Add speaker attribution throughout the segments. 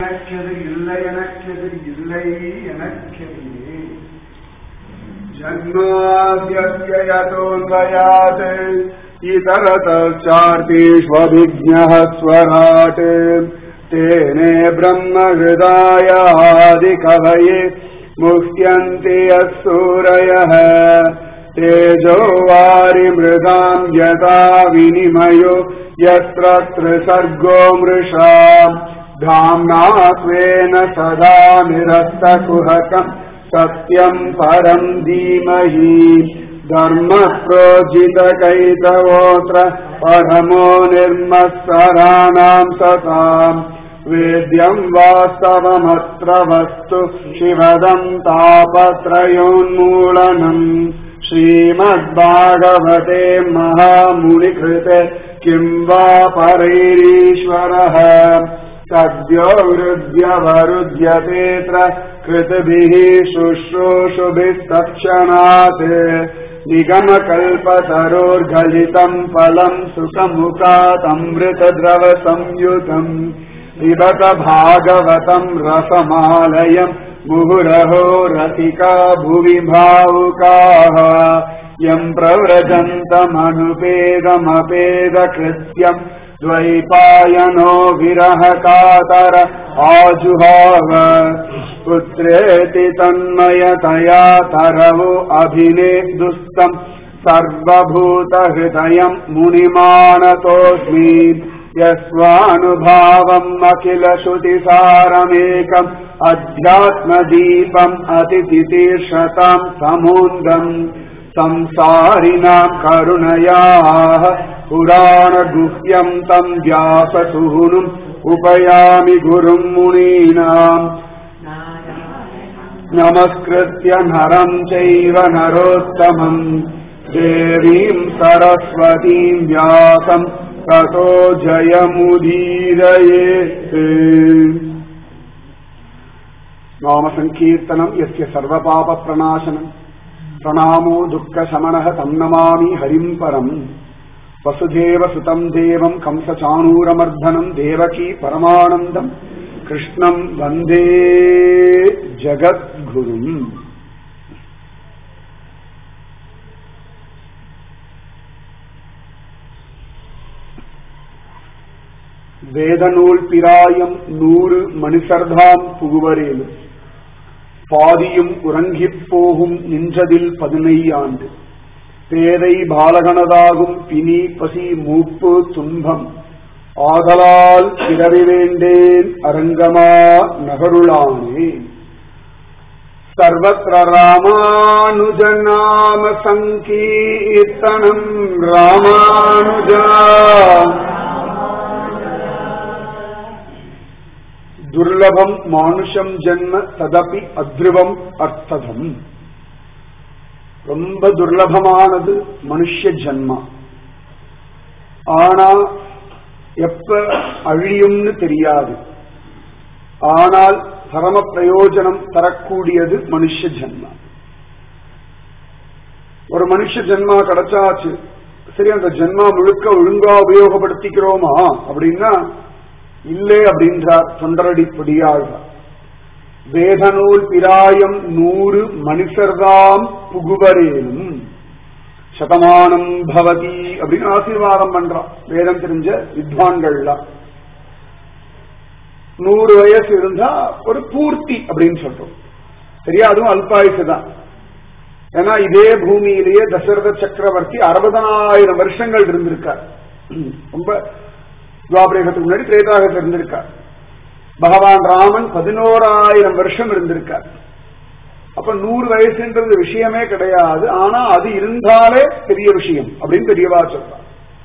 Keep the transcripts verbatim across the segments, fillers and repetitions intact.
Speaker 1: எனக்கெது இல்லை எனக்கெது இல்லை எனக்கெதிரே ஜன்மாத்யஸ்ய யதோன்வயாத் இதரதச்சார்த்தீஷ்வபிஜ்ஞः ஸ்வராட் தேனே பிரம்மஹ்ருதாய ஆதிகவயே முஹ்யந்தி யஸ்சூரயः தேஜோ வாரிமிருதாம் யதா விநிமயோ யத்ர த்ரிசர்கோ மிருஷாம் धाम्ना स्वेन सदा निरस्तकुहकम् सत्यम् परम् धीमहि धर्मप्रोज्झितकैतवोऽत्र परमो निर्मत्सराणाम् सताम् वेद्यम् वास्तवमत्र वस्तु शिवदम् तापत्रयोन्मूलनम् श्रीमद्भागवते महामुनिकृते किम् वा परैरीश्वरः सद्यो वृद्ध्यवरुध्यतेऽत्र कृतभिः शुश्रूषुभिस्तत्क्षणात् निगमकल्पतरोर्गलितम् फलम् सुखमुखादमृतद्रवसंयुतम् पिबत भागवतम् रसमालयम् मुहुरहो रसिका भुवि भावुकाः यम् प्रव्रजन्तमनुपेदमपेदकृत्यम् द्वैपायनो विरह कातर आजुहाव पुत्रेति तन्मयतया तरवो अभिनेदुस्तम् सर्वभूतहृदयम् मुनिमानतोऽस्मि यस्वानुभावम् अखिलश्रुतिसारमेकम् अध्यात्मदीपम् अतितितीर्षताम् समुन्दम् संसारिणाम् करुणयाः पुराणगुह्यम् तम् व्याससूनुम् उपयामि गुरुम् मुनीनाम् नमस्कृत्य नरम् चैव नरोत्तमम् देवीम् सरस्वतीम् व्यासम् ततो जयमुदीरयेत् नाम संकीर्तनम् यस्य सर्वपापप्रणाशनम् प्रणामो दुःखशमनः तं नमामि हरिम् परम् वसुदेव सुतं देवं कंसचाणूरमर्दनं देवकी परमानन्दं कृष्णं वन्दे जगद्गुरुम् வேதநூல் பிராயம் நூறு மணிசர்தாம் புகுவரேலும் பாதியும் உறங்கிப் போகும் நின்றதில் பதினையாண்டு பேதை பாலகனதாகும் பிணி பசி மூப்பு துன்பம் ஆதலால் பிறவி வேண்டேன் அரங்கமா நகருளானே சர்வத்ர ராமானுஜநாம சங்கீர்த்தனம் ராமானுஜா துர்லபம் மானுஷம் ஜன்ம ததபி அத்ருவம் அர்த்ததம் ரொம்ப துர்லபமானது மனுஷ ஜன்மா. ஆனா எப்ப அழியும்னு தெரியாது. ஆனால் பரம பிரயோஜனம் தரக்கூடியது மனுஷ ஜன்மா. ஒரு மனுஷ ஜன்மா கிடைச்சாச்சு, சரி அந்த ஜன்மா முழுக்க ஒழுங்கா உபயோகப்படுத்திக்கிறோமா அப்படின்னா இல்லை அப்படின்றார் தொண்டரடி பொடியாழ்வார். வேதநூல் பிராயம் நூறு மனுஷர்தாம் புகுவரேனும் சதமானம் பவதி அப்படின்னு ஆசீர்வாதம் பண்றான் வேதம் தெரிஞ்ச வித்வான்கள்லாம். நூறு வயசு இருந்தா ஒரு பூர்த்தி அப்படின்னு சொல்றோம். சரியா, அதுவும் அல்பாயுசு தான். ஏன்னா இதே பூமியிலேயே தசரத சக்கரவர்த்தி அறுபதனாயிரம் வருஷங்கள் இருந்திருக்கார். ரொம்ப துவாபரேகத்துக்கு முன்னாடி திரேதாகத்தில் இருந்திருக்கார். பகவான் ராமன் பதினோராயிரம் வருஷம் இருந்திருக்கார். அப்ப நூறு வயசுன்றது விஷயமே கிடையாது. ஆனா அது இருந்தாலே பெரிய விஷயம் அப்படின்னு பெரியவா சொல்றார்.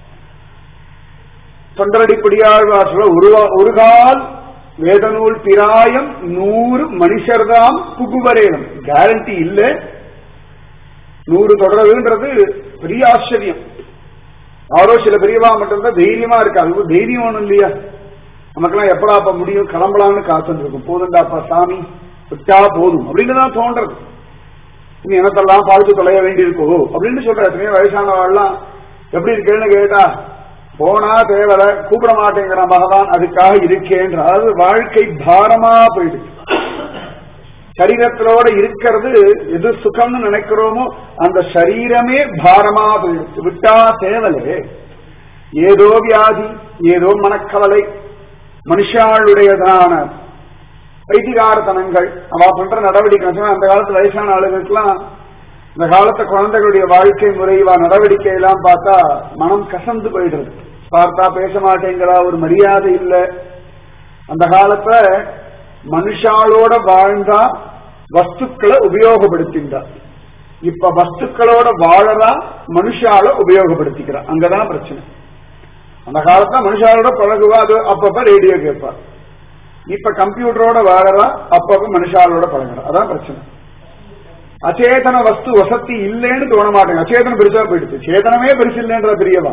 Speaker 1: தொண்டரடிப்படியாழ்வா சொல்ல ஒரு ஒரு கால் வேதநூல் பிராயம் நூறு மனுஷர்தாம் புகுவரேனும் கேரண்டி இல்லை. நூறு தொடர்றதுன்றது பெரிய ஆச்சரியம். யாரோ சில பெரியவா மட்டும்தான் தைரியமா இருக்காங்க. தைரியம் ஒண்ணும் இல்லையா? நமக்கெல்லாம் எப்படாப்பா முடியும் கிளம்பலான்னு காத்துட்டு இருக்கும். போதுண்டாப்பா சாமி விட்டா போதும் அப்படின்னு தான் தோன்றது. நீ எனத்தெல்லாம் பார்த்து தொலைய வேண்டியிருக்கோ அப்படின்னு சொல்ற. எத்தனையோ வயசானவாள்லாம் எப்படி இருக்கேன்னு கேட்டா போனா தேவலை கூப்பிட மாட்டேங்கிற பகவான் அதுக்காக இருக்கேன்ற அதாவது வாழ்க்கை பாரமா போயிடுச்சு. சரீரத்திலோட இருக்கிறது எது சுகம்னு நினைக்கிறோமோ அந்த சரீரமே பாரமா போயிடுச்சு. விட்டா தேவலே ஏதோ வியாதி, ஏதோ மனக்கவலை, மனுஷாளுடையதான வைத்திகாரத்தனங்கள், அவ பண்ற நடவடிக்கை. அந்த காலத்து வயசான ஆளுகளுக்கெல்லாம் இந்த காலத்து குழந்தைகளுடைய வாழ்க்கை முறை நடவடிக்கை எல்லாம் பார்த்தா மனம் கசந்து போயிடுறது. பார்த்தா பேச மாட்டேங்கிறா, ஒரு மரியாதை இல்லை. அந்த காலத்துல மனுஷாளோட வாழ்ந்தா வஸ்துக்களை உபயோகப்படுத்தின்றா. இப்ப வஸ்துக்களோட வாழறா, மனுஷால உபயோகப்படுத்திக்கிறா. அங்கதான் பிரச்சனை. அந்த காலத்துல மனுஷாலோட பழகுவா, அது அப்பப்ப ரேடியோ கேட்பா. இப்ப கம்ப்யூட்டரோட வாழறா, அப்பப்ப மனுஷாலோட பழகுறா. அதான் பிரச்சனை. அச்சேதன வஸ்து வசதி இல்லைன்னு தோண மாட்டேங்க. அச்சேதனம் பெருசா போயிடுச்சு. சேதனமே பெருசு இல்லைன்ற பெரியவா.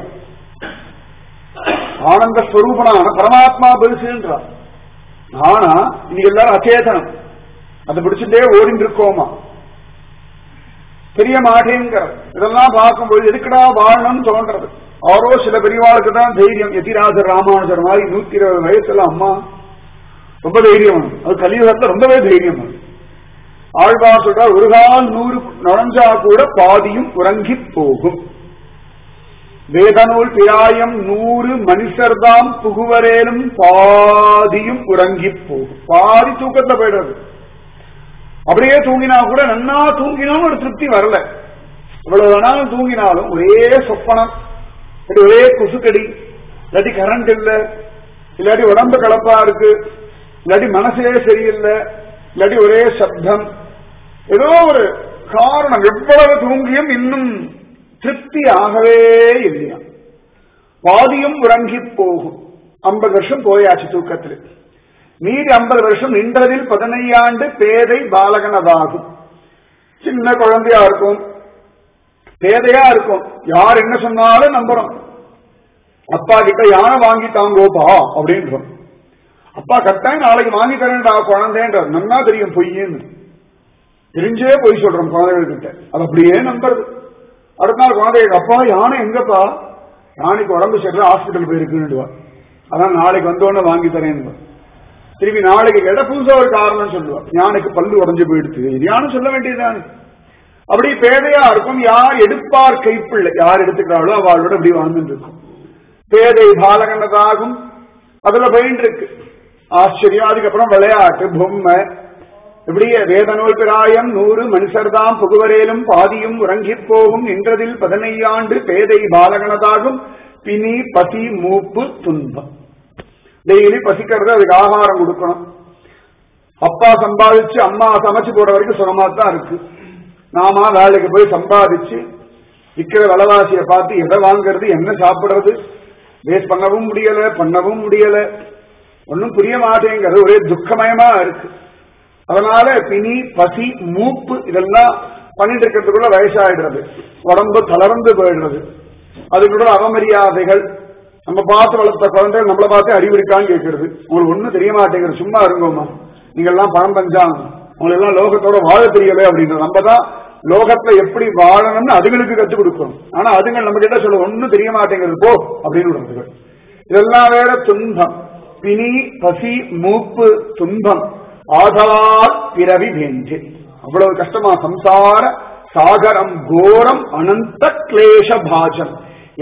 Speaker 1: ஆனந்த ஸ்வரூபனான பரமாத்மா பெருசுன்றா. ஆனா இன்னைக்கு எல்லாரும் அச்சேதனம், அதை பிடிச்சிட்டே ஓடிட்டு இருக்கோமா, தெரிய மாட்டேங்கிற. இதெல்லாம் பார்க்கும்போது எதுக்குடா வாழணும்னு தோன்றது. ஆரோ சில பெரியவாளுக்கு தான் தைரியம். எதிராஜர் ராமானுஜர் மாதிரி நூத்தி இருபது வயசுல அம்மா ரொம்ப தைரியம். அது கலியுகத்துல ரொம்பவே தைரியம். ஆழ்வார் சொல்றார், ஒரு கால் நூறு நுழைஞ்சா கூட பாதியும் உறங்கி போகும். வேதநூல் பிராயம் நூறு மனுஷர்தாம் புகுவரேனும் பாதியும் உறங்கி போகும். பாதி தூக்கத்தை போயிடுறது. அப்படியே தூங்கினா கூட நன்னா தூங்கினாலும் ஒரு திருப்தி வரல. இவ்வளவு வேணாலும் தூங்கினாலும் ஒரே சொப்பனம், ஒரே குசுக்கடி, இல்லாட்டி கரண்ட் இல்ல, இல்லாட்டி உடம்பு கலப்பா இருக்கு, இல்லாட்டி மனசே சரியில்லை, இல்லாட்டி ஒரே சப்தம், ஏதோ ஒரு காரணம். எவ்வளவு தூங்கியும் இன்னும் திருப்தி ஆகவே இல்லையா. பாதியும் உறங்கி போகும். ஐம்பது வருஷம் போயாச்சு தூக்கத்தில். மீதி ஐம்பது வருஷம் நின்றதில் பதினையாண்டு பேதை பாலகனதாகும். சின்ன குழந்தையா இருக்கும், பேதையா இருக்கும். யார் என்ன சொன்னாலும் நம்புறோம். அப்பா கிட்ட யானை வாங்கி தாங்கோப்பா அப்படின்றோம். அப்பா கட்டாயம் நாளைக்கு வாங்கி தரேன்டா குழந்தைன்ற நன்னா தெரியும் பொய்யன்னு தெரிஞ்சே போய் சொல்றோம் குழந்தைகள் கிட்ட. அது அப்படியே நம்புறது. அடுத்த நாள் குழந்தைங்க, அப்பா யானை எங்கப்பா? யானைக்கு உடம்பு சரியில்லை, ஹாஸ்பிட்டல் போயிருக்குன்னுடுவா. அதான் நாளைக்கு வந்தோடனே வாங்கி தரேன்னு. திருப்பி நாளைக்கு எட புதுசா ஒரு காரணம் சொல்லுவா. யானைக்கு பல்லு உடஞ்சு போயிடுச்சு, யானை சொல்ல வேண்டியதுதானே. அப்படி பேதையா இருக்கும். யார் எடுப்பார் கைப்பிள்ளை, யார் எடுத்துக்கிறாளோ அவளோட அப்படி வாழ்ந்துட்டு இருக்கும். பேதை பாலகனதாகும். அதுல போயிட்டு இருக்கு ஆச்சரியம். அதுக்கப்புறம் விளையாட்டு, பொம்மை, இப்படியே வேதநூல் பிராயம் நூறு மனுஷர்தாம் புகுவரேலும் பாதியும் உறங்கி போகும். நின்றதில் பதினையாண்டு பேதை பாலகனதாகும். பிணி பசி மூப்பு துன்பம். டெய்லி பசிக்கிறது, அதுக்கு ஆகாரம் கொடுக்கணும். அப்பா சம்பாதிச்சு அம்மா சமைச்சு போற வரைக்கும் சுகமா தான் இருக்கு. நாம வேலைக்கு போய் சம்பாதிச்சு விற்கிற விலைவாசியை பார்த்து எதை வாங்கறது, என்ன சாப்பிடுறது, வேஸ்ட் பண்ணவும் முடியல, பண்ணவும் முடியல, ஒன்னும் புரிய மாட்டேங்கிறது. ஒரே துக்கமயமா இருக்கு. அதனால பிணி பசி மூப்பு இதெல்லாம் பண்ணிட்டு இருக்கிறதுக்குள்ள வயசாயிடுறது. உடம்பு தளர்ந்து போயிடுறது. அதுக்குள்ள அவமரியாதைகள். நம்ம பார்த்து வளர்த்த குழந்தைகள் நம்மளை பார்த்து அறிவுறுக்கான்னு கேட்கறது. உங்களுக்கு ஒண்ணும் தெரிய மாட்டேங்கிறது, சும்மா இருங்கோமா, நீங்க எல்லாம் பணம் பஞ்சாங்க, உங்களுக்கு எல்லாம் லோகத்தோட வாழ தெரியல அப்படின்றது. நம்ம தான் லோகத்துல எப்படி வாழணும்னு அதுங்களுக்கு கற்றுக் கொடுக்கணும். ஆனா அதுங்க நம்ம கிட்ட சொல்ல ஒன்னும் தெரிய மாட்டேங்கிறது போ அப்படின்னு. இதெல்லாம் வேற துன்பம். பிணி பசி மூப்பு துன்பம். ஆதலால் பிறவி வேண்டு. அவ்வளவு கஷ்டமா சம்சார சாகரம் கோரம் அனந்த கிளேஷ பாஜம்.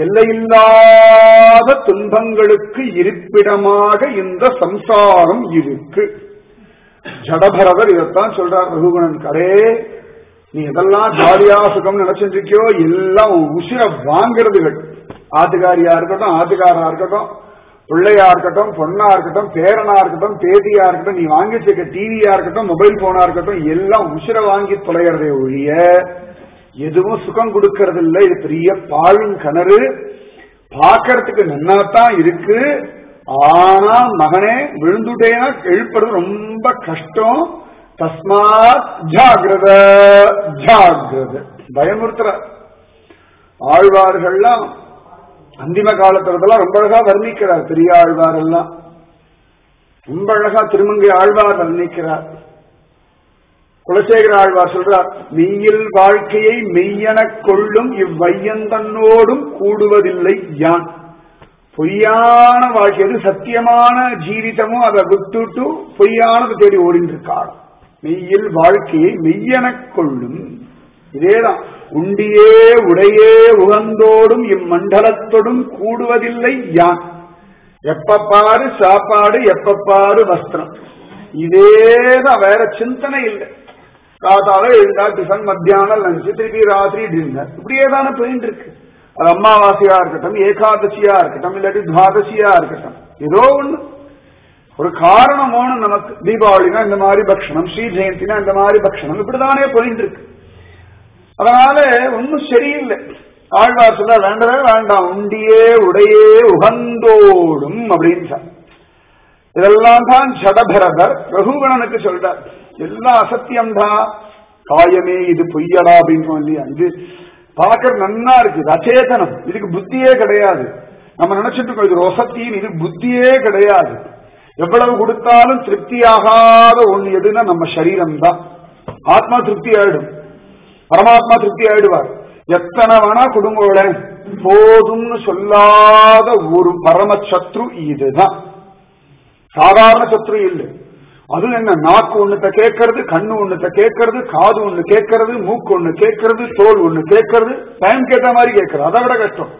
Speaker 1: எல்லையில்லாத துன்பங்களுக்கு இருப்பிடமாக இந்த சம்சாரம் இருக்கு. ஜடபரதர் இதைத்தான் சொல்றார் ரகுகுணன். அரே நீ எதெல்லாம் ஜாலியா சுகம் நினைச்சிருக்கியோ எல்லாம் உசிர வாங்கிறதுகள். ஆத்துக்காரியா இருக்கட்டும், ஆத்துக்காரா இருக்கட்டும், பிள்ளையா இருக்கட்டும், பொண்ணா இருக்கட்டும், பேரனா இருக்கட்டும், பேதியா இருக்கட்டும், நீ வாங்கி வச்சிருக்க டிவியா இருக்கட்டும், மொபைல் போனா இருக்கட்டும், எல்லாம் உசிர வாங்கி தொலைகிறதே ஒழிய எதுவும் சுகம் கொடுக்கறது இல்லை. இது பெரிய பாழும் கிணறு. பாக்கிறதுக்கு நன்னாத்தான் இருக்கு. ஆனா மகனே விழுந்துட்டேன்னா எழுப்புறது ரொம்ப கஷ்டம். தஸ்மாத் ஜாகிரத ஜாகிரத பயமுறுத்துற. ஆழ்வார்கள்லாம் அந்திம காலத்துலதெல்லாம் ரொம்ப அழகா வர்ணிக்கிறார். பெரிய ஆழ்வார் எல்லாம் ரொம்ப அழகா திருமங்கை ஆழ்வார் வர்ணிக்கிறார். குலசேகர ஆழ்வார் சொல்றார், மெய்யில் வாழ்க்கையை மெய்யெனக் கொள்ளும் இவ்வையந்தன்னோடும் கூடுவதில்லை யான். பொய்யான வாழ்க்கை எது சத்தியமான ஜீவிதமோ அதை விட்டுட்டு பொய்யானது தேடி ஓடிட்டு இருக்காள். மெய்யில் வாழ்க்கையை மெய்யெனக் கொள்ளும். இதேதான். உண்டியே உடையே உகந்தோடும் இம்மண்டலத்தோடும் கூடுவதில்லை யான். எப்பப்பாரு சாப்பாடு, எப்பப்பாரு வஸ்திரம். இதேதான், வேற சிந்தனை இல்லை. காத்தால எழுந்தா டிஃபன், மத்தியானம் லஞ்சு, திருப்பி ராத்திரி டின்னர், இப்படியே தானே போயிட்டு இருக்கு. அது அமாவாசையா இருக்கட்டும், ஏகாதசியா இருக்கட்டும், இல்லாட்டி துவாதசியா இருக்கட்டும், ஏதோ ஒண்ணு ஒரு காரணம் வேணும் நமக்கு. தீபாவளினா இந்த மாதிரி பக்ஷணம், ஸ்ரீ ஜெயந்தினா இந்த மாதிரி பக்ஷணம், இப்படிதானே போயிட்டு இருக்கு. அதனால ஒன்னும் சரியில்லை. ஆழ்வார் சொல்ல வேண்டவே வேண்டாம், உண்டியே உடையே உகந்தோடும் அப்படின்னு சார். இதெல்லாம் தான் ஜடபரதர் ரகுகணனுக்கு சொல்றார். எல்லாம் அசத்தியம்தான், காயமே இது பொய்யடா அப்படின்னு இல்லையா. இது பார்க்கறது நன்னா இருக்கு, அச்சேதனம், இதுக்கு புத்தியே கிடையாது. நம்ம நினைச்சிட்டு இருக்கோம் இது அசத்தியம், இது புத்தியே கிடையாது. எவ்வளவு கொடுத்தாலும் திருப்தியாகாத ஒண்ணு எதுன்னா நம்ம சரீரம் தான். ஆத்மா திருப்தி ஆயிடும், பரமாத்மா திருப்தி ஆயிடுவார். எத்தனை வேணா குடும்பங்கள போதும்னு சொல்லாத ஒரு பரம சத்ரு இதுதான். சாதாரண சத்ரு இல்லை. அது என்ன, நாக்கு ஒண்ணுத்த கேட்கறது, கண்ணு ஒண்ணுத்த கேட்கறது, காது ஒண்ணு கேட்கறது, மூக்கு ஒண்ணு கேட்கறது, தோல் ஒண்ணு கேட்கறது, டைம் கேட்ட மாதிரி கேட்கறது. அதை விட கஷ்டம்.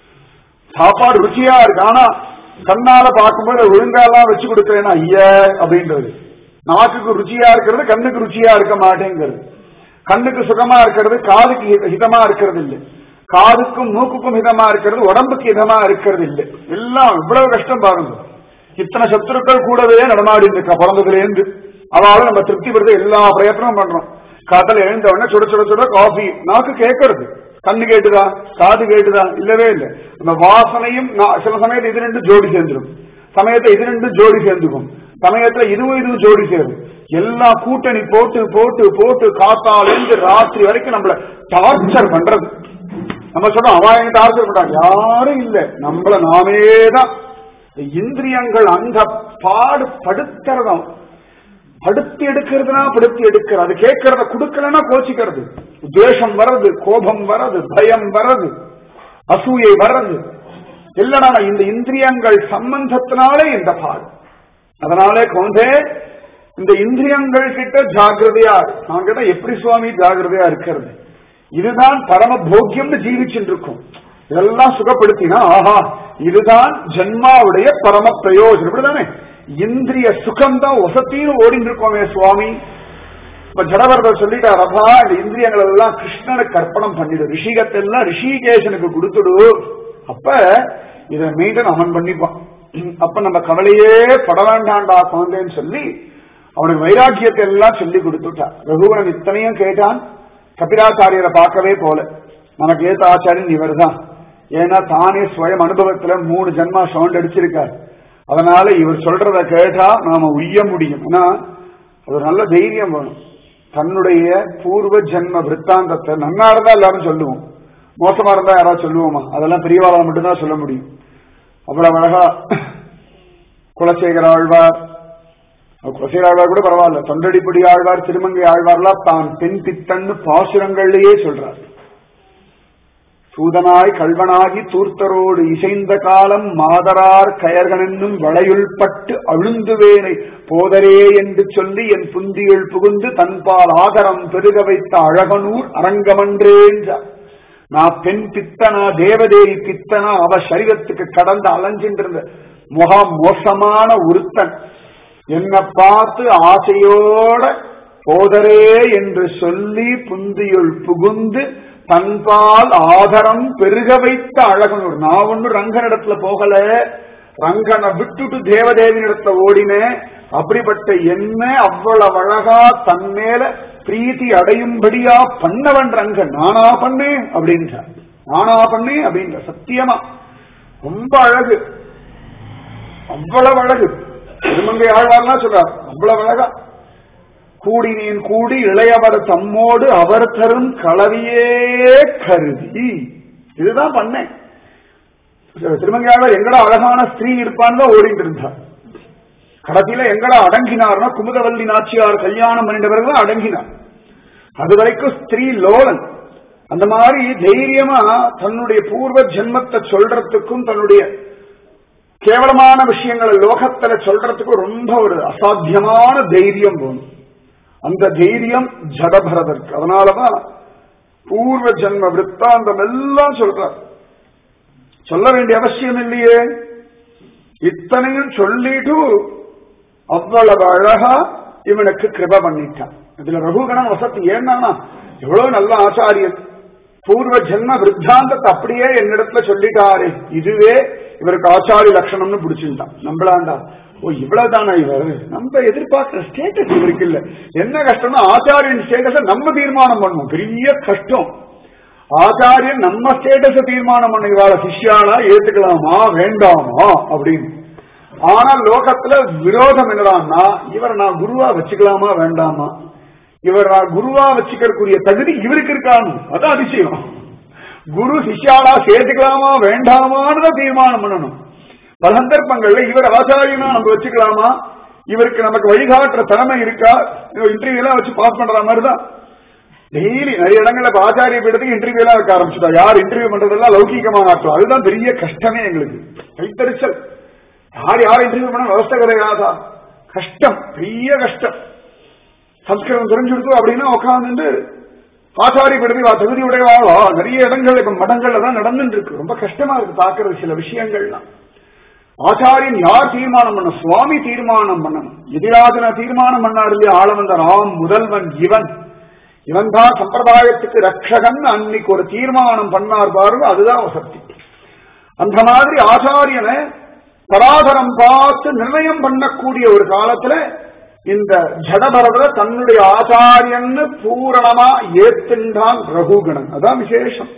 Speaker 1: சாப்பாடு ருச்சியா இருக்கு, ஆனா கண்ணால பார்க்கும்போது ஒழுங்காலாம் வச்சு கொடுக்கறேன்னா ஐயா அப்படின்றது. நாக்குக்கு ருச்சியா இருக்கிறது, கண்ணுக்கு ருச்சியா இருக்க மாட்டேங்கிறது. கண்ணுக்கு சுகமா இருக்கிறது, காதுக்கு ஹிதமா இருக்கிறது இல்லை. காதுக்கும் மூக்குக்கும் ஹிதமா இருக்கிறது, உடம்புக்கு ஹிதமா இருக்கிறது இல்லை. எல்லாம் இவ்வளவு கஷ்டம் பாருங்க. இத்தனை சத்துருக்கள் கூடவே நடமாடி இருக்கா பிறந்ததுலேருந்து. அதாவது நம்ம திருப்தி பெறுது எல்லா பிரயத்தனமும் பண்றோம். காதல எழுந்த உடனே சுட சுட சுட காஃபி, நாக்கு கேட்கறது, கண்ணு கேட்டுதா, காது கேட்டுதா, இல்லவே இல்லை. அந்த வாசனையும் சில சமயத்துல இது ரெண்டு ஜோடி சேர்ந்துடும், சமயத்துல இது ரெண்டு ஜோடி சேர்ந்துக்கும், சமயத்துல இதுவும் இதுவும் ஜோடி சேரும். எல்லா கூட்டணி போட்டு போட்டு போட்டு காத்தாலேருந்து ராத்திரி வரைக்கும் நம்மள டார்ச்சர் பண்றது. நம்ம சொல்றோம் அவன் டார்ச்சர் பண்றாங்க, யாரும் இல்லை, நம்மள நாமேதான். இந்திரியங்கள் அந்த பாடு படுத்துறதும், படுத்தி எடுக்கிறதுனா படுத்தி எடுக்கிறது, அது கேட்கறத கொடுக்கலன்னா கோச்சிக்கிறது, துவேஷம் வர்றது, கோபம் வர்றது, பயம் வர்றது, அசூயை வர்றது, இல்லடா இந்த இந்திரியங்கள் சம்பந்தத்தினாலே இந்த பாடு. அதனாலே குழந்தை இந்த இந்திரியங்கள் கிட்ட ஜாகிரதையா, நான் கேட்டா எப்படி சுவாமி ஜாகிரதையா இருக்கிறது? இதுதான் பரம போக்கியம்னு ஜீவிச்சுட்டு இருக்கும். இதெல்லாம் சுகப்படுத்தினா ஆஹா இதுதான் ஜென்மாவுடைய பரம பிரயோஜனம். இப்படிதானே இந்திரிய சுகம்தான் வசத்தின்னு ஓடிட்டு இருக்கோமே சுவாமி. இப்ப ஜடவரதர் சொல்லிட்டா, ரபா இந்த இந்திரியங்கள் எல்லாம் கிருஷ்ணனுக்கு அர்ப்பணம் பண்ணிடு, ரிஷிகத்தெல்லாம் ரிஷிகேஷனுக்கு கொடுத்துடு, அப்ப இதை மெயின்டைன் அவன் பண்ணிப்பான். அப்ப நம்ம கவலையே பட வேண்டாண்டா குழந்தைன்னு சொல்லி அவனுக்கு வைராக்கியத்தை எல்லாம் சொல்லி கொடுத்துட்டா. ரகுவரன் இத்தனையும் கேட்டான். கபிலாச்சாரியரை பார்க்கவே போல, நமக்கு ஏத்த ஆச்சாரியன் இவர் தான். ஏன்னா தானே சுயம் அனுபவத்துல மூணு ஜென்மா சவுண்ட் அடிச்சிருக்கார். அதனால இவர் சொல்றத கேட்டா நாம உய்ய முடியும். ஏன்னா அது நல்ல தைரியம் வேணும். தன்னுடைய பூர்வ ஜென்ம விற்த்தாந்தத்தை நன்னா இருந்தா எல்லாரும் சொல்லுவோம், மோசமா இருந்தா யாராவது சொல்லுவோமா? அதெல்லாம் பெரியவாளால் மட்டும்தான் சொல்ல முடியும். அவ்வளவு அழகா குலசேகர ஆழ்வார், குலசேகர ஆழ்வார் கூட பரவாயில்ல, தொண்டடிப்படி ஆழ்வார், திருமங்கை ஆழ்வார்லாம் தான் பெண் பித்தன்னு பாசுரங்கள்லயே சொல்றார். சூதனாய் கல்வனாகி தூர்த்தரோடு இசைந்த காலம் மாதரார் கயர்களென்னும் வளையுள்பட்டு அழுந்துவேனை போதரே என்று சொல்லி என் புந்தியுள் புகுந்து தன்பால் ஆதரம் பெருக வைத்த அழகனூர் அரங்கமன்றேன்றார். நான் பெண் பித்தனா தேவதேவி பித்தனா அவ சரீரத்துக்கு கடந்து அலைஞ்சின்றிருந்த முக மோசமான ஒருத்தன் என்னை பார்த்து ஆசையோட போதரே என்று சொல்லி புந்தியுள் புகுந்து தன்பால் ஆதரம் பெருக வைத்த அழகனூர். நான் ஒண்ணு ரங்கனிடத்துல போகல, ரங்கனை விட்டுட்டு தேவதேவினிடத்துல ஓடினேன். அப்படிப்பட்ட என்ன அவ்வளவு அழகா தன்மேல பிரீத்தி அடையும்படியா பண்ணவன் ரங்கன். நானா பண்ணேன் அப்படின்றார், நானா பண்ணேன் அப்படின்ற. சத்தியமா ரொம்ப அழகு, அவ்வளவு அழகு. திருமங்கை ஆழ்வார்லாம் சொல்றார், அவ்வளவு அழகா. கூடினேன் கூடி இளையவர் தம்மோடு அவர் தரும் களவியே கருதி, இதுதான் பண்ணேன். திருமங்கை ஆழ்வார் எங்கடா அழகான ஸ்திரீ இருப்பான்னு தான் ஓடிட்டு இருந்தார். கடைசியில எங்கடா அடங்கினார்னா குமுதவல்லி நாச்சியார் கல்யாணம் பண்ணிட்டவர்கள் அடங்கினார். அது வரைக்கும் ஸ்திரீ லோலன். அந்த மாதிரி தைரியமா தன்னுடைய பூர்வ ஜென்மத்தை சொல்றதுக்கும் தன்னுடைய கேவலமான விஷயங்களை லோகத்துல சொல்றதுக்கு ரொம்ப ஒரு அசாத்தியமான தைரியம் வேணும். அந்த தைரியம் ஜடபரதற்கு. அதனாலதான் பூர்வ ஜன்ம விற்த்தாந்தம் எல்லாம் சொல்றார். சொல்ல வேண்டிய அவசியம் இல்லையே, இத்தனையும் சொல்லிட்டு அவ்வளவு அழகா இவனுக்கு கிருப பண்ணிட்டான். இதுல ரகுகணன் வசதி ஏன்னா எவ்வளவு நல்ல ஆச்சாரியன், பூர்வ ஜென்ம விருத்தாந்தத்தை அப்படியே என்னிடத்துல சொல்லிட்டாரு, இதுவே இவருக்கு ஆச்சாரிய லட்சணம்னு பிடிச்சிருந்தான். நம்மளாண்டா ஓ இவ்வளவுதானா இவர், நம்ம எதிர்பார்க்கிற ஸ்டேட்டஸ் இவருக்கு இல்ல. என்ன கஷ்டம்னா ஆச்சாரியன் ஸ்டேட்டஸ நம்ம தீர்மானம் பண்ணுவோம், பெரிய கஷ்டம். ஆச்சாரியன் நம்ம ஸ்டேட்டஸ தீர்மானம் பண்ண, இவாள சிஷ்யானா ஏத்துக்கலாமா வேண்டாமா அப்படின்னு. ஆனா லோகத்துல விரோதம் என்னடான்னா, இவரை நான் குருவா வச்சுக்கலாமா வேண்டாமா, இவர் நான் குருவா வச்சுக்கக்கூடிய தகுதி இவருக்கு இருக்கானு, அதான் அதிசயம். குரு சிஷ்யாலா சேர்த்துக்கலாமா வேண்டாமான்னு தீர்மானம் பண்ணணும். பல சந்தர்ப்பங்கள்ல இவர் ஆச்சாரியனா நம்ம வச்சுக்கலாமா, இவருக்கு நமக்கு வழிகாட்டுற திறமை இருக்கா, இன்டர்வியூ எல்லாம் வச்சு பாஸ் பண்ற மாதிரிதான். டெய்லி நிறைய இடங்கள்ல ஆச்சாரிய பீடத்துக்கு இன்டர்வியூ எல்லாம் வைக்க ஆரம்பிச்சுட்டா. யார் இன்டர்வியூ பண்றதெல்லாம் லௌகீகமா ஆட்டும், அதுதான் பெரிய கஷ்டமே எங்களுக்கு, கைத்தறிச்சல். யார் யார் இன்டர்வியூ பண்ண விவஸ்தை கிடையாதா, கஷ்டம், பெரிய கஷ்டம். சம்ஸ்கிருதம் தெரிஞ்சுடுத்து அப்படின்னா உட்காந்து ஆச்சாரிய பீடத்தை தகுதி உடையவாளா நிறைய இடங்கள் இப்ப மடங்கள்ல தான் நடந்துட்டு இருக்கு. ரொம்ப கஷ்டமா இருக்கு பாக்குறது சில விஷயங்கள்லாம். ஆச்சாரியன் யார் தீர்மானம் பண்ண, சுவாமி தீர்மானம் பண்ணணும். எதிராஜன தீர்மானம் பண்ணார் இல்லையா, ஆளவந்த ராம் முதல்வன் இவன், இவன் தான் சம்பிரதாயத்துக்கு ரட்சகன் அன்னைக்கு ஒரு தீர்மானம் பண்ணார் பாருங்க, அதுதான் சக்தி. அந்த மாதிரி ஆச்சாரியனை பராதரம் பார்த்து நிர்ணயம் பண்ணக்கூடிய ஒரு காலத்துல இந்த ஜடபரதர தன்னுடைய ஆச்சாரியன்னு பூரணமா ஏத்துண்டான் ரகுகணன். அதான் விசேஷம்.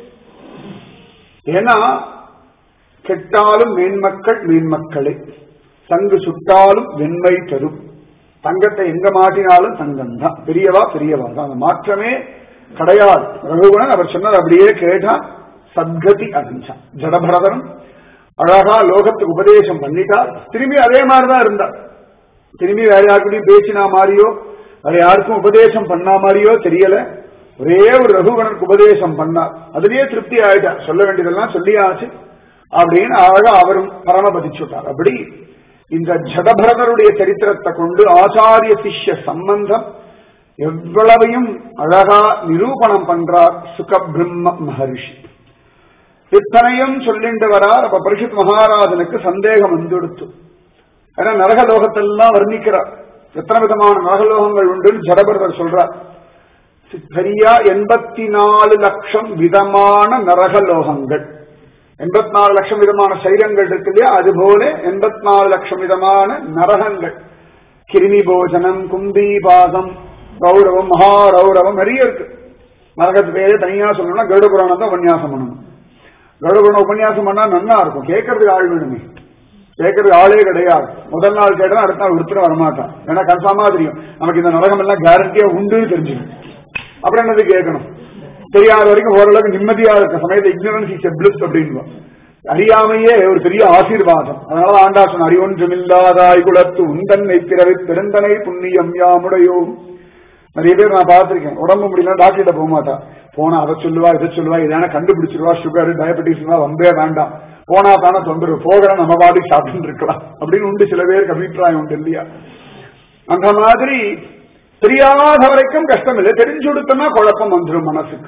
Speaker 1: ஏன்னா கெட்டாலும் மேன்மக்கள் மேன்மக்களே, சங்கு சுட்டாலும் வெண்மை தரும், தங்கத்தை எங்க மாட்டினாலும் தங்கம் தான், பெரியவா பெரியவா தான், அந்த மாற்றமே கிடையாது. ரகுகணன் அவர் சொன்னது அப்படியே கேட்டான், சத்கதி அடைஞ்சான். ஜடபரதரும் அழகா லோகத்துக்கு உபதேசம் பண்ணிட்டார். திரும்பி அதே மாதிரிதான் இருந்தார். திரும்பி வேற யாருக்கும் பேசினா மாதிரியோ வேற யாருக்கும் உபதேசம் பண்ணா மாதிரியோ தெரியல. ஒரே ஒரு ரகுகணனுக்கு உபதேசம் பண்ணார், அதுலயே திருப்தி ஆயிட்டார். சொல்ல வேண்டியதெல்லாம் சொல்லியாச்சு அப்படின்னு அழகா அவரும் பரமபதிச்சுட்டார். அப்படி இந்த ஜடபரதருடைய சரித்திரத்தை கொண்டு ஆச்சாரிய சிஷ்ய சம்பந்தம் எவ்வளவையும் அழகா நிரூபணம் பண்றார் சுகபிரம்ம மகரிஷி. இத்தனையும் சொல்லிட்டு வரார். அப்ப பரிஷத் மகாராஜனுக்கு சந்தேகம் வந்துடுத்து. ஏன்னா நரகலோகத்தெல்லாம் வர்ணிக்கிறார், எத்தனை விதமான நரகலோகங்கள் உண்டு ஜடபரதர் சொல்றார். சரியா எண்பத்தி நாலு லட்சம் விதமான நரகலோகங்கள், எண்பத்தி நாலு லட்சம் விதமான சைரங்கள் இருக்கு இல்லையா, அதுபோல எண்பத்தி நாலு லட்சம் விதமான நரகங்கள். கிருமி போஜனம், கும்பீபாசம், கௌரவம், மகாரௌரவம் நிறைய இருக்கு. நரகத்து பேரே தனியா சொல்லணும்னா கருட புராணம் தான் உபன்யாசம் பண்ணணும். கருட புராணம் உபன்யாசம் பண்ணா நல்லா இருக்கும், கேட்கறதுக்கு ஆள் வேணுமே, கேட்கறதுக்கு ஆளே கிடையாது. முதல் நாள் கேட்டா அடுத்த நாள் ஒருத்தர் வரமாட்டான். ஏன்னா கன்ஃபார்மா தெரியும் நமக்கு இந்த நரகம் எல்லாம் கேரண்டியா உண்டுன்னு தெரிஞ்சுக்கணும். அப்புறம் என்னது கேட்கணும், தெரியாத வரைக்கும் ஓரளவுக்கு நிம்மதியா இருக்க சமயத்தை இக்னரன்ஸ் இஸ் எ பிளிஸ் அப்படின்னு, அறியாமையே ஒரு பெரிய ஆசீர்வாதம். அதனால ஆண்டா சொன்ன, அறிவொன்றுமில்லாதாய் குலத்து உந்தன்னை பிறவி பெருந்தனை புண்ணியம் யாமுடையோம். நிறைய பேர் நான் பார்த்திருக்கேன், உடம்பு முடியல டாக்டர்கிட்ட போக மாட்டா, போனா அதை சொல்லுவா இதை சொல்லுவா, இதான கண்டுபிடிச்சிருவா, சுகர் டயபெட்டிஸ் வந்தே வேண்டாம், போனா தானே தொந்தரவு, போகிற நம்ம பாடி சாப்பிட்டு இருக்கலாம் அப்படின்னு உண்டு. சில பேருக்கு அபிப்பிராயம் உண்டு இல்லையா. அந்த மாதிரி தெரியாத வரைக்கும் கஷ்டம் இல்லை, தெரிஞ்சு கொடுத்தோம்னா குழப்பம் வந்துடும் மனசுக்கு.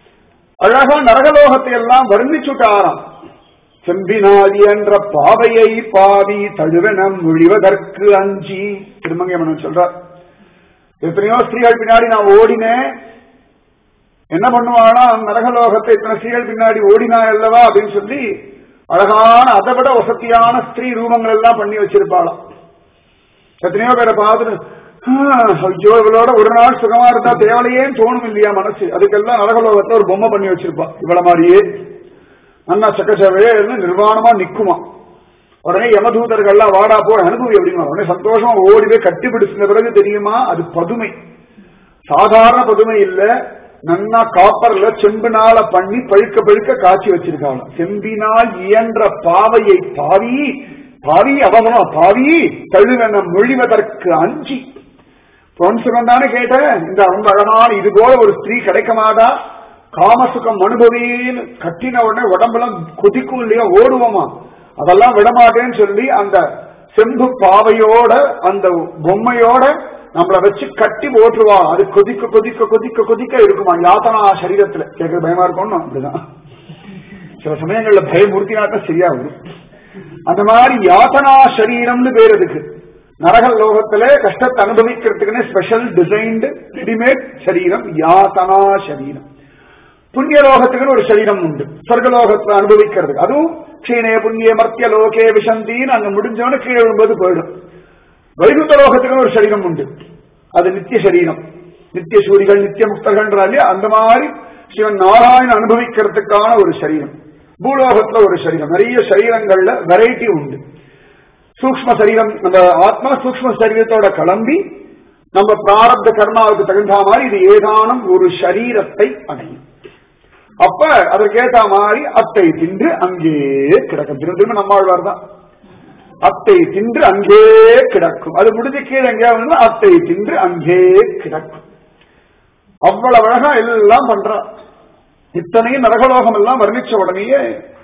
Speaker 1: அழகா நரகலோகத்தை எல்லாம் வர்ணிச்சுட்டாராம். செம்பினாதி என்ற பாவையை பாவி தழுவனம் ஒழிவதற்கு அஞ்சி, திருமங்கை சொல்றார். எத்தனையோ ஸ்திரீகள் பின்னாடி நான் ஓடினேன், என்ன பண்ணுவானா நரகலோகத்தை இத்தனை ஸ்திரீகள் பின்னாடி ஓடினா அல்லவா அப்படின்னு சொல்லி அழகான அதை விட வசதியான ஸ்திரீ ரூபங்கள் எல்லாம் பண்ணி வச்சிருப்பாளாம். எத்தனையோ பேரை பார்த்துட்டு ஐயோ இவளோட ஒரு நாள் சுகமா இருந்தா தேவலையேன்னு தோணும் இல்லையா மனசு, அதுக்கெல்லாம் நரகலோகத்துல ஒரு பொம்மை பண்ணி வச்சிருப்பா. இவள மாதிரியே நல்லா சக்கச்சவே நிர்வாணமா நிக்குமா. உடனே யமதூதர்கள்லாம் வாடா போ அனுபவி அப்படின்னா உடனே சந்தோஷமா ஓடிவே கட்டிப்பிடிச்சின பிறகு தெரியுமா அது பதுமை, சாதாரண பதுமை இல்ல, நன்னா காப்பர்ல செம்பினால பண்ணி பழுக்க பழுக்க காய்ச்சி வச்சிருக்காங்க. செம்பினால் இயன்ற பாவையை பாவி பாவி அவசரமா பாவி தழுவன மொழிவதற்கு அஞ்சி. பொன் சுகம் தானே கேட்ட, இந்த ரொம்ப அழகான இது போல ஒரு ஸ்திரீ கிடைக்கமாதா, காமசுகம் அனுபவின்னு கட்டின உடனே உடம்பெல்லாம் கொதிக்கும் இல்லையா, ஓடுவோமா. அதெல்லாம் விடமாட்டேன்னு சொல்லி அந்த செம்பு பாவையோட அந்த பொம்மையோட நம்மளை வச்சு கட்டி ஓட்டுருவா. அது கொதிக்க கொதிக்க கொதிக்க கொதிக்க இருக்குமா யாத்தனா சரீரத்துல. கேட்கறது பயமா இருக்கணும். அப்படிதான் சில சமயங்கள்ல பயமுறுத்தினாத்தான் சரியா வரும். அந்த மாதிரி யாத்தனா சரீரம்னு பேர் அதுக்கு. நரக லோகத்துல கஷ்டத்தை அனுபவிக்கிறதுக்குன்னு ஸ்பெஷல் டிசைன்டு ரெடிமேட் சரீரம் யாத்தனா சரீரம். புண்ணிய லோகத்துக்குன்னு ஒரு சரீரம் உண்டு சொர்க்கலோகத்துல அனுபவிக்கிறதுக்கு. அதுவும் க்ஷீணே புண்ணிய மர்த்திய லோகே விஷந்தின்னு அங்க முடிஞ்சவனு கீழே விழும்போது போயிடும். வைகுந்த லோகத்துக்குன்னு ஒரு சரீரம் உண்டு. அது நித்திய சரீரம். நித்திய சூரிகள் நித்திய முக்தர்கள்ன்றாலே அந்த மாதிரி சிவன் நாராயணன் அனுபவிக்கிறதுக்கான ஒரு சரீரம். பூலோகத்துல ஒரு சரீரம். நிறைய சரீரங்கள்ல வெரைட்டி உண்டு. சூக்ம சரீரம் நம்ம ஆத்மா சூக்ம சரீரத்தோட கிளம்பி நம்ம பிராரப்த கர்மாவுக்கு தகுந்த மாதிரி இது ஏதானும் ஒரு சரீரத்தை அடையும். அப்ப அதற்கேற்ற மாதிரி அத்தை தின்று அங்கே கிடக்கும். திரும்ப திரும்ப நம்மாழ்வார் தான் அத்தை தின்று அங்கே கிடக்கும். அது முடிஞ்ச கீழே எங்கேயாவது அத்தை தின்று அங்கே கிடக்கும். அவ்வளவு அழகா எல்லாம் பண்றா. இத்தனையும் நரகலோகம் எல்லாம் வர்ணிச்ச உடனேயே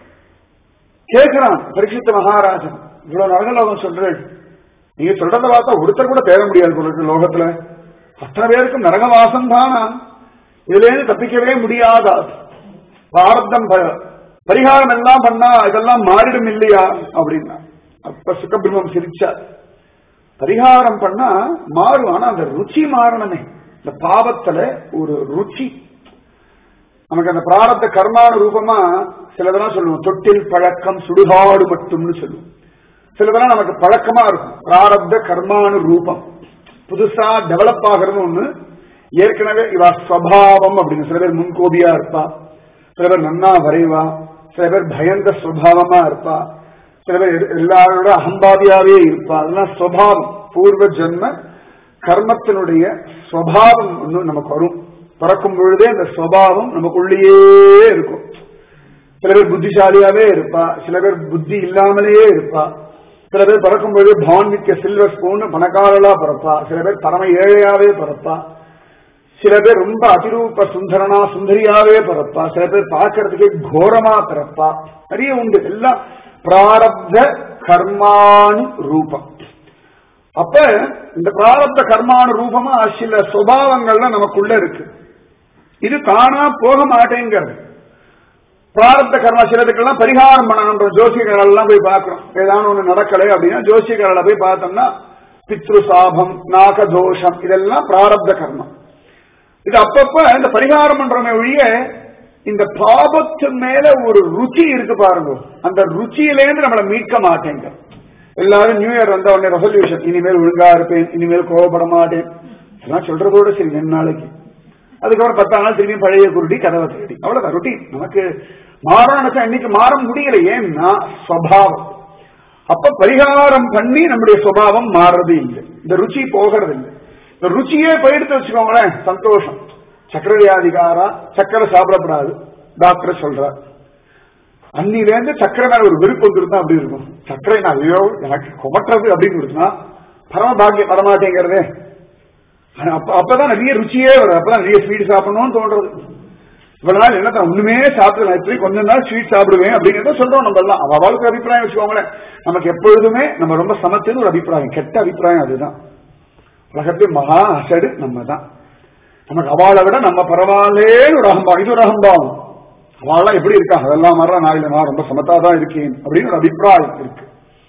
Speaker 1: கேட்கிறான் பரீட்சித்த மகாராஜன், இவ்வளவு நரகலோகம் சொல்றேன், நீங்க சொல்றத பார்த்தா ஒருத்தர் கூட தேட முடியாது லோகத்துல. அத்தனை பேருக்கும் நரகவாசம் தானா? இதுல இருந்து தப்பிக்கவே முடியாதா? பிராரப்தம் பரிகாரம் எல்லாம் பண்ணா இதெல்லாம் மாறிடும் இல்லையா அப்படின்னா. அப்ப சுகபிரம்மம் சிரிச்சார். பரிகாரம் பண்ணா மாறும், ஆனா அந்த ருச்சி மாறணுமே. இந்த பாவத்துல ஒரு ருச்சி நமக்கு அந்த பிராரப்த கர்மான ரூபமா சிலதெல்லாம் சொல்லுவோம். தொட்டில் பழக்கம் சுடுகாடு மட்டும்னு சொல்லுவோம். சிலதெல்லாம் நமக்கு பழக்கமா இருக்கும். பிராரப்த கர்மானு ரூபம் புதுசா டெவலப் ஆகிறது ஒண்ணு. ஏற்கனவே இவா ஸ்வபாவம் அப்படின்னு சில பேர் முன்கோபியா இருப்பா, சில பேர் நன்னா வரைவா, சில பேர் பயந்த சுவாவமா இருப்பா, சில பேர் எல்லாரோட அகம்பாதியாவே இருப்பா. அதெல்லாம் ஸ்வபாவம், பூர்வ ஜென்ம கர்மத்தினுடைய ஸ்வபாவம் ஒண்ணு நமக்கு வரும். பிறக்கும் பொழுதே அந்த ஸ்வபாவம் நமக்குள்ளேயே இருக்கும். சில பேர் புத்திசாலியாவே இருப்பா, சில பேர் புத்தி இல்லாமலேயே இருப்பா. சில பேர் பிறக்கும் பொழுது பான்விக்க சில்வர் ஸ்பூன் பணக்காரலா பிறப்பா, சில பேர் பரம ஏழையாவே பிறப்பா, சில பேர் ரொம்ப அதிரூப சுந்தரனா சுந்தரியாவே பிறப்பா, சில பேர் பார்க்கறதுக்கே கோரமா பிறப்பா. நிறைய உண்டு. எல்லாம் பிராரப்த கர்மானு ரூபம். அப்ப இந்த பிராரப்த கர்மானு ரூபமா சில சுபாவங்கள்லாம் நமக்குள்ள இருக்கு. இது தானா போக மாட்டேங்கிறது. பிராரப்த கர்மா சிலதுக்கெல்லாம் பரிகாரம் பண்ணணும்ன்ற ஜோசியர்கள் எல்லாம் போய் பார்க்கிறோம். ஏதாவது ஒண்ணு நடக்கலை அப்படின்னா ஜோசியர்களை போய் பார்த்தோம்னா பித்ரு சாபம், நாகதோஷம், இதெல்லாம் பிராரப்த கர்மம். இது அப்பப்ப இந்த பரிகாரம் பண்றவங்க ஒழிய இந்த பாபத்து மேல ஒரு ருச்சி இருக்கு பாருங்க. அந்த ருச்சியிலேருந்து நம்மளை மீட்க மாட்டேங்க. எல்லாரும் நியூ இயர் வந்த உடனே ரெசல்யூஷன், இனிமேல் ஒழுங்கா இருப்பேன், இனிமேல் கோவப்பட மாட்டேன் எல்லாம் சொல்றதோட சரி ரெண்டு நாளைக்கு. அதுக்கப்புறம் பத்தாம் நாள் திரும்பி பழைய குருடி கதவை திருடி, அவ்வளவுதான் ரொட்டீன். நமக்கு மாறணும் இன்னைக்கு மாற முடியல. ஏன்னா சுவாவம். அப்ப பரிகாரம் பண்ணி நம்முடைய சுபாவம் மாறுறது இல்லை, இந்த ருச்சி போகிறது இல்லை. இந்த ருச்சியே போயிடுத்து வச்சுக்கோங்களேன், சந்தோஷம். சக்கரை வியாதிகாரா சக்கரை சாப்பிடப்படாது டாக்டர் சொல்றார். அன்னிலேருந்து சக்கரை மேல ஒரு விருப்பம் வந்துருந்தா அப்படி இருக்கும். சக்கரை நான் ஐயோ எனக்கு குமட்டுறது அப்படின்னு இருக்குன்னா பரமபாகியம் வரமாட்டேங்கிறதே. அப்பதான் நிறைய ருச்சியே வரும். அப்பதான் நிறைய ஸ்வீட் சாப்பிடணும்னு தோன்றது. இவ்வளவு நாள் என்ன ஒண்ணுமே சாப்பிடலாம், இப்படி கொஞ்ச நாள் ஸ்வீட் சாப்பிடுவேன் அப்படிங்கிறத சொல்றோம். நம்ம எல்லாம் அவளுக்கு அபிப்பிராயம் வச்சுக்கோங்களேன். நமக்கு எப்பொழுதுமே நம்ம ரொம்ப சமத்துன்னு ஒரு அபிப்பிராயம், கெட்ட அபிப்பிராயம் அதுதான். உலகத்தை மகா அசடு நம்ம தான். நமக்கு அவளை விட நம்ம பரவாயில்லேன்னு ஒரு அகம்பாவம், இது ஒரு அகம்பாவம். அவள்லாம் எப்படி இருக்கா, அதெல்லாம் மாறா, நான் இல்லை நான் ரொம்ப சமத்தாதான் இருக்கேன் அப்படின்னு ஒரு அபிப்பிராயம் இருக்கு.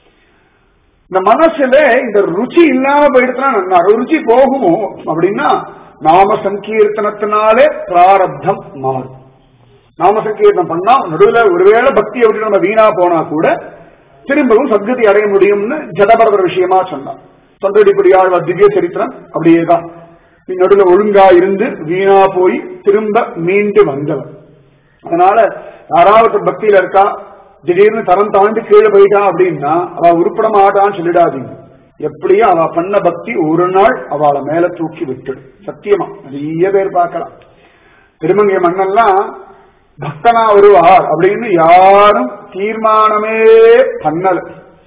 Speaker 1: இந்த மனசுல இந்த ருச்சி இல்லாம போயிடுச்சுன்னா ருச்சி போகுமோ அப்படின்னா நாம சங்கீர்த்தனத்தினாலே பிராரப்தம் மாறும். நாம சங்கீர்த்தனம் பண்ணா நடுவில் ஒருவேளை பக்தி அப்படின்னு நம்ம வீணா போனா கூட திரும்பவும் சத்கதி அடைய முடியும்னு ஜடபரதர் விஷயமா சொன்னான். தொண்டடிப்படியாழ்வ திவ்ய சரித்திரம் அப்படியேதான். நீ நடுவில் ஒழுங்கா இருந்து வீணா போய் திரும்ப மீண்டு வந்தவன். அதனால யாராவது பக்தியில இருக்கா திடீர்னு தரம் தாண்டி கீழே போயிட்டா அப்படின்னா அவ உருப்பட மாட்டான்னு சொல்லிடாதீங்க. எப்படியும் அவ பண்ண பக்தி ஒரு நாள் அவளை மேல தூக்கி விட்டுடு. சத்தியமா நிறைய பேர் பார்க்கலாம். திருமங்கை மன்னெல்லாம் பக்தனா வருவார் அப்படின்னு யாரும் தீர்மானமே பண்ணல.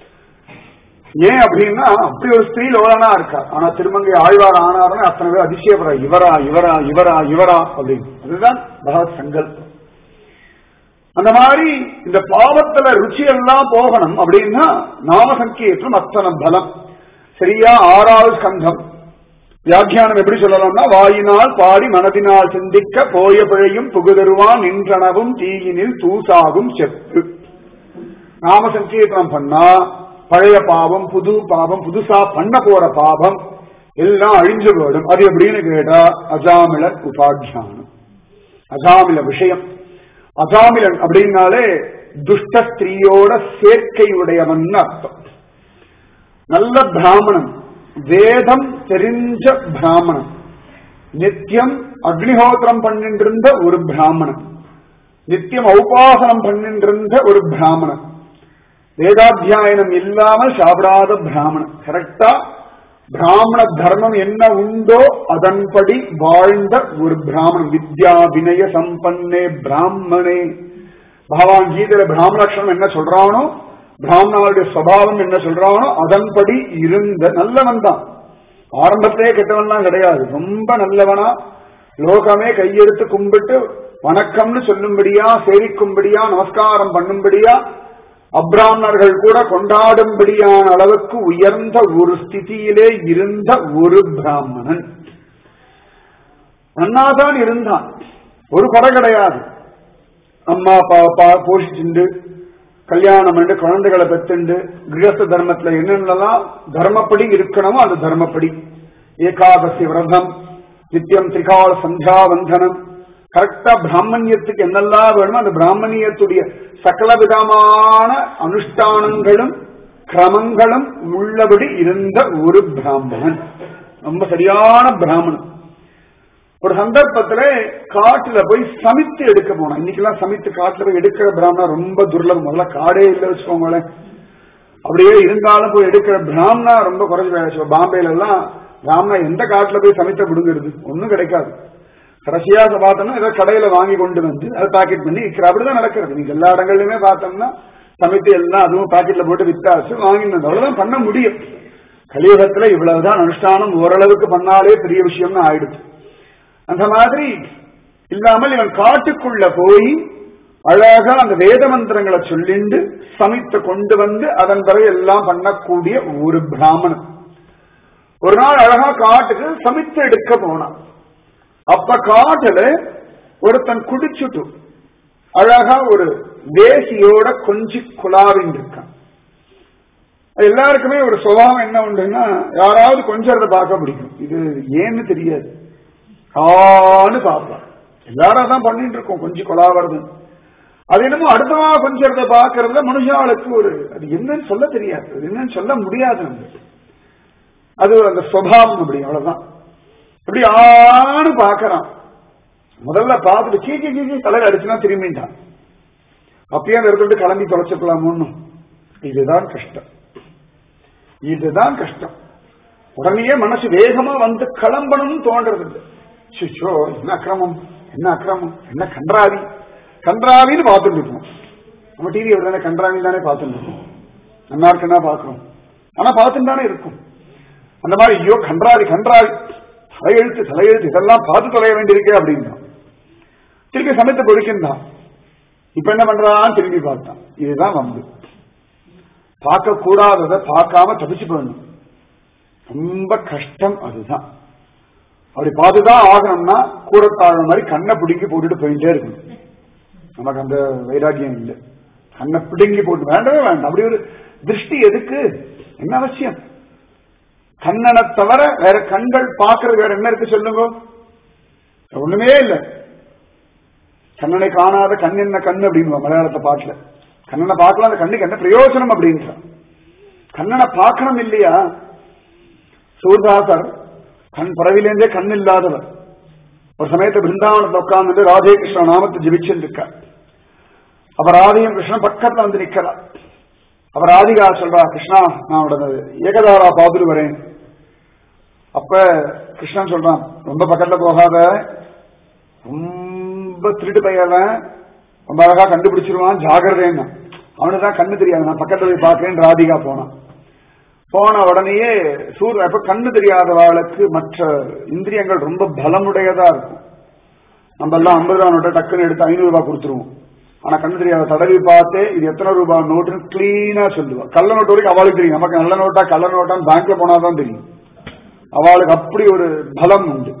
Speaker 1: ஏன் அப்படின்னா அப்படி ஒரு ஸ்திரீ லோலனா இருக்கா. ஆனா திருமங்கை ஆழ்வார் ஆனாருன்னு அத்தனை பேர் அதிசயப்படுறா, இவரா இவரா இவரா இவரா அப்படின்னு. அதுதான் பகவத் சங்கல்பம். அந்த மாதிரி இந்த பாவத்துல ருச்சி எல்லாம் போகணும் அப்படின்னா நாம சங்கீர்த்தனம் அத்தனை பலம். சரியா ஆறாவது ஸ்கந்தம் வியாக்கியானம் எப்படி சொல்லலாம்னா, வாயினால் பாடி மனதினால் சிந்திக்க போய பிழையும் புகுதருவான் நின்றனவும் தீயினில் தூசாகும் செப்பு. நாம சங்கீர்த்தனம் பண்ணா பழைய பாவம் புது பாவம் புதுசா பண்ண போற பாவம் எல்லாம் அழிஞ்சு போயிடும். அது எப்படின்னு கேட்டா அஜாமில உபாத்தியானம், அஜாமில விஷயம். அஜாமிலன் அப்படின்னாலே துஷ்ட ஸ்திரீயோட சேர்க்கையுடையவன் அர்த்தம். நல்ல பிராமணன், வேதம் தெரிஞ்ச பிராமணன், நித்தியம் அக்னிஹோத்திரம் பண்ணின்றிருந்த ஒரு பிராமணன், நித்தியம் உபாசனம் பண்ணின்றிருந்த ஒரு பிராமணன், வேதாத்தியாயனம் இல்லாமல் சாப்பிடாத பிராமணன், கரெக்டா பிராமண தர்மம் என்ன உண்டோ அதன்படி வாழ்ந்த ஒரு பிராமணன். வித்யா வினய சம்பன்னே பிராமணே. பகவான் கீதையில பிராமண லட்சணம் என்ன சொல்றானோ, பிராமணனுடைய சுபாவம் என்ன சொல்றானோ அதன்படி இருந்த நல்லவன் தான். ஆரம்பத்திலே கெட்டவன்லாம் கிடையாது, ரொம்ப நல்லவனா, லோகமே கையெடுத்து கும்பிட்டு வணக்கம்னு சொல்லும்படியா, சேவிக்கும்படியா, நமஸ்காரம் பண்ணும்படியா, அப்ராமணர்கள் கூட கொண்டாடும்படியான அளவுக்கு உயர்ந்த ஒரு ஸ்திதியிலே இருந்த ஒரு பிராமணன். நன்னாதான் இருந்தான், ஒரு குறை கிடையாது. அம்மா அப்பா போஷிச்சுண்டு கல்யாணம் பண்ணி குழந்தைகளை பெற்றுண்டு கிரகஸ்த தர்மத்துல என்னென்னலாம் தர்மப்படி இருக்கணுமோ அது தர்மப்படி. ஏகாதசி விரதம், நித்தியம் திரிகால சந்தியாவந்தனம், கரெக்டா பிராமணியத்துக்கு என்னெல்லாம் வேணுமோ அந்த பிராமணியத்துடைய சகல விதமான அனுஷ்டானங்களும் கிரமங்களும் உள்ளபடி இருந்த ஒரு பிராமணன், ரொம்ப சரியான பிராமணன். ஒரு சந்தர்ப்பத்துல காட்டுல போய் சமைத்து எடுக்க போனோம். இன்னைக்கெல்லாம் சமைத்து காட்டுல போய் எடுக்கிற பிராமணா ரொம்ப துர்லபம். முதல்ல காடே இல்லை வச்சுக்கோங்களேன். அப்படியே இருந்தாலும் போய் எடுக்கிற பிராமணா ரொம்ப குறைஞ்சு போயிடுச்சு. பாம்பேல எல்லாம் பிராமணா எந்த காட்டுல போய் சமைத்த விடுங்கிறது ஒன்னும் கிடைக்காது. கடைசியா பார்த்தோம்னா ஏதோ கடையில வாங்கி கொண்டு வந்து அதை பாக்கெட் பண்ணி விற்கிற, அப்படிதான் நடக்கிறது. நீங்க எல்லா இடங்கள்லயுமே பார்த்தோம்னா சமைத்து எல்லாம் அதுவும் பாக்கெட்ல போட்டு வித்தாச்சு வாங்கிட்டு அவ்வளவுதான் பண்ண முடியும். கலியுகத்துல இவ்வளவுதான் அனுஷ்டானம் ஓரளவுக்கு பண்ணாலே பெரிய விஷயம்னு ஆயிடுச்சு. அந்த மாதிரி இல்லாமல் இவன் காட்டுக்குள்ள போய் அழகா அந்த வேத மந்திரங்களை சொல்லிண்டு சமைத்து கொண்டு வந்து அதன் பிறகு எல்லாம் பண்ணக்கூடிய ஒரு பிராமணன். ஒரு நாள் அழகா காட்டுக்கு சமைத்து எடுக்க போனான். அப்ப காட்டுல ஒருத்தன் குடிச்சுட்டு அழகா ஒரு வேசியோட கொஞ்சி குலாவின் இருக்கான். எல்லாருக்குமே ஒரு சுபாவம் என்ன உண்டுன்னா, யாராவது கொஞ்சம் பார்க்க பிடிக்கும். இது ஏன்னு தெரியாது, ஆன்னு பார்ப்பான். எல்லாரும் தான் பண்ணிட்டு இருக்கோம் கொஞ்சம் கொலாவது. அது என்னமோ அடுத்தவா கொஞ்சத்தை பாக்குறதுல மனுஷாளுக்கு ஒரு அது என்னன்னு சொல்ல தெரியாது, அது என்னன்னு சொல்ல முடியாது நம்மளுக்கு. அது அந்த சுபாவம் அப்படி, அவ்வளவுதான். இப்படி ஆன்னு பாக்கிறான். முதல்ல பார்த்துட்டு கீக்கி கீக்கி தலையில அடிச்சுனா திரும்பிட்டான். அப்பயே அந்த இடத்துல கிளம்பி தொலைச்சிக்கலாமோன்னு. இதுதான் கஷ்டம், இதுதான் கஷ்டம். உடனே மனசு வேகமா வந்து கிளம்பணும்னு தோன்றது இல்லை. சிச்சோ என்ன அக்கிரமம், என்ன அக்கிரமம், என்ன கன்றாவி, கன்றாவின்னு பார்த்துட்டு இருக்கோம். நம்ம டிவி எவ்வளவு கன்றாவி தானே பார்த்துட்டு இருக்கோம், நல்லா இருக்குன்னா பாக்குறோம், ஆனா பார்த்துட்டு தானே இருக்கும். அந்த மாதிரி ஐயோ கன்றாவி கன்றாவி தலையெழுத்து தலையெழுத்து இதெல்லாம் பார்த்து தொலைய வேண்டியிருக்கே அப்படின்னா திருப்பி சமைத்து பொழிக்கின்றான். இப்ப என்ன பண்றான், திரும்பி பார்த்தான். இதுதான் வந்து பார்க்க கூடாததை பார்க்காம தப்பிச்சு போயிடணும், ரொம்ப கஷ்டம். அதுதான் அப்படி பார்த்துதான் ஆகணும்னா கூடத்தாழ மாதிரி கண்ணை பிடுங்கி போட்டுட்டு போயிட்டே இருக்கணும். நமக்கு அந்த வைராக்கியம் இல்லை, கண்ணை பிடுங்கி போட்டு வேண்டவே வேண்டாம். அப்படி ஒரு திருஷ்டி எதுக்கு, என்ன அவசியம்? கண்ணனை தவிர வேற கண்கள் பார்க்கறது வேற என்ன இருக்கு சொல்லுங்க? ஒண்ணுமே இல்லை. கண்ணனை காணாத கண் என்ன கண்ணு அப்படின்னு மலையாளத்தை பாட்டுல கண்ணனை பார்க்கலாம், அந்த கண்ணுக்கு என்ன பிரயோஜனம் அப்படின்ற. கண்ணனை பார்க்கணும் இல்லையா? சூர்தாசர் கண் பறவிலேருந்தே கண் இல்லாதவர். ஒரு சமயத்தை பிருந்தாவனத்தை உட்கார்ந்து ராதே கிருஷ்ண நாமத்தை ஜெபிச்சுட்டு இருக்க. அப்ப ராதையும் கிருஷ்ணன் பக்கத்துல வந்து நிக்கிறார். அப்ப ராதிகா சொல்றா, கிருஷ்ணா நான் உடனே ஏகதாரா பாத்துட்டு வரேன். அப்ப கிருஷ்ணன் சொல்றான், ரொம்ப பக்கத்துல போகாத, ரொம்ப திருட்டு பையன், ரொம்ப அழகா கண்டுபிடிச்சிருவான், ஜாகிரதைன்னா. அவனுதான் கண்ணு தெரியாது, நான் பக்கத்துல போய் பாக்குறேன். ராதிகா போனான். போன உடனேயே சூரிய அப்ப கண்ணு தெரியாதவாளுக்கு மற்ற இந்திரியங்கள் ரொம்ப பலமுடையதா இருக்கும். நம்ம எல்லாம் ஐம்பது ரூபா நோட்டை டக்குன்னு எடுத்து ஐநூறு ரூபாய் கொடுத்துருவோம். ஆனா கண்ணு தெரியாத தடவி பார்த்து இது எத்தனை ரூபாய் நோட்டுன்னு கிளீனா சொல்லுவா. கள்ள நோட்டு வரைக்கும் அவளுக்கு தெரியும். நமக்கு நல்ல நோட்டா கள்ள நோட்டான்னு பேங்க்ல போனாதான் தெரியும். அவளுக்கு அப்படி ஒரு பலம் உண்டு.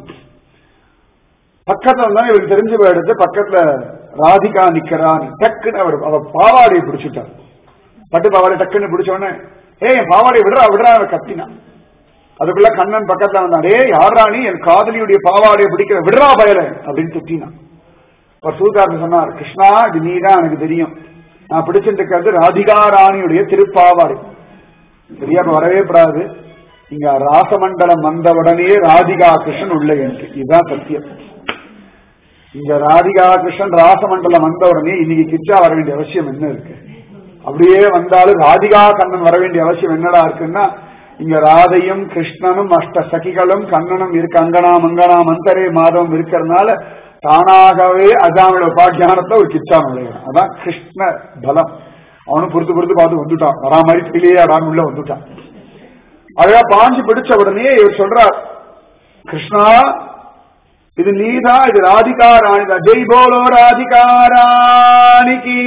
Speaker 1: பக்கத்துல இருந்தா இவருக்கு தெரிஞ்சு போயிடுத்து. பக்கத்துல ராதிகா நிக்கிறான்னு டக்குன்னு அவர் அவ பாவாடையை பிடிச்சுட்டார். பட்டு பாவாடை டக்குன்னு பிடிச்ச உடனே ஏ என் பாவாடையை விடுறா விடுறா அவ கத்தினா. அதுக்குள்ள கண்ணன் பக்கத்துல வந்தான். ஏ யாராணி என் காதலியுடைய பாவாடையை பிடிக்கிற விடுறா பயல அப்படின்னு திட்டினான். அவர் சூதார்த்த சொன்னார், கிருஷ்ணா இது நீதான் எனக்கு தெரியும். நான் பிடிச்சிட்டு இருக்கிறது ராதிகா ராணியுடைய திருப்பாவாடை. சரியா வரவே கூடாது. இங்க ராசமண்டலம் வந்த உடனே ராதிகா கிருஷ்ணன் உள்ள என்று இதுதான் சத்தியம். இங்க ராதிகா கிருஷ்ணன் ராசமண்டலம் வந்த உடனே இன்னைக்கு கிச்சா வர வேண்டிய அவசியம் என்ன இருக்கு? அப்படியே வந்தாலும் ராதிகா கண்ணன் வர வேண்டிய அவசியம் என்னடா இருக்குன்னா, இங்க ராதையும் கிருஷ்ணனும் அஷ்ட சகிகளும் கண்ணனும் இருக்கு. அங்கனா மங்கனா மந்தரே மாதவம் இருக்கிறதுனால தானாகவே அஜாமில உபாக்கியானத்தை ஒரு கிச்சா நுழையான். அதான் கிருஷ்ண பலம். அவனும் பொறுத்து பொறுத்து பார்த்து வந்துட்டான். வரா மாதிரி பிள்ளையே அடான் உள்ள வந்துட்டான். அழகா பாஞ்சு பிடிச்ச உடனே இவர் சொல்றார், கிருஷ்ணா இது நீதான், இது ராதிகா ராணிதான். ஜெய் போலோ ராதிகா ராணிக்கு.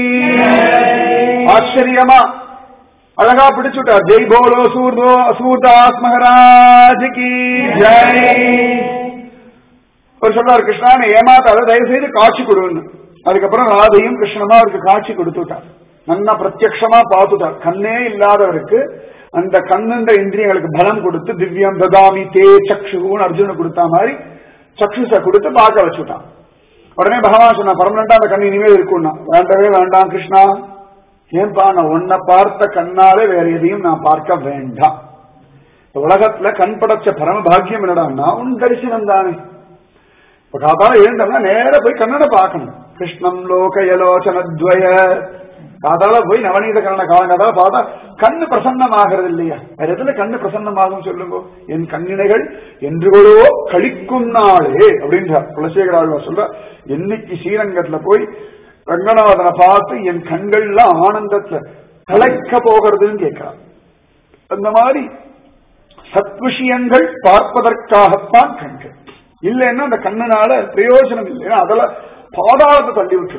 Speaker 1: ஆச்சரியமா அழகா பிடிச்சுட்டார். ஜெய் போலோ சூர்தோ சூர்தாஸ் மகாராஜிக்கு ஜெய். அவர் சொல்றாரு, கிருஷ்ணானை ஏமாத்தாத, தயவு செய்து காட்சி கொடுன்னு. அதுக்கப்புறம் ராதையும் கிருஷ்ணமா அவருக்கு காட்சி கொடுத்துட்டார். நல்லா பிரத்யக்ஷமா பார்த்துட்டார். கண்ணே இல்லாதவருக்கு அந்த கண்ணுன்ற இந்திரியங்களுக்கு பலம் கொடுத்து திவ்யம் ததாமி தே சக்ஷுன்னு அர்ஜுன கொடுத்த மாதிரி சக்ஷுச கொடுத்து பார்க்க வச்சுட்டான். உடனே பகவான் சொன்னா, பர்மனண்டா அந்த கண் இனிமேல் இருக்கும்னா. வேண்டவே வேண்டாம் கிருஷ்ணா. ஏன்பா, நான் உன்னை பார்த்த கண்ணாலே வேற எதையும் நான் பார்க்க வேண்டாம். உலகத்துல கண் படைச்ச பரம பாக்கியம் என்னடான்னா உன் தரிசனம் தானே. இப்ப காத்தால எழுந்தோம்னா நேர போய் கண்ணனை பார்க்கணும். கிருஷ்ணம் லோகயலோச்சனத்வய. காதால போய் நவநீத கண்ண காலங்காதால பார்த்தா கண்ணு பிரசன்னமாகிறது இல்லையா? வேற எதுல கண்ணு பிரசன்னமாகும் சொல்லுங்க? என் கண்ணினைகள் என்றுகளோ கழிக்கும் நாளே அப்படின்றார் குலசேகராழ்வார் சொல்ற. என்னைக்கு ஸ்ரீரங்கத்துல போய் ரங்கநாதனை பார்த்து என் கண்கள்லாம் ஆனந்தத்துல கலைக்க போகிறதுன்னு கேட்கிறார். அந்த மாதிரி சத்விஷயங்கள் பார்ப்பதற்காகத்தான் கண்கள். இல்லைன்னா அந்த கண்ணனால பிரயோஜனம் இல்லை. அதெல்லாம் பாதாளத்தை தள்ளி விட்டு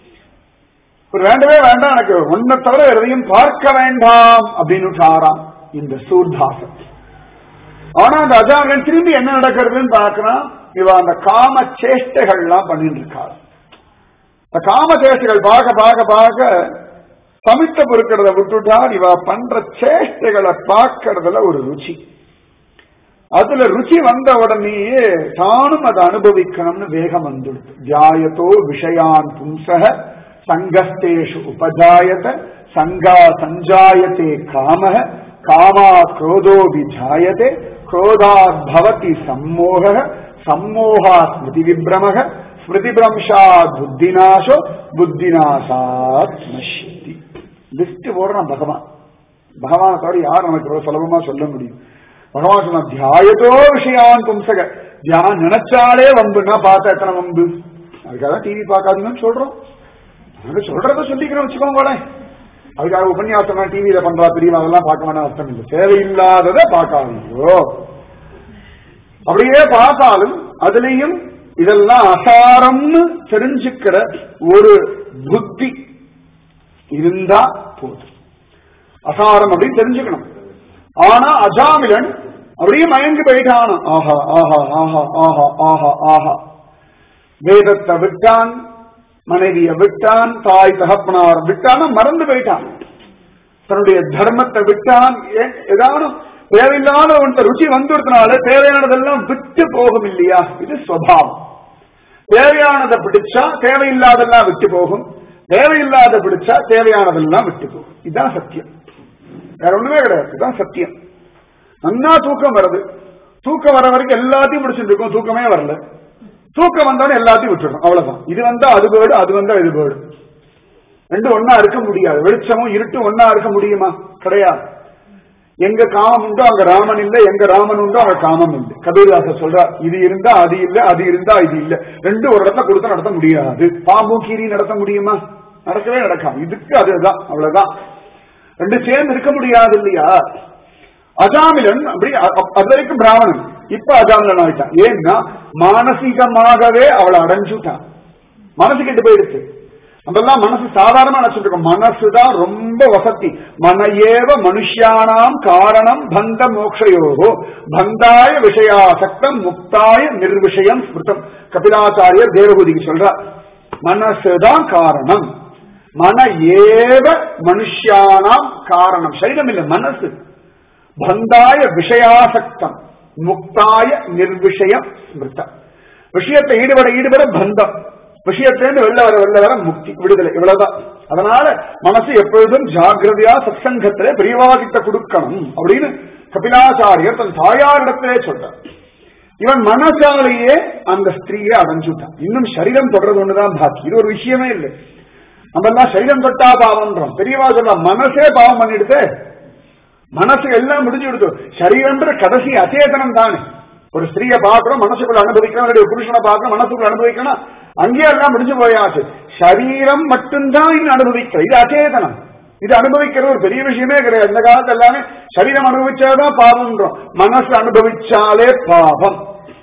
Speaker 1: வேண்டவே வேண்டாம், எனக்கு ஒன்ன தவிர எதையும் பார்க்க வேண்டாம் அப்படின்னு ஆறாம் இந்த சூர்தாசன். ஆனா அந்த அஜாமிலன் திரும்பி என்ன நடக்கிறதுன்னு பார்க்கலாம். இவ அந்த காம சேஷ்டைகள் எல்லாம் பண்ணிட்டு இருக்காரு. இந்த காம சேஷ்டைகள் பார்க்க பார்க்க பார்க்க சமித்த பொறுக்கிறத விட்டுட்டார். இவ பண்ற சேஷ்டைகளை பார்க்கறதுல ஒரு ருச்சி. அதுல ருச்சி வந்த உடனேயே தானும் அதை அனுபவிக்கணும்னு வேகம் வந்துடுது. தியாயத்தோ விஷயான் பும்சக சங்கஸ்தேஷு உபஜாயத சங்கா சஞ்சாயத்தே காமஹ காமாத் குரோதோ விஜாயதே குரோதாத் பவதி சம்மோக சம்மோகாத் ஸ்மிருதி விப்ரமஹ ஸ்மிருதி பிரம்சாத் புத்திநாசோ புத்திநாசாத் நஷ்யதி. லிஸ்ட் போடுறான் பகவான். பகவானை தவிர யார் நமக்கு சுலபமா சொல்ல முடியும்? பகவான் சொன்ன தியாயத்தோ விஷயான் பும்சக. தியானம் நினைச்சாலே வம்புன்னா பார்த்தா எத்தனை வம்பு. அதுக்காக டிவி பார்க்காதுன்னு சொல்றோம். சொல்றத சொல்லிக்கிறோம் வச்சுக்கோங்க. அதுக்காக உபன்யாசம் டிவியில பண்றா தெரியும் அதெல்லாம் பார்க்க வேண்டாம் அர்த்தம் இல்லை. தேவையில்லாததை பார்க்காதீங்களோ. அப்படியே பார்த்தாலும் அதுலயும் இதெல்லாம் அசாரம்னு தெரிஞ்சுக்கிற ஒரு புத்தி இருந்தா போதும். அசாரம் அப்படின்னு தெரிஞ்சுக்கணும். ஆனா அஜாமிலன் அப்படியே மயங்கி போயிட்டான். ஆஹா ஆஹா ஆஹா ஆஹா ஆஹா ஆஹா. வேதத்தை விட்டான், மனைவியை விட்டான், தாய் தகப்பனார் விட்டான மறந்து போயிட்டான். தன்னுடைய தர்மத்தை விட்டான். ஏதாவது தேவையில்லாத ஒன்ற ருச்சி வந்துடுறதுனால தேவையானதெல்லாம் விட்டு போகும் இல்லையா? இது சுபாவம். தேவையானதை பிடிச்சா தேவையில்லாதெல்லாம் விட்டு போகும், தேவையில்லாத பிடிச்சா தேவையானதெல்லாம் விட்டு போகும். இதுதான் சத்தியம். வேற ஒண்ணுமே கிடையாது. இதுதான் சத்தியம். நன்னா தூக்கம் வருது. தூக்கம் வர வரைக்கும் எல்லாத்தையும் பிடிச்சிட்டு இருக்கும். தூக்கமே வரல. தூக்கம் வந்தாலும் எல்லாத்தையும் விட்டுடும். அவ்வளவுதான். இது வந்தா அது போயிடு, அது வந்தா இது போயிடு. ரெண்டும் ஒன்னா இருக்க முடியாது. வெளிச்சமும் இருட்டும் ஒன்னா இருக்க முடியுமா? கிடையாது. எங்க காமம் உண்டோ அங்க ராமன் இல்லை, எங்க ராமன் உண்டோ அங்க காமம் இல்லை. கபீர்தாசர் சொல்றார், இது இருந்தா அது இல்லை, அது இருந்தா இது இல்லை. ரெண்டும் ஒரு இடத்துல கொடுத்தா நடத்த முடியாது. பாம்பு கீரி நடத்த முடியுமா? நடக்கவே நடக்காது. இதுக்கு அதுதான், அவ்வளவுதான். ரெண்டு சேர்ந்து இருக்க முடியாது இல்லையா? அஜாமிலன் அப்படி அது வரைக்கும் பிராமணன், இப்ப அஜாமிலன் ஆயிட்டான். ஏன்னா மானசீகமாகவே அவளை அடைஞ்சுட்டான். மனசு கெட்டு போயிடுச்சு. அதெல்லாம் மனசு சாதாரணமா நினைச்சிட்டு இருக்கோம். மனசுதான் ரொம்ப வசதி. மன ஏவ மனுஷியானாம் காரணம் பந்த மோக்ஷயோகோ பந்தாய விஷயாசக்தம் முக்தாய நிர்விஷயம் ஸ்மிருதம். கபிலாச்சாரியர் தேவகூதிக்கு சொல்றார், மனசுதான் காரணம். மன ஏவ மனுஷியானாம் காரணம், சரீரம் இல்ல மனசு. பந்தாய விஷயாசக்தம் முக்தாய நிர்விஷயம் ஸ்மிருதம். விஷயத்தை ஈடுபட ஈடுபட பந்தம், விஷயத்திலிருந்து வெளில வர வெளில வர முக்தி, விடுதலை, இவ்வளவுதான். அதனால மனசு எப்பொழுதும் ஜாகிரதையா சத்சங்கத்திலே பிரியவாதித்த கொடுக்கணும் அப்படின்னு கபிலாச்சாரியர் தன் தாயாரிடத்திலே சொல்றார். இவன் மனசாலேயே அந்த ஸ்திரீயை அடைஞ்சுட்டான். இன்னும் சரீரம் தொடர்றது ஒண்ணுதான் பாக்கி. இது ஒரு விஷயமே இல்லை. நம்ம எல்லாம் சரீரம் தொட்டா பாவம்ன்றோம். பெரியவா சொல்ற மனசே பாவம் பண்ணிடுது. மனசு எல்லாம் முடிஞ்சு விடுது. சரீரம்ன்ற கடைசி அச்சேதனம் தானே. ஒரு ஸ்திரீயை பார்க்கிறோம், மனசுக்குள்ள அனுபவிக்கணும். ஒரு புருஷனை பார்க்கணும், மனசுக்குள்ள அனுபவிக்கணும். அங்கேயே எல்லாம் முடிஞ்சு போயாச்சு. சரீரம் மட்டும்தான் இன்னும் அனுபவிக்கிற. இது அச்சேதனம். இது அனுபவிக்கிறது ஒரு பெரிய விஷயமே கிடையாது. இந்த காலத்து எல்லாமே சரீரம் அனுபவிச்சாதான் பாவம்ன்றோம். மனசு அனுபவிச்சாலே பாவம்.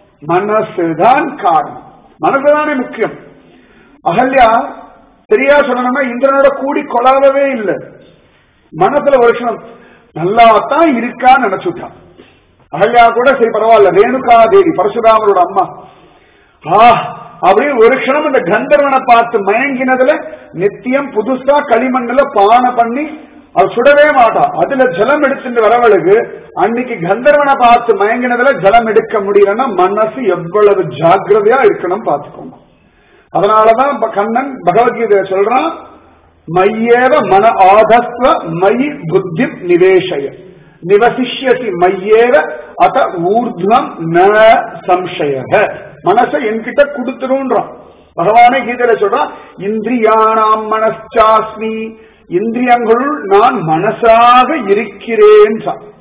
Speaker 1: மனசுதான் காரணம். மனசுதானே முக்கியம். அகல்யா சரியா சொல்லணும்னா இந்திரனோட கூடி கொள்ளாதவே இல்லை. மனசுல ஒரு விஷயம் நல்லாத்தான் இருக்கான்னு நினைச்சுட்டான். அகல்யா கூட சரி பரவாயில்ல, ரேணுகா தேவி பரசுராமரோட அம்மா, ஆ அப்படின்னு ஒரு க்ஷணம் இந்த கந்தர்வனை பார்த்து மயங்கினதுல நித்தியம் புதுசா களிமண்ணுல பானை பண்ணி அது சுடவே மாட்டா. அதுல ஜலம் எடுத்துட்டு வரவளுக்கு அன்னைக்கு கந்தர்வனை பார்த்து மயங்கினதுல ஜலம் எடுக்க முடியலன்னா மனசு எவ்வளவு ஜாக்கிரதையா இருக்கணும் பார்த்துக்கோங்க. அதனாலதான் கண்ணன் பகவத்கீதை சொல்றான், மையேவ மன ஆதஸ்வ மயி புத்தி நிவேஷய நிவசிஷ்யசி மையேவ அத ஊர்துவம் ந சம்சய. மனசை என்கிட்ட கொடுத்துருன்றான் பகவானே கீதையில சொல்றான். இந்திரியானாம் மனச்சாஸ்மி, இந்திரியங்களுள் நான் மனசாக இருக்கிறேன்.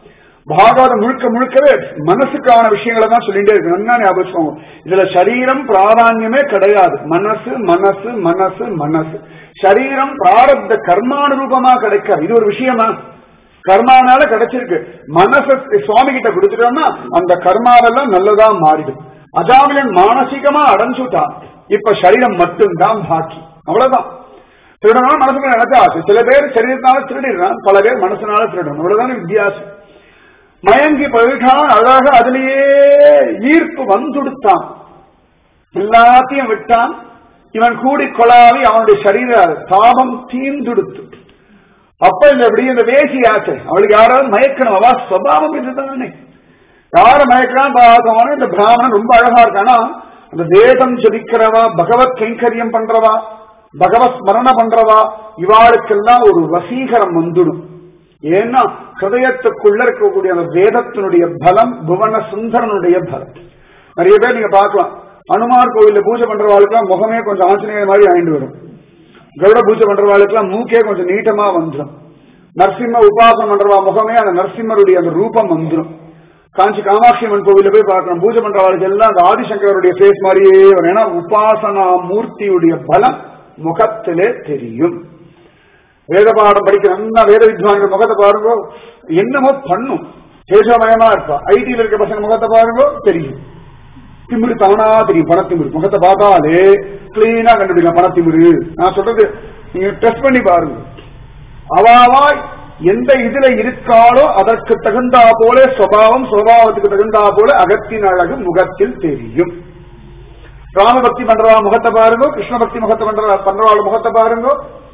Speaker 1: பாகவதம் முழுக்க முழுக்கவே மனசுக்கான விஷயங்களை தான் சொல்லிட்டே இருக்கு. நல்லா ஞாபகம். இதுல சரீரம் பிராதான்யமே கிடையாது. மனசு மனசு மனசு மனசு. சரீரம் பிராரப்த கர்மானுரூபமா கிடைக்காது. இது ஒரு விஷயமா? கர்மானால கிடைச்சிருக்கு. மனசு சுவாமி கிட்ட கொடுத்துட்டோம்னா அந்த கர்மாவெல்லாம் நல்லதா மாறிடும். அஜாமிலன் மானசீகமா அடைஞ்சுட்டான். இப்ப சரீரம் மட்டும்தான் பாக்கி, அவ்வளவுதான். திருடனால மனசுக்கு நினைச்சாச்சு. சில பேர் சரீரத்தினால திருடிடுறான், பல பேர் மனசுனால திருடணும், அவ்வளவுதான வித்தியாசம். மயங்கி போயிட்டான், அழகாக அதுலயே ஈர்ப்பு வந்துடுத்தான், எல்லாத்தையும் விட்டான். இவன் கூடி கொளாவி அவனுடைய சரீர தாபம் தீர்ந்துடுத்து. அப்ப இந்த எப்படி இந்த வேசி ஆச்சு, அவளுக்கு யாராவது மயக்கணும், அவா சுவாவம் இதுதானே. யார மயக்கலாம் பார்த்தவன இந்த பிராமணன் ரொம்ப அழகா இருக்கானா, அந்த வேதம் ஜபிக்கிறவா, பகவத் கைங்கரியம் பண்றவா, பகவத் ஸ்மரண பண்றவா, இவாளுக்கெல்லாம் ஒரு வசீகரம் வந்துடும். ஏன்னா ஹிருதயத்துக்குள்ள இருக்கக்கூடிய அந்த வேதத்தினுடைய பலம் புவன சுந்தரனுடைய பலம். நிறைய பேர் நீங்க பார்க்கலாம், அனுமார் கோவில்ல பூஜை பண்றவாளுக்கெல்லாம் முகமே கொஞ்சம் ஆஞ்சநேயர் மாதிரி ஆயிட்டு வரும். கருட பூஜை பண்றவாளுக்கெல்லாம் மூக்கே கொஞ்சம் நீட்டமா வந்துடும். நரசிம்ம உபாசனம் பண்றவா முகமே அந்த நரசிம்மருடைய அந்த ரூபம் வந்துடும். காஞ்சி காமாட்சி அம்மன் கோவில போய் பார்க்கலாம், பூஜை பண்றவாளுக்கு எல்லாம் அந்த ஆதிசங்கருடைய பேஸ் மாதிரியே வரும். ஏன்னா உபாசனா மூர்த்தியுடைய பலம் முகத்திலே தெரியும். வேத பாடம் படிக்கிற நல்லா வேத வித்வான்கள் முகத்தை பாருங்க, என்னமோ பண்ணும், தேஜமயமா இருப்பா. ஐடியில் இருக்க பசங்க முகத்தை பாருங்க தெரியும், திமிரு தானா தெரியும். பணத்திமிரு முகத்தை பார்த்தாலே கிளீனா கண்டுபிடிக்கலாம் பணத்திமிரு. நான் சொல்றது நீங்க டெஸ்ட் பண்ணி பாருங்க. அவாவா எந்த இதுல இருக்காளோ அதற்கு தகுந்தா போல சுபாவம், சுபாவத்துக்கு தகுந்தா போல அகத்தின் அழகு முகத்தில் தெரியும். ராமபக்தி பண்றவா முகத்தை பாருங்க, கிருஷ்ண பக்தி முகத்தை பண்ற பண்றவாள் முகத்தை பாருங்க.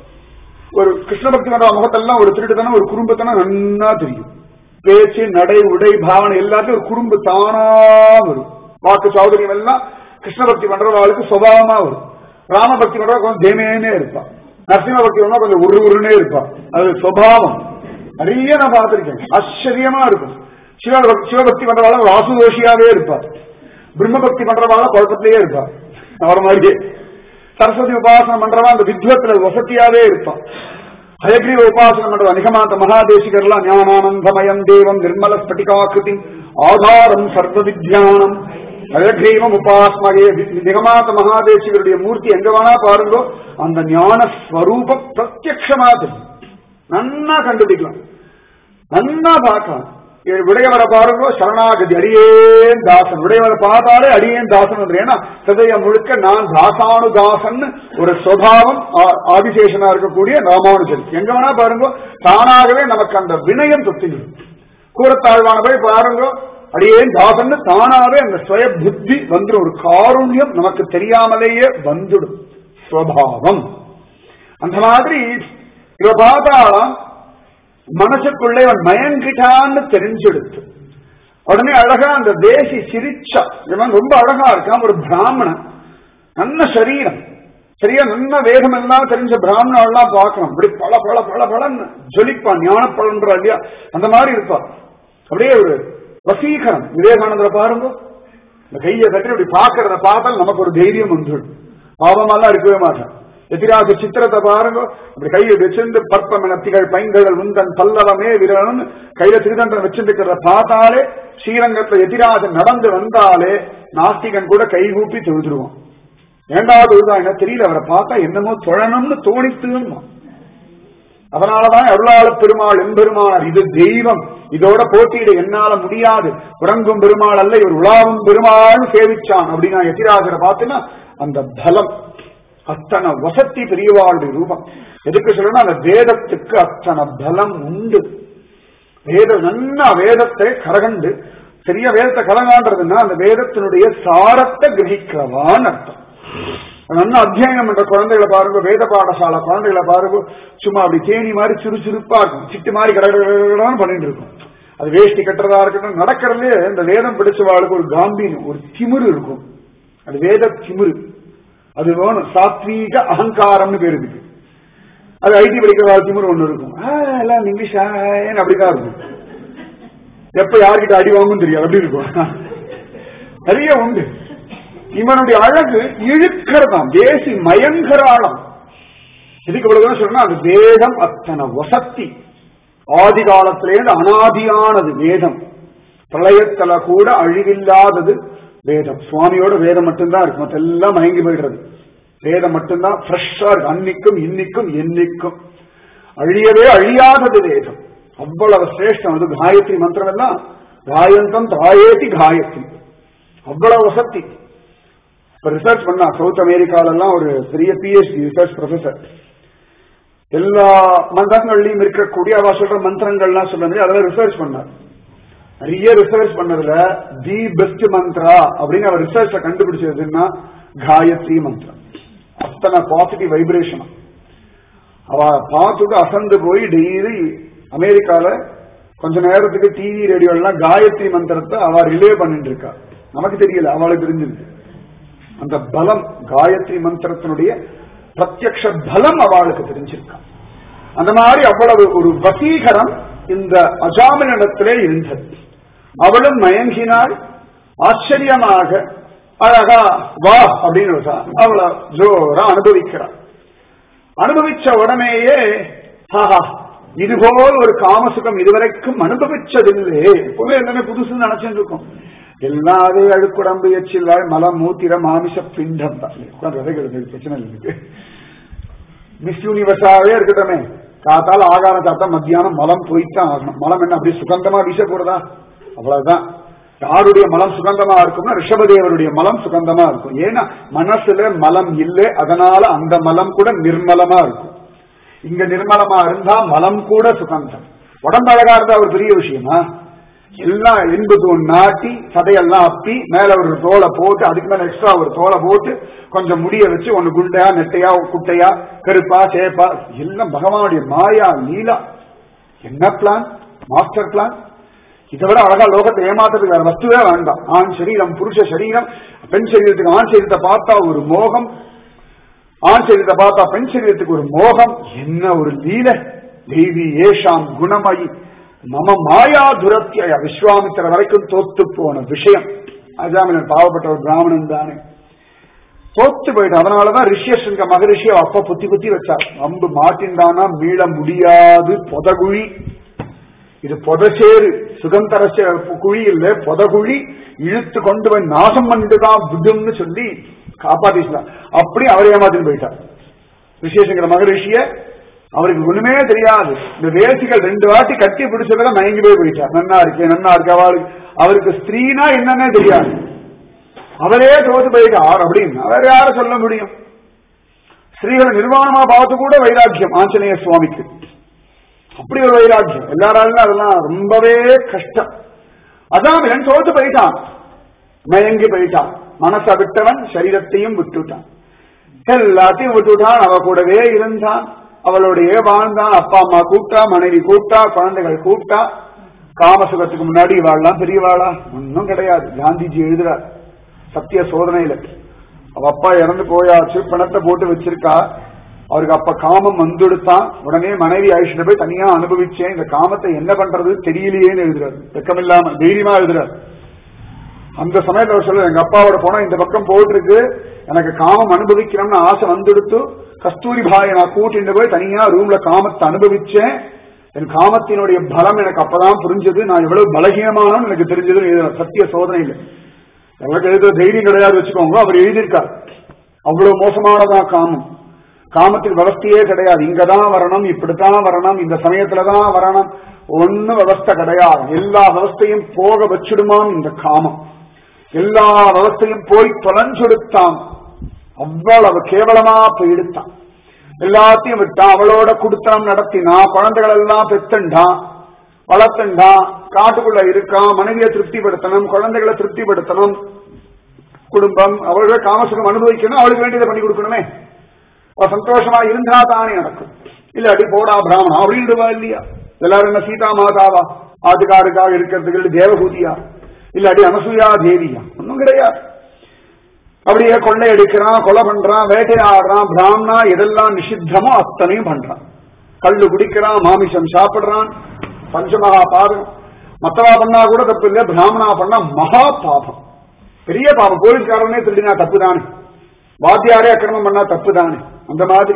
Speaker 1: ஒரு கிருஷ்ண பக்தி பண்றவா முகத்தெல்லாம் ஒரு திருட்டுத்தனம், ஒரு குறும்புத்தனம் நன்னா தெரியும். பேச்சு, நடை, உடை, பாவனை எல்லாத்தையும் ஒரு குறும்பு தானா வரும். வாக்கு சௌதரியம் எல்லாம் கிருஷ்ண பக்தி பண்றவாளுக்கு சுபாவமா வரும். ராமபக்தி பண்றவா கொஞ்சம் தேமேனே இருப்பா. நரசிம்ம பக்தி பண்றவா கொஞ்சம் உரு உருன்னே இருப்பா. அது சுபாவம். நிறைய நான் பார்த்திருக்கேன், ஆச்சரியமா இருக்கும். சிவபக்தி சிவபக்தி பண்றவாள வாசுதோஷியாவே இருப்பார். பிரம்ம பக்தி பண்றவாள குழப்பத்திலேயே இருப்பார் அவர் மாதிரியே. சரஸ்வதி உபாசனம் பண்றவா அந்த வித்வத்துல வசதியாவே இருப்பான். ஹயக்ரீவ உபாசனம் பண்றவா நிகமாந்த மகாதேசிகர்லாம் ஞானானந்தமயம் தேவம் நிர்மல ஸ்பட்டிகாக்கிருதி ஆதாரம் சர்வ வித்யானம் ஹயக்ரீவம் உபாஸ்மகே. நிகமாந்த மகாதேசிகருடைய மூர்த்தி எங்க வேணா பாருங்கோ, அந்த ஞான ஸ்வரூபம் பிரத்யக்ஷமா தெரியும். நன்னா கண்டுபிடிக்கலாம், நன்னா பார்க்கலாம். விடையவரை பாருங்க, சரணாகதி அடியேன் தாசன். விடையவரை பார்த்தாலே அடியேன் தாசன் வந்து, ஏன்னா ஹிருதயம் முழுக்க நான் தாசானுதாசன் ஒரு சுபாவம் ஆதிசேஷனா இருக்கக்கூடிய ராமானுஜன். எங்க வேணா பாருங்க, தானாகவே நமக்கு அந்த வினயம் தொத்திடும். கூறத்தாழ்வான போய் பாருங்க, அடியேன் தாசன் தானாவே அந்த சுய புத்தி வந்து ஒரு காருண்யம் நமக்கு தெரியாமலேயே வந்துடும் சுவாவம். அந்த மாதிரி இவ பார்த்தா மனசுக்குள்ளே அவன் மயங்கிட்டான்னு தெரிஞ்செடுத்து உடனே அழகா அந்த தேசி சிரிச்சா. இவன் ரொம்ப அழகா இருக்கான், ஒரு பிராமணன், நல்ல சரீரம், சரியா நல்ல வேகம் எல்லாம் தெரிஞ்ச பிராமணன் எல்லாம் பார்க்கணும். அப்படி பல பல பல பலன்னு ஜொலிப்பான், ஞான பலன்றா இல்லையா, அந்த மாதிரி இருப்பான். அப்படியே ஒரு வசீகரம். விவேகானந்தரை பாருங்க, இந்த கையை கட்டி அப்படி பாக்குறத பார்த்தால் நமக்கு ஒரு தைரியம் வந்துடும். பாவமெல்லாம் இருக்கவே மாட்டான். எதிராக சித்திரத்தை பாருங்க, அப்படி கையை வச்சிருந்து பற்பம் என திகழ் பைங்கடல் உந்தன் பல்லவமே விரலன் கையில திருதண்டனை வச்சிருக்கிறத பார்த்தாலே, ஸ்ரீரங்கத்துல எதிராக நடந்து வந்தாலே நாஸ்திகன் கூட கைகூப்பி தொழுதுருவான். இரண்டாவது என்ன தெரியல, அவரை பார்த்தா என்னமோ தொழணும்னு தோணித்துமா. அதனாலதான் அருளாள பெருமாள் எம்பெருமானார், இது தெய்வம், இதோட போட்டியிட என்னால முடியாது, உறங்கும் பெருமாள் அல்ல இவர் உலாவும் பெருமாள் சேவிச்சான் அப்படின்னா எதிராஜரை பார்த்தீங்கன்னா அந்த பலம், அத்தனை வசத்தி பெரியவாளுடைய ரூபம். எதுக்கு சொல்லணும், அந்த வேதத்துக்கு அத்தனை பலம் உண்டு. வேத நன்னா வேதத்தை கரகண்டு, சரியா வேதத்தை கரகான்றதுன்னா அந்த வேதத்தினுடைய சாரத்தை கிரகிக்கிறவான்னு அர்த்தம். நல்லா அத்தியாயம் பண்ற குழந்தைகளை பாருங்க, வேத பாடசாலை குழந்தைகளை பாருங்க, சும்மா அப்படி தேனி மாதிரி சுறுசுறுப்பா இருக்கும், சிட்டு மாதிரி கடற்கடான்னு பண்ணிட்டு இருக்கும். அது வேஷ்டி கட்டுறதா இருக்கட்டும், நடக்கிறதுலே இந்த வேதம் பிடிச்சவாளுக்கு ஒரு காம்பீரம், ஒரு திமிரு இருக்கும். அது வேத திமிரு, அது வேணும். சாத்வீக அகங்காரம்னு பேரு இருக்கு. அது ஐடி படிக்கிற திமிரு ஒண்ணு இருக்கும், எல்லாம் இங்கிலீஷ் அப்படிதான் இருக்கும். எப்ப யார்கிட்ட அடி வாங்கும் தெரியாது, அப்படி இருக்கும். நிறைய உண்டு. இவனுடைய அழகு இழுக்கிறதாம், தேசி மயங்கராளம். இதுக்கு இவ்வளவு சொல்லணும், அது வேதம் அத்தனை வசத்தி. ஆதி காலத்திலேருந்து அனாதியானது வேதம். பிரளயத்துல கூட அழிவில்லாதது வேதம். சுவாமியோட வேதம் மட்டும்தான் இருக்கு, மற்றெல்லாம் மயங்கி போயிடுறது. வேதம் மட்டும்தான் ஃப்ரெஷ்ஷா இருக்கு, அன்னைக்கும் இன்னைக்கும் என்னைக்கும் அழியவே அழியாதது வேதம். அவ்வளவு சிரேஷ்டம். அது காயத்ரி மந்திரம் எல்லாம் காயந்தம் தாயேதி காயத்ரி, அவ்வளவு வசத்தி. இப்ப ரிசர்ச் பண்ணா சவுத் அமெரிக்காலெல்லாம் ஒரு பெரிய பிஹெச்டி ரிசர்ச் ப்ரொஃபசர், எல்லா மந்திரங்கள்லயும் இருக்கக்கூடிய அவ சொல்ற மந்திரங்கள்லாம் சொல்ல அதெல்லாம் ரிசர்ச் பண்ணார். நிறைய ரிசர்ச் பண்ணதுல தி பெஸ்ட் மந்த்ரா அப்படின்னு அவர் ரிசர்ச்ச கண்டுபிடிச்சதுன்னா காயத்ரி மந்திரம். அத்தனை பாசிட்டிவ் வைப்ரேஷன். அவ பார்த்துட்டு அசந்து போய் டெய்லி அமெரிக்கால கொஞ்ச நேரத்துக்கு டிவி ரேடியோ எல்லாம் காயத்ரி மந்திரத்தை அவ ரிலே பண்ணிட்டு இருக்கா. நமக்கு தெரியல, அவளுக்கு தெரிஞ்சிருக்கு. அந்த பலம், காயத்ரி மந்திரத்தினுடைய பிரத்யக்ஷ பலம் அவளுக்கு தெரிஞ்சிருக்கா. அந்த மாதிரி அவ்வளவு ஒரு வசீகரம் இந்த அஜாமினிடத்திலே இருந்தது. அவளும் மயங்கினாள். ஆச்சரியமாக அழகா வா அப்படின்னு அவளை ஜோரா அனுபவிக்கிறாள். அனுபவிச்ச உடனேயே ஆஹா, இதுபோல் ஒரு காமசுகம் இதுவரைக்கும் அனுபவிச்சதில்லை. எப்பவுமே எல்லாமே புதுசுன்னு நினைச்சுட்டு இருக்கும். எல்லாவே அழுக்குடம்பு எச்சில்வாய் மலம் மூத்திரம் மாமிச பிண்டம் தான் பிரச்சனை இருக்கு. மிஸ் யூனிவர்ஸாவே இருக்கட்டுமே, காத்தால் ஆகாரம் சாத்தா மத்தியானம் மலம் போய்த்தான் ஆகணும். மலம் என்ன அப்படி சுகந்தமா வீச போறதா? அவ்வளவுதான். யாருடைய மலம் சுகந்தமா இருக்கும்னா ரிஷபதேவருடைய மலம் சுகந்தமா இருக்கும். ஏன்னா மனசுல மலம் இல்லை, அதனால அந்த மலம் கூட நிர்மலமா இருக்கும். இங்க நிர்மலமா இருந்தா மலம் கூட சுகந்தம். உடம்பு அழகா இருந்தா ஒரு பெரிய விஷயமா? எல்லாம் எண்பது நாட்டி சதையெல்லாம் அப்பி மேல ஒரு தோலை போட்டு அதுக்கு மேல எக்ஸ்ட்ரா ஒரு தோலை போட்டு கொஞ்சம் முடிய வச்சு ஒன்னு குண்டையா நெட்டையா குட்டையா கருப்பா சேப்பா எல்லாம் பகவானுடைய மாயா லீலா. என்ன பிளான், மாஸ்டர் பிளான். இதை விட அழகா லோகத்தை ஏமாத்துறதுக்கு வேற வஸ்துவே வேண்டாம். ஆண் சரீரம் புருஷ சரீரம், பெண் சரீரத்துக்கு ஆண் சரீரத்தை பார்த்தா ஒரு மோகம், ஆண் சரீரத்தை பார்த்தா பெண் சரீரத்துக்கு ஒரு மோகம். என்ன ஒரு லீல. தேவி ஏஷாம் குணமயி மம மாயா துரத்திய விஸ்வாமித்திர வரைக்கும் தோத்து போன விஷயம். அஜாமினன் பாவப்பட்ட ஒரு பிராமணன் தானே, தோத்து போயிட்டு. அதனாலதான் ரிஷியங்க மகரிஷிய அப்ப புத்தி புத்தி வச்சார். அம்பு மாட்டின்தானா மீள முடியாது பொதகுழி. இது பொதச்சேரு, சுகந்தர குழி இல்ல பொதகுழி. இழுத்து கொண்டு போய் நாசம் பண்ணிட்டுதான் விடும்னு சொல்லி காப்பாத்திக்கலாம். அப்படி அவரை ஏமாத்தின்னு போயிட்டார். ரிஷியசங்கர மகரிஷிய அவருக்கு ஒண்ணுமே தெரியாது. இந்த வேசிகள் ரெண்டு வாட்டி கட்டி பிடிச்சதுல மயங்கி போய் போயிட்டார். நன்னா இருக்கேன் நன்னா இருக்கு அவளுக்கு. அவருக்கு ஸ்திரீனா என்னன்னே தெரியாது. அவரே தோத்து போயிட்டார் அப்படின்னு அவர் யார சொல்ல முடியும்? ஸ்ரீகளை நிர்வாணமா பார்த்து கூட வைராக்கியம் ஆஞ்சநேய சுவாமிக்கு. அப்படி ஒரு வைராக்கியம் எல்லாராலும் அதெல்லாம் ரொம்பவே கஷ்டம். அதான் இவன் தோத்து போயிட்டான், மயங்கி போயிட்டான். மனசை விட்டவன் சரீரத்தையும் விட்டுட்டான், எல்லாத்தையும் விட்டுட்டான். அவ கூடவே இருந்தான், அவளுடைய வாழ்ந்தான். அப்பா அம்மா கூப்பிட்டா, மனைவி கூப்பிட்டா, குழந்தைகள் கூப்பிட்டா. காமசுகத்துக்கு முன்னாடி இவாள்லாம் பெரியவாளா? ஒன்னும் கிடையாது. காந்திஜி எழுதுறார் சத்திய சோதனையில, அவ அப்பா இறந்து போயாச்சு, பணத்தை போட்டு வச்சிருக்கா. அவருக்கு அப்ப காமம் வந்துடுத்தான். உடனே மனைவி ஆயிஷிட்ட போய் தனியா அனுபவிச்சேன், இந்த காமத்தை என்ன பண்றது தெரியலையேன்னு எழுதுறாரு. வெக்கமில்லாம தைரியமா எழுதுறாரு. அந்த சமயத்துல அவர் சொல்ற, எங்க அப்பாவோட போனா இந்த பக்கம் போயிட்டு இருக்கு, எனக்கு காமம் அனுபவிக்கணும்னு ஆசை வந்துடுத்து, கஸ்தூரி பாயை நான் கூட்டிட்டு போய் தனியா ரூம்ல காமத்தை அனுபவிச்சேன். என் காமத்தினுடைய பலம் எனக்கு அப்பதான் புரிஞ்சது, நான் எவ்வளவு பலகீனமானு எனக்கு தெரிஞ்சது. சத்திய சோதனையில எனக்கு எழுதுற தைரியம் கிடையாது வச்சுக்கோங்க. அவர் எழுதியிருக்கார், அவ்வளவு மோசமானதான் காமம். காமத்துக்கு விவஸ்தையே கிடையாது. இங்கதான் வரணும், இப்படித்தான் வரணும், இந்த சமயத்துலதான் வரணும், ஒன்னும் விவஸ்தை கிடையாது. எல்லா விவஸ்தையும் போக வச்சிடுமாம் இந்த காமம். எல்லா விவஸ்தையும் போய் தொலைஞ்செடுத்தான். அவ்வளவு கேவலமா போயிடுத்தான். எல்லாத்தையும் விட்டான். அவளோட குடுத்தனம் நடத்தினான், குழந்தைகள் எல்லாம் பெத்துண்டான், வளர்த்துண்டான், காட்டுக்குள்ள இருக்கான். மனைவியை திருப்திப்படுத்தணும், குழந்தைகளை திருப்திப்படுத்தணும், குடும்பம் அவர்கள் காமசுகம் அனுபவிக்கணும், அவளுக்கு வேண்டியதை பண்ணி கொடுக்கணுமே. சந்தோஷமா இருந்தா தானே நடக்கும். இல்லாட்டி போடா பிராமணா அப்படின்டுவா இல்லையா? எல்லாரும் என்ன சீதா மாதாவா? ஆட்டுக்காருக்காக இருக்கிறதுக்கு தேவகூதியா? இல்லாட்டி அனசூயா தேவியா? ஒன்னும் கிடையாது. அப்படியே கொள்ளை அடிக்கிறான், கொலை பண்றான், வேட்டையாடுறான். பிராமணா எதெல்லாம் நிஷித்தமோ அத்தனையும் பண்றான். கல்லு குடிக்கிறான், மாமிசம் சாப்பிடுறான், பஞ்சமகா பாதம். மத்தவா பண்ணா கூட தப்பு இல்லை, பிராமணா பண்ணா மகா பாபம், பெரிய பாபம். போலீஸ்காரனே திருடினா தப்பு தானே, வாத்தியாரே அக்கிரமம் பண்ணா தப்பு தானே. அந்த மாதிரி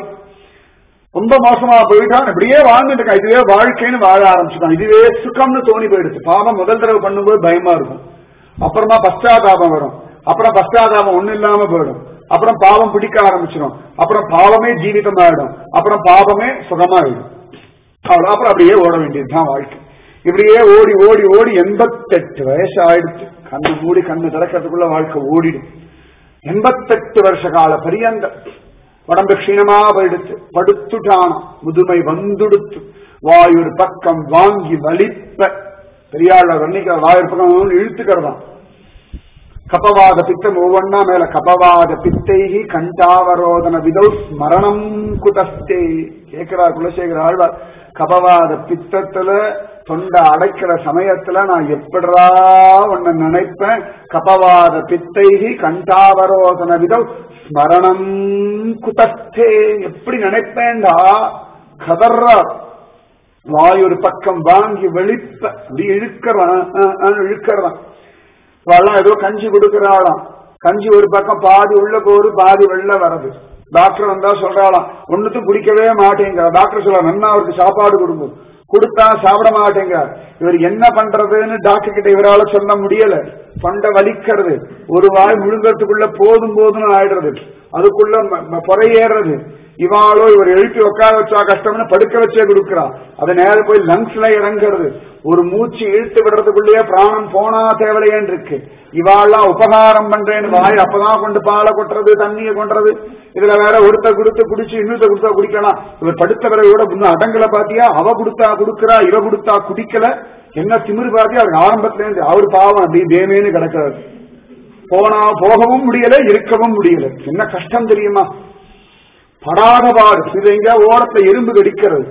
Speaker 1: ரொம்ப மோசமா போயிட்டான். இப்படியே வாழ்ந்துட்டு இருக்கான். இதுவே வாழ்க்கைன்னு வாழ ஆரம்பிச்சுட்டான். இதுவே சுகம்னு தோணி போயிடுச்சு. பாவம் முதல் தடவை பண்ணும்போது பயமா இருக்கும், அப்புறமா பశ్చాத்தாபம் வரும், அப்புறம் பశ్చాத்தாபம் ஒண்ணு இல்லாம போயிடும், அப்புறம் பாவம் பிடிக்க ஆரம்பிச்சிடும், அப்புறம் பாவமே ஜீவிதம் ஆயிடும், அப்புறம் பாவமே சுகமாயிடும். அவ்வளவு அப்புறம் அப்படியே ஓட வேண்டியதுதான் வாழ்க்கை. இப்படியே ஓடி ஓடி ஓடி எண்பத்தெட்டு வயசு ஆயிடுச்சு. கண்ணு மூடி கண்ணு திறக்கிறதுக்குள்ள வாழ்க்கை ஓடிடும். எண்பத்தெட்டு வருஷ கால பரியந்த உடம்பு க்ஷீணமா போயிடுச்சு. படுத்துட்டான, முதுமை வந்துடுத்து, வாயுர் பக்கம் வாங்கி வலிப்ப. பெரியாள் வர்ணிக்கிற வாயுர் பக்கம் இழுத்துக்கிறதான். கபவாத பித்தம் ஒவ்வொன்னா மேல கபவாத பித்தைகி கண்டாவரோதன விதௌ ஸ்மரணம் குதஸ்தே. கேட்கிறார் குலசேகர ஆழ்வார். கபவாத பித்தத்துல தொண்டை அடைக்கிற சமயத்துல நான் எப்படா உன்னை நினைப்பேன். கபவாத பித்தைகி கண்டாவரோதன விதௌ ஸ்மரணம் குதஸ்தே. எப்படி நினைப்பேன்டா? கதர்ற வாயுர் பக்கம் வாங்கி வெளிப்ப. அப்படி இழுக்கிறான் இழுக்கிறான். அவெல்லாம் ஏதோ கஞ்சி கொடுக்கிறாளாம். கஞ்சி ஒரு பக்கம் பாதி உள்ள போரு பாதி வெள்ள வர்றது. டாக்டர் வந்தா சொல்றாளாம், ஒன்னுத்தும் குடிக்கவே மாட்டேங்க. டாக்டர் சொல்ற, நன்னா அவருக்கு சாப்பாடு கொடுங்க. கொடுத்தா சாப்பிட மாட்டேங்க. இவர் என்ன பண்றதுன்னு டாக்டர் கிட்ட இவரால சொல்ல முடியல. தொண்டை வலிக்கிறது, ஒரு வாய் முழுங்கறதுக்குள்ள போதும் போதும் ஆயிடுறது, அதுக்குள்ள பொறையேறது. இவாளோ இவர் எழுப்பி உட்கார வச்சா கஷ்டம்னு படுக்க வச்சே கொடுக்கிறா. அது நேரம் போய் லங்ஸ்ல இறங்குறது. ஒரு மூச்சு இழுத்து விடுறதுக்குள்ளேயே பிராணம் போனா தேவலையேன்னு இருக்கு. இவாள்லாம் உபகாரம் பண்றேன்னு வாய் அப்பதான் கொண்டு பாலை கொட்டுறது, தண்ணியை கொண்டுறது. இதுல வேற ஒருத்தர் கொடுத்து குடிச்சு இன்னொருத்த கொடுத்தா குடிக்கலாம். இவர் படுத்த பிறகு கூட இன்னும் அடங்கல பாத்தியா? அவ கொடுத்தா குடுக்கிறா, இவ கொடுத்தா குடிக்கல. என்ன திமிரு பாத்தியா? அவருக்கு ஆரம்பத்துல இருந்து அவர் பாவம் அப்படி தேமேன்னு கிடக்கிறாரு. போனா போகவும் முடியல, இருக்கவும் முடியல. என்ன கஷ்டம் தெரியுமா? படாத பாடு. இது எங்க ஓரத்துல எறும்பு கடிக்கிறது.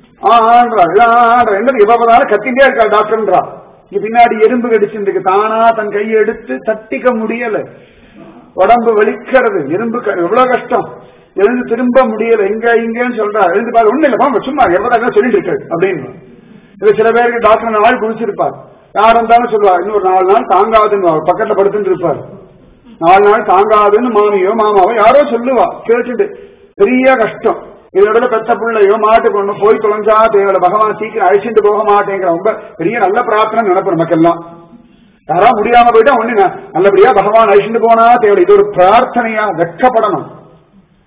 Speaker 1: இவதால கத்திட்டே இருக்கா டாக்டர்ன்றா. இங்க பின்னாடி எறும்பு கடிச்சுருக்கு. தானா தன் கையை எடுத்து தட்டிக்க முடியல. உடம்பு வலிக்கிறது. எறும்பு எவ்வளவு கஷ்டம். எழுந்து திரும்ப முடியல. எங்க இங்கன்னு சொல்றா. எழுந்து பாரு, ஒண்ணு இல்ல சும்மா எவ்வளவு சொல்லிட்டு இருக்கு அப்படின்னு. இது சில பேருக்கு டாக்டர் நாள் குடிச்சிருப்பார். யார் இருந்தாலும் சொல்லுவா, இன்னொரு நாலு நாள் தாங்காதுன்னு பக்கத்துல படுத்துட்டு இருப்பார். நாலு நாள் தாங்காதுன்னு மாமியோ மாமாவோ யாரோ சொல்லுவா. கேட்டுட்டு பெரிய கஷ்டம். இதோட பெத்த பிள்ளையோ மாட்டு கொண்டு போய் தொலைஞ்சா தேவையில்ல, பகவான் சீக்கிரம் அழிச்சுட்டு போக மாட்டேங்கிற ரொம்ப பெரிய நல்ல பிரார்த்தனை நினைப்போம் நமக்கெல்லாம். யாரா முடியாம போயிட்டா ஒண்ணு நல்லபடியா பகவான் அழிச்சுட்டு போனா தேவையில்லை. இது ஒரு பிரார்த்தனையா வெட்கப்படணும்.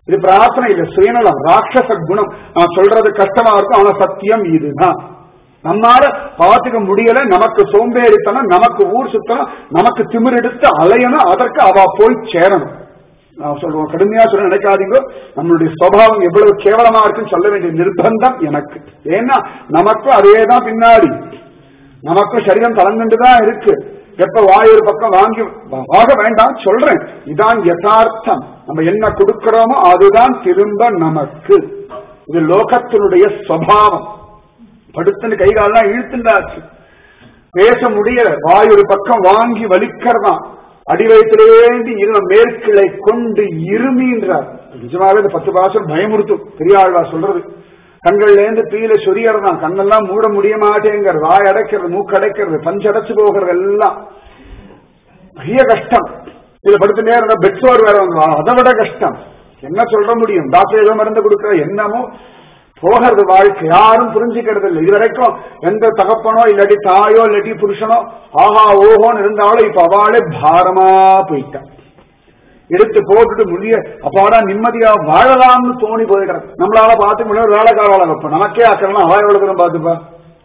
Speaker 1: இது பிரார்த்தனை இல்ல, சுயநலம், ராட்சச குணம். நான் சொல்றது கஷ்டமா இருக்கும், ஆனா சத்தியம் இதுதான். நம்மால பாத்துக்க முடியல, நமக்கு சோம்பேறித்தனம், நமக்கு ஊர் சுத்தணும், நமக்கு திமிரெடுத்து அலையணும், அதற்கு அவ போய் சேரணும். நான் சொல்லுவோம், கடுமையா சொல்ல நினைக்காதீங்க, நம்மளுடைய சுபாவம் எவ்வளவு கேவலமா இருக்குன்னு சொல்ல வேண்டிய நிர்பந்தம் எனக்கு. ஏன்னா நமக்கும் அதேதான் பின்னாடி, நமக்கும் சரீரம் கலந்துட்டுதான் இருக்கு. எப்ப வாய் ஒரு பக்கம் வாங்கி வாக வேண்டாம் சொல்றேன், இதான் யதார்த்தம். நம்ம என்ன கொடுக்கிறோமோ அதுதான் திரும்ப நமக்கு. இது லோகத்தினுடைய சுபாவம். படுத்துன்னு கைகாலாம் இழுத்துண்டாச்சு, பேச முடியல, வாய் ஒரு பக்கம் வாங்கி வலிக்கிறதான், அடிவயத்திலேந்து இரு மேற்கிளை கொண்டு இருமின்றார். நிஜமாவே இந்த பத்து பாசம் பயமுறுத்தும். பெரியாழ்வா சொல்றது, கண்கள்ல இருந்து பீல சொரியறதான், கண்ணெல்லாம் மூட முடிய மாட்டேங்கிறது, வாய் அடைக்கிறது, மூக்கு அடைக்கிறது, பஞ்சடைச்சு போகிறது, எல்லாம் பெரிய கஷ்டம். இதுல படுத்து நேரம் பெட்சோர் வேற வந்து அதை விட கஷ்டம். என்ன சொல்ற முடியும்? டாக்டர் ஏதோ மருந்து கொடுக்கிற என்னமோ போகிறது வாழ்க்கை. யாரும் புரிஞ்சுக்கிறது இல்லை. இதுவரைக்கும் எந்த தகப்பனோ இல்லாட்டி தாயோ இல்லாட்டி புருஷனோ ஆஹா ஓஹோன்னு இருந்தாலும் இப்ப அவளே பாரமா போயிட்டான். எடுத்து போட்டுட்டு முடிய அப்பாடா நிம்மதியா வாழலாம்னு தோணி போயிடுறது. நம்மளால பார்த்து முடியும், ஒரு வேலைக்காரால வைப்போம், நமக்கே ஆக்கலாம் அவ எவ்வளவு தூரம் பார்த்துப்பா.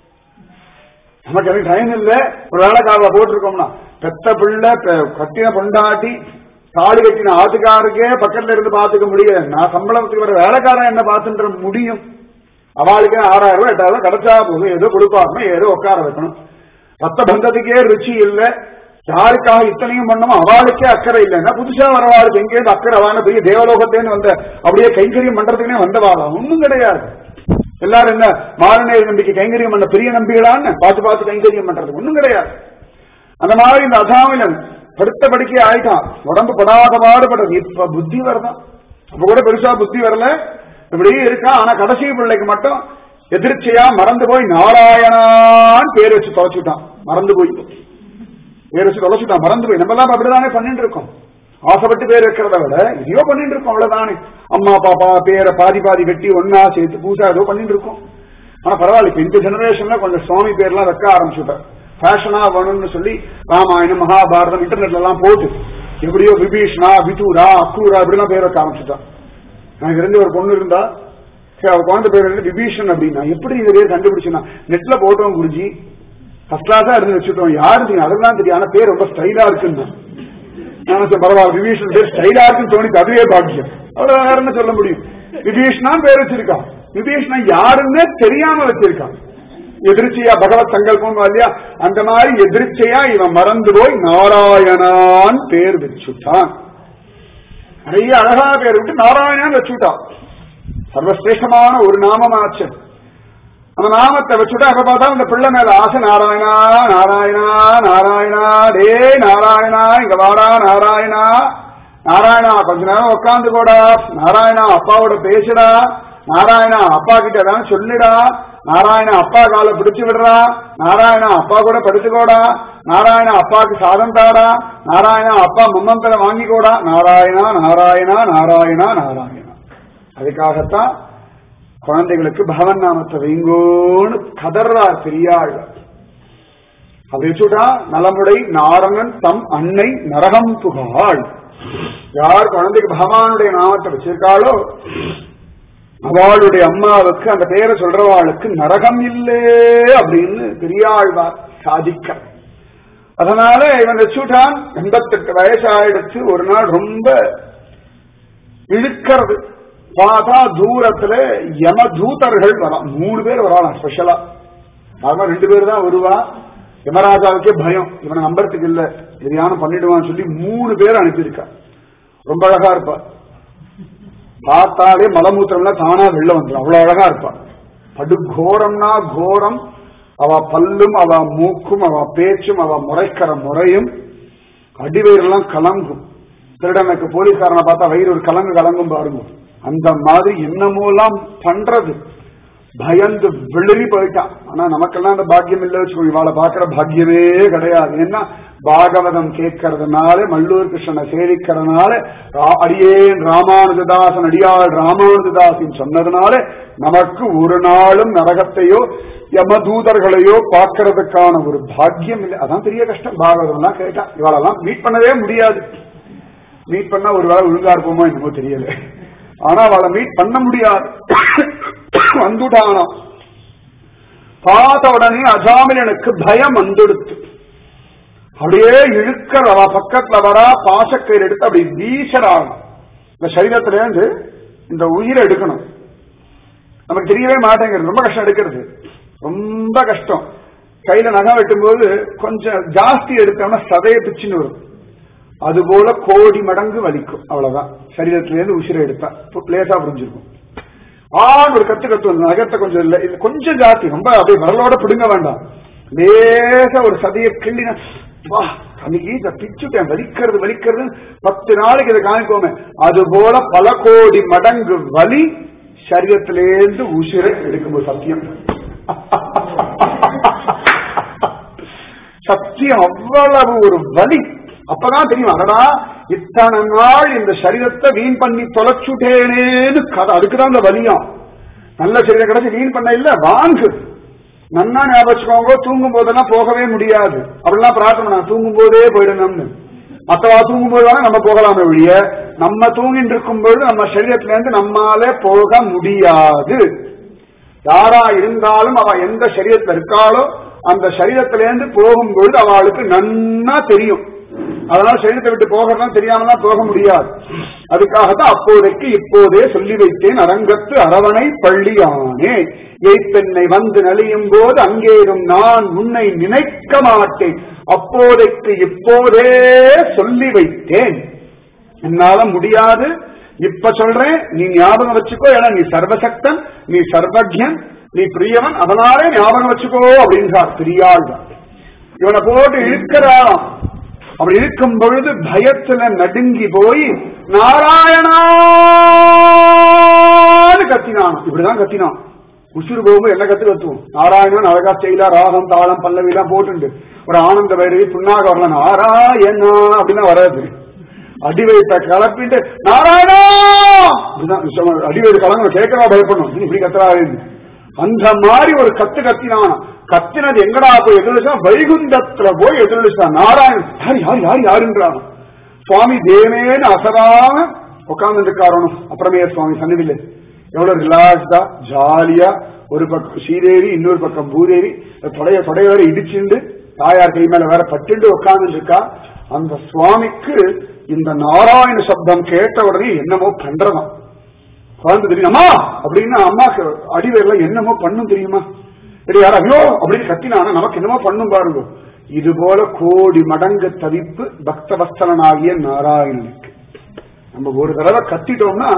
Speaker 1: நமக்கு எனக்கு டைம் இல்ல, ஒரு வேலைக்காரில போட்டிருக்கோம்னா பெத்த பிள்ளை கட்டின பொண்டாட்டி தாலி கட்டின ஆத்துக்காருக்கே பக்கத்துல இருந்து பாத்துக்க முடியாது. நான் சம்பளத்துக்கு வர வேலைக்காரன் என்ன பார்த்துன்ற முடியும்? அவளுக்கே ஆறாயிரம் ரூபாய் எட்டாயிரம் ரூபாய் கிடைச்சா போதும், ஏதோ கொடுப்பாருன்னா ஏதோ உட்கார வைக்கணும். ரத்த பந்தத்துக்கே ருச்சி இல்லை, யாருக்காக இத்தனையும் பண்ணமோ அவளுக்கே அக்கறை இல்லைன்னா புதுசா வரவாளுக்கு எங்கேயிருந்து அக்கறை அவான பெரிய தேவலோகத்தேன்னு வந்த அப்படியே கைங்கரியம் பண்றதுக்குனே வந்தவாளா? ஒன்னும் கிடையாது. எல்லாரும் என்ன மாரணேர் நம்பிக்கை கைங்கரியம் பண்ண பெரிய நம்பிகளான்னு பார்த்து பார்த்து கைங்கரியம் பண்றது ஒன்னும் கிடையாது. அந்த மாதிரி இந்த அசாமிலன் படுத்த படுக்கை ஆயிட்டான், உடம்பு படாத பாடுபடுறது. இப்ப புத்தி வரதான், அப்ப கூட பெருசா புத்தி வரல, இப்படியே இருக்கான். ஆனா கடைசி பிள்ளைக்கு மட்டும் எதிர்ச்சியா மறந்து போய் நாராயணான்னு பேர் வச்சு தொலைச்சுட்டான். மறந்து போய் பேர் வச்சு தொலைச்சுட்டான், மறந்து போய். நம்ம எல்லாம் அப்படிதானே பண்ணிட்டு இருக்கோம், ஆசைப்பட்டு பேர் வைக்கிறத விட இதையோ பண்ணிட்டு இருக்கோம், அவ்வளவுதானே. அம்மா பாப்பா பேரை பாதி பாதி வெட்டி ஒன்னா சேர்த்து பூசா ஏதோ பண்ணிட்டு இருக்கோம். ஆனா பரவாயில்ல, இப்ப இந்த ஜெனரேஷன்ல கொஞ்சம் சுவாமி பேர்லாம் வைக்க ஆரம்பிச்சுட்டார். ஃபேஷனா வேணும்னு சொல்லி ராமாயணம் மகாபாரதம் இன்டர்நெட்ல எல்லாம் போட்டு எப்படியோ விபீஷ்ணா விதூரா அக்கூரா இப்படிலாம் பேர் வைக்க ஆரம்பிச்சுட்டான். எனக்கு இருந்து ஒரு பொண்ணு இருந்தா, குழந்தை பேர் வந்து விபீஷன் அப்படின்னா, எப்படி இந்த பேர் கண்டுபிடிச்சுன்னா நெட்ல போட்டோம் குருஜி, ஃபர்ஸ்ட் கிளாஸா இருந்து வச்சுட்டோம், யாரு அதெல்லாம் தெரியும், ஆனா பேர் ரொம்ப ஸ்டைலா இருக்குன்னு. பரவாயில்ல, விபீஷன் பேர் ஸ்டைலா இருக்குன்னு தோணிச்சு, அதுவே பாக்கியம். அவ்வளவு வேற என்ன சொல்ல முடியும்? விபீஷ்ணான் பேர் வச்சிருக்கான், விபீஷ்ணா யாருன்னே தெரியாம வச்சிருக்கான். எதிர்ச்சியா பகவத் சங்கல்பம் இல்லையா, அந்த மாதிரி எதிர்ச்சியா இவன் மறந்து போய் நாராயணான் பேர் வச்சுட்டான். நிறைய அழகா பேர் விட்டு நாராயணான் வச்சுட்டான். சர்வசிரேஷ்டமான ஒரு நாமமாச்சு. அந்த நாமத்தை வச்சுட்டா அப்ப பார்த்தா அந்த பிள்ளை மேல ஆசை, நாராயணா நாராயணா நாராயணா, டே நாராயணா இங்க வாடா, நாராயணா நாராயணா கொஞ்ச நேரம் உட்காந்து போடா, நாராயணா அப்பாவோட பேசுடா, நாராயணா அப்பா கிட்ட தான் சொல்லிடா, நாராயணா அப்பா காலை பிடிச்சு விடுறா, நாராயணா அப்பா கூட படுத்துக்கோடா, நாராயணா அப்பாவுக்கு சாதம் தாடா, நாராயணா அப்பா மும்மந்தரை வாங்கிக்கோடா, நாராயணா நாராயணா நாராயணா நாராயணா. அதுக்காகத்தான் குழந்தைகளுக்கு பகவன் நாமத்தை வைங்கோன்னு கதர்றார் பெரியாள். அப்படி வச்சுட்டா நலமுடை நாரணன் தம் அன்னை நரகம் புகாள். யார் குழந்தைக்கு பகவானுடைய நாமத்தை வச்சிருக்காளோ அவளுடைய அம்மாவுக்கு, அந்த பேரை சொல்றவாளுக்கு நரகம் இல்லே அப்படின்னு பெரியாழ்வார் சாதிக்க. அதனால இவன் வச்சுட்டான். எண்பத்தெட்டு வயசாயிடுச்சு. ஒரு நாள் ரொம்ப இழுக்கிறது. பார்த்தா தூரத்துல யம தூதர்கள் வரா, மூணு பேர் வராலாம் ஸ்பெஷலா. அவன் ரெண்டு பேர் தான் வருவா. யமராஜாவுக்கே பயம், இவனை நம்பறதுக்கு இல்ல, எதையானும் பண்ணிடுவான்னு சொல்லி மூணு பேர் அனுப்பியிருக்கா. ரொம்ப அழகா இருப்பா, பார்த்தாலே மலமூத்திரம்லாம் தானா வெளில வந்துடும், அவ்வளவு அழகா இருப்பா. படுகோரம்னா கோரம். அவ பல்லும் அவ மூக்கும் அவ பேச்சும் அவ முறைக்கிற முறையும் அடிவயிறெல்லாம் கலங்கும். திருடனுக்கு போலீஸ்காரனை பார்த்தா வயிறு ஒரு கலங்கு கலங்கும் பாருங்க, அந்த மாதிரி என்னமோலாம் பண்றது. பயந்து வெளிரி போயிட்டான். ஆனா நமக்கெல்லாம் அந்த பாக்கியம் இல்லை வச்சுக்கோங்க, இவாளை பாக்குற பாக்கியமே கிடையாது. ஏன்னா பாகவதம் கேட்கறதுனால, மல்லூர் கிருஷ்ணனை சேவிக்கிறதுனால, அடியேன் ராமானுஜதாசன் அடியாள் ராமானுஜதாசன் சொன்னதுனால நமக்கு ஒரு நாளும் நரகத்தையோ யமதூதர்களையோ பார்க்கறதுக்கான ஒரு பாக்கியம் இல்லை. அதான் பெரிய கஷ்டம். பாகவதம் எல்லாம் கேட்டா இவாளெல்லாம் மீட் பண்ணவே முடியாது. மீட் பண்ணா ஒரு வேளை ஒழுங்கா இருப்போமோ என்னமோ தெரியல. ஆனா அவளை மீட் பண்ண முடியாது. வந்துட்டானா பார்த்த உடனே அஜாமிலனுக்கு பயம் வந்துடுத்து. அப்படியே இழுக்கிற அவ பக்கத்துல வரா, பாசக்கயிறு எடுத்து அப்படி வீசறாங்க. இந்த சரீரத்தில இருந்து இந்த உயிரை எடுக்கணும், நமக்கு தெரியவே மாட்டேங்கிறது. ரொம்ப கஷ்டம் எடுக்கிறது, ரொம்ப கஷ்டம். கையில நகம் வெட்டும் போது கொஞ்சம் ஜாஸ்தி எடுத்தோம்னா சதையை பிச்சுன்னு வரும். அதுபோல கோடி மடங்கு வலிக்கும். அவ்வளவுதான். சரீரத்திலேருந்து உசிரை எடுத்தா லேசா புரிஞ்சிருக்கும். ஆண் ஒரு கத்து கத்து வந்து நகத்தை கொஞ்சம் இல்லை, இது கொஞ்சம் ஜாஸ்தி, ரொம்ப அப்படியே வரலோட பிடுங்க வேண்டாம். லேசா ஒரு சதையை கிள்ளினா வா அன்னைக்கு இதை பிச்சுட்டேன், வலிக்கிறது வலிக்கிறது பத்து நாளைக்கு இதை காமிக்கோமே. அது போல பல கோடி மடங்கு வலி சரீரத்திலேருந்து உசிரை எடுக்கும்போது. சத்தியம் சத்தியம் அவ்வளவு ஒரு வலி. அப்பதான் தெரியும், அடடா இத்தனை நாள் இந்த சரீரத்தை வீண் பண்ணி தொலைச்சுட்டேனேன்னு கதை. அதுக்குதான் இந்த வலியம். நல்ல சரீரம் கிடைச்சி வீண் பண்ண இல்ல, வாங்கு நன்னா ஞாபகம். தூங்கும் போதெல்லாம் போகவே முடியாது. அப்படிலாம் பிரார்த்தனை, நான் தூங்கும் போதே போயிடணும்னு. மற்றவா தூங்கும் போது வேணா நம்ம போகலாமே ஒழிய, நம்ம தூங்கிட்டு இருக்கும் பொழுது நம்ம சரீரத்தில இருந்து நம்மாலே போக முடியாது. யாரா இருந்தாலும் அவ எந்த சரீரத்தில் இருக்காளோ அந்த சரீரத்திலேருந்து போகும்பொழுது அவளுக்கு நன்னா தெரியும். அதனால சரீரத்தை விட்டு போகிறதா தெரியாமலாம் போக முடியாது. அதுக்காகத்தான் அப்போதைக்கு இப்போதே சொல்லி வைத்தேன், அரங்கத்து அரவணை பள்ளியானே எய்ப்பெண்ணை வந்து நலியும் போது அங்கேயும் நான் உன்னை நினைக்க மாட்டேன், அப்போதைக்கு இப்போதே சொல்லி வைத்தேன். என்னால முடியாது, இப்ப சொல்றேன், நீ ஞாபகம் வச்சுக்கோ. ஏன்னா நீ சர்வசக்தன், நீ சர்வஜன், நீ பிரியவன், அதனாலே ஞாபகம் வச்சுக்கோ அப்படின்றார் பெரியாள். இவனை போட்டு இழுக்கிறான். அப்படி இருக்கும் பொழுது பயத்துல நடுங்கி போய் நாராயணான்னு கத்தினான். இப்படிதான் கத்தினான். உசுறு போகும்போது என்ன கத்து கத்துவோம்? நாராயணன் அழகா ஸ்டைலா ராகம் தாளம் பல்லவி எல்லாம் போட்டு ஒரு ஆனந்த வைரவி புண்ணாக வரலாம். நாராயணா அப்படின்னா வராது. அடிவயத்தை கலப்பிட்டு நாராயணா அடிவயது கலங்க கேட்கவா பயப்படணும், இப்படி கத்துறாரு. அந்த மாதிரி ஒரு கத்து கத்தினான். கத்தினது எங்கடா போய் எதிர்ச்சா? வைகுந்தத்துல போய் எதிர்ச்சா. நாராயணன் யார் யார் யார் யாருன்றான். சுவாமி தேவேன்னு அசராம உட்கார்ந்து இருக்காரணும். அப்புறமே சுவாமி சன்னிதில எவ்வளவு ரிலாக்ஸ்டா ஜாலியா, ஒரு பக்கம் ஸ்ரீதேவி இன்னொரு பக்கம் பூதேவி, தொடைய தொடைய வேற இடிச்சுண்டு தாயார் கை மேல வேற பட்டுண்டு உட்கார்ந்து இருக்கா. அந்த சுவாமிக்கு இந்த நாராயண சப்தம் கேட்ட உடனே என்னமோ பண்றதான். குழந்தை தெரியுமா அப்படின்னா அம்மாக்கு அடிவேல என்னமோ பண்ணும் தெரியுமா? யாரையோ அப்படின்னு கத்தினானா நமக்கு என்னமோ பண்ணும் பாருங்க. இது போல கோடி மடங்கு தவிப்பு பக்தவஸ்தலனாகிய நாராயணனுக்கு. நம்ம ஒரு தடவை கத்திட்டோம்னா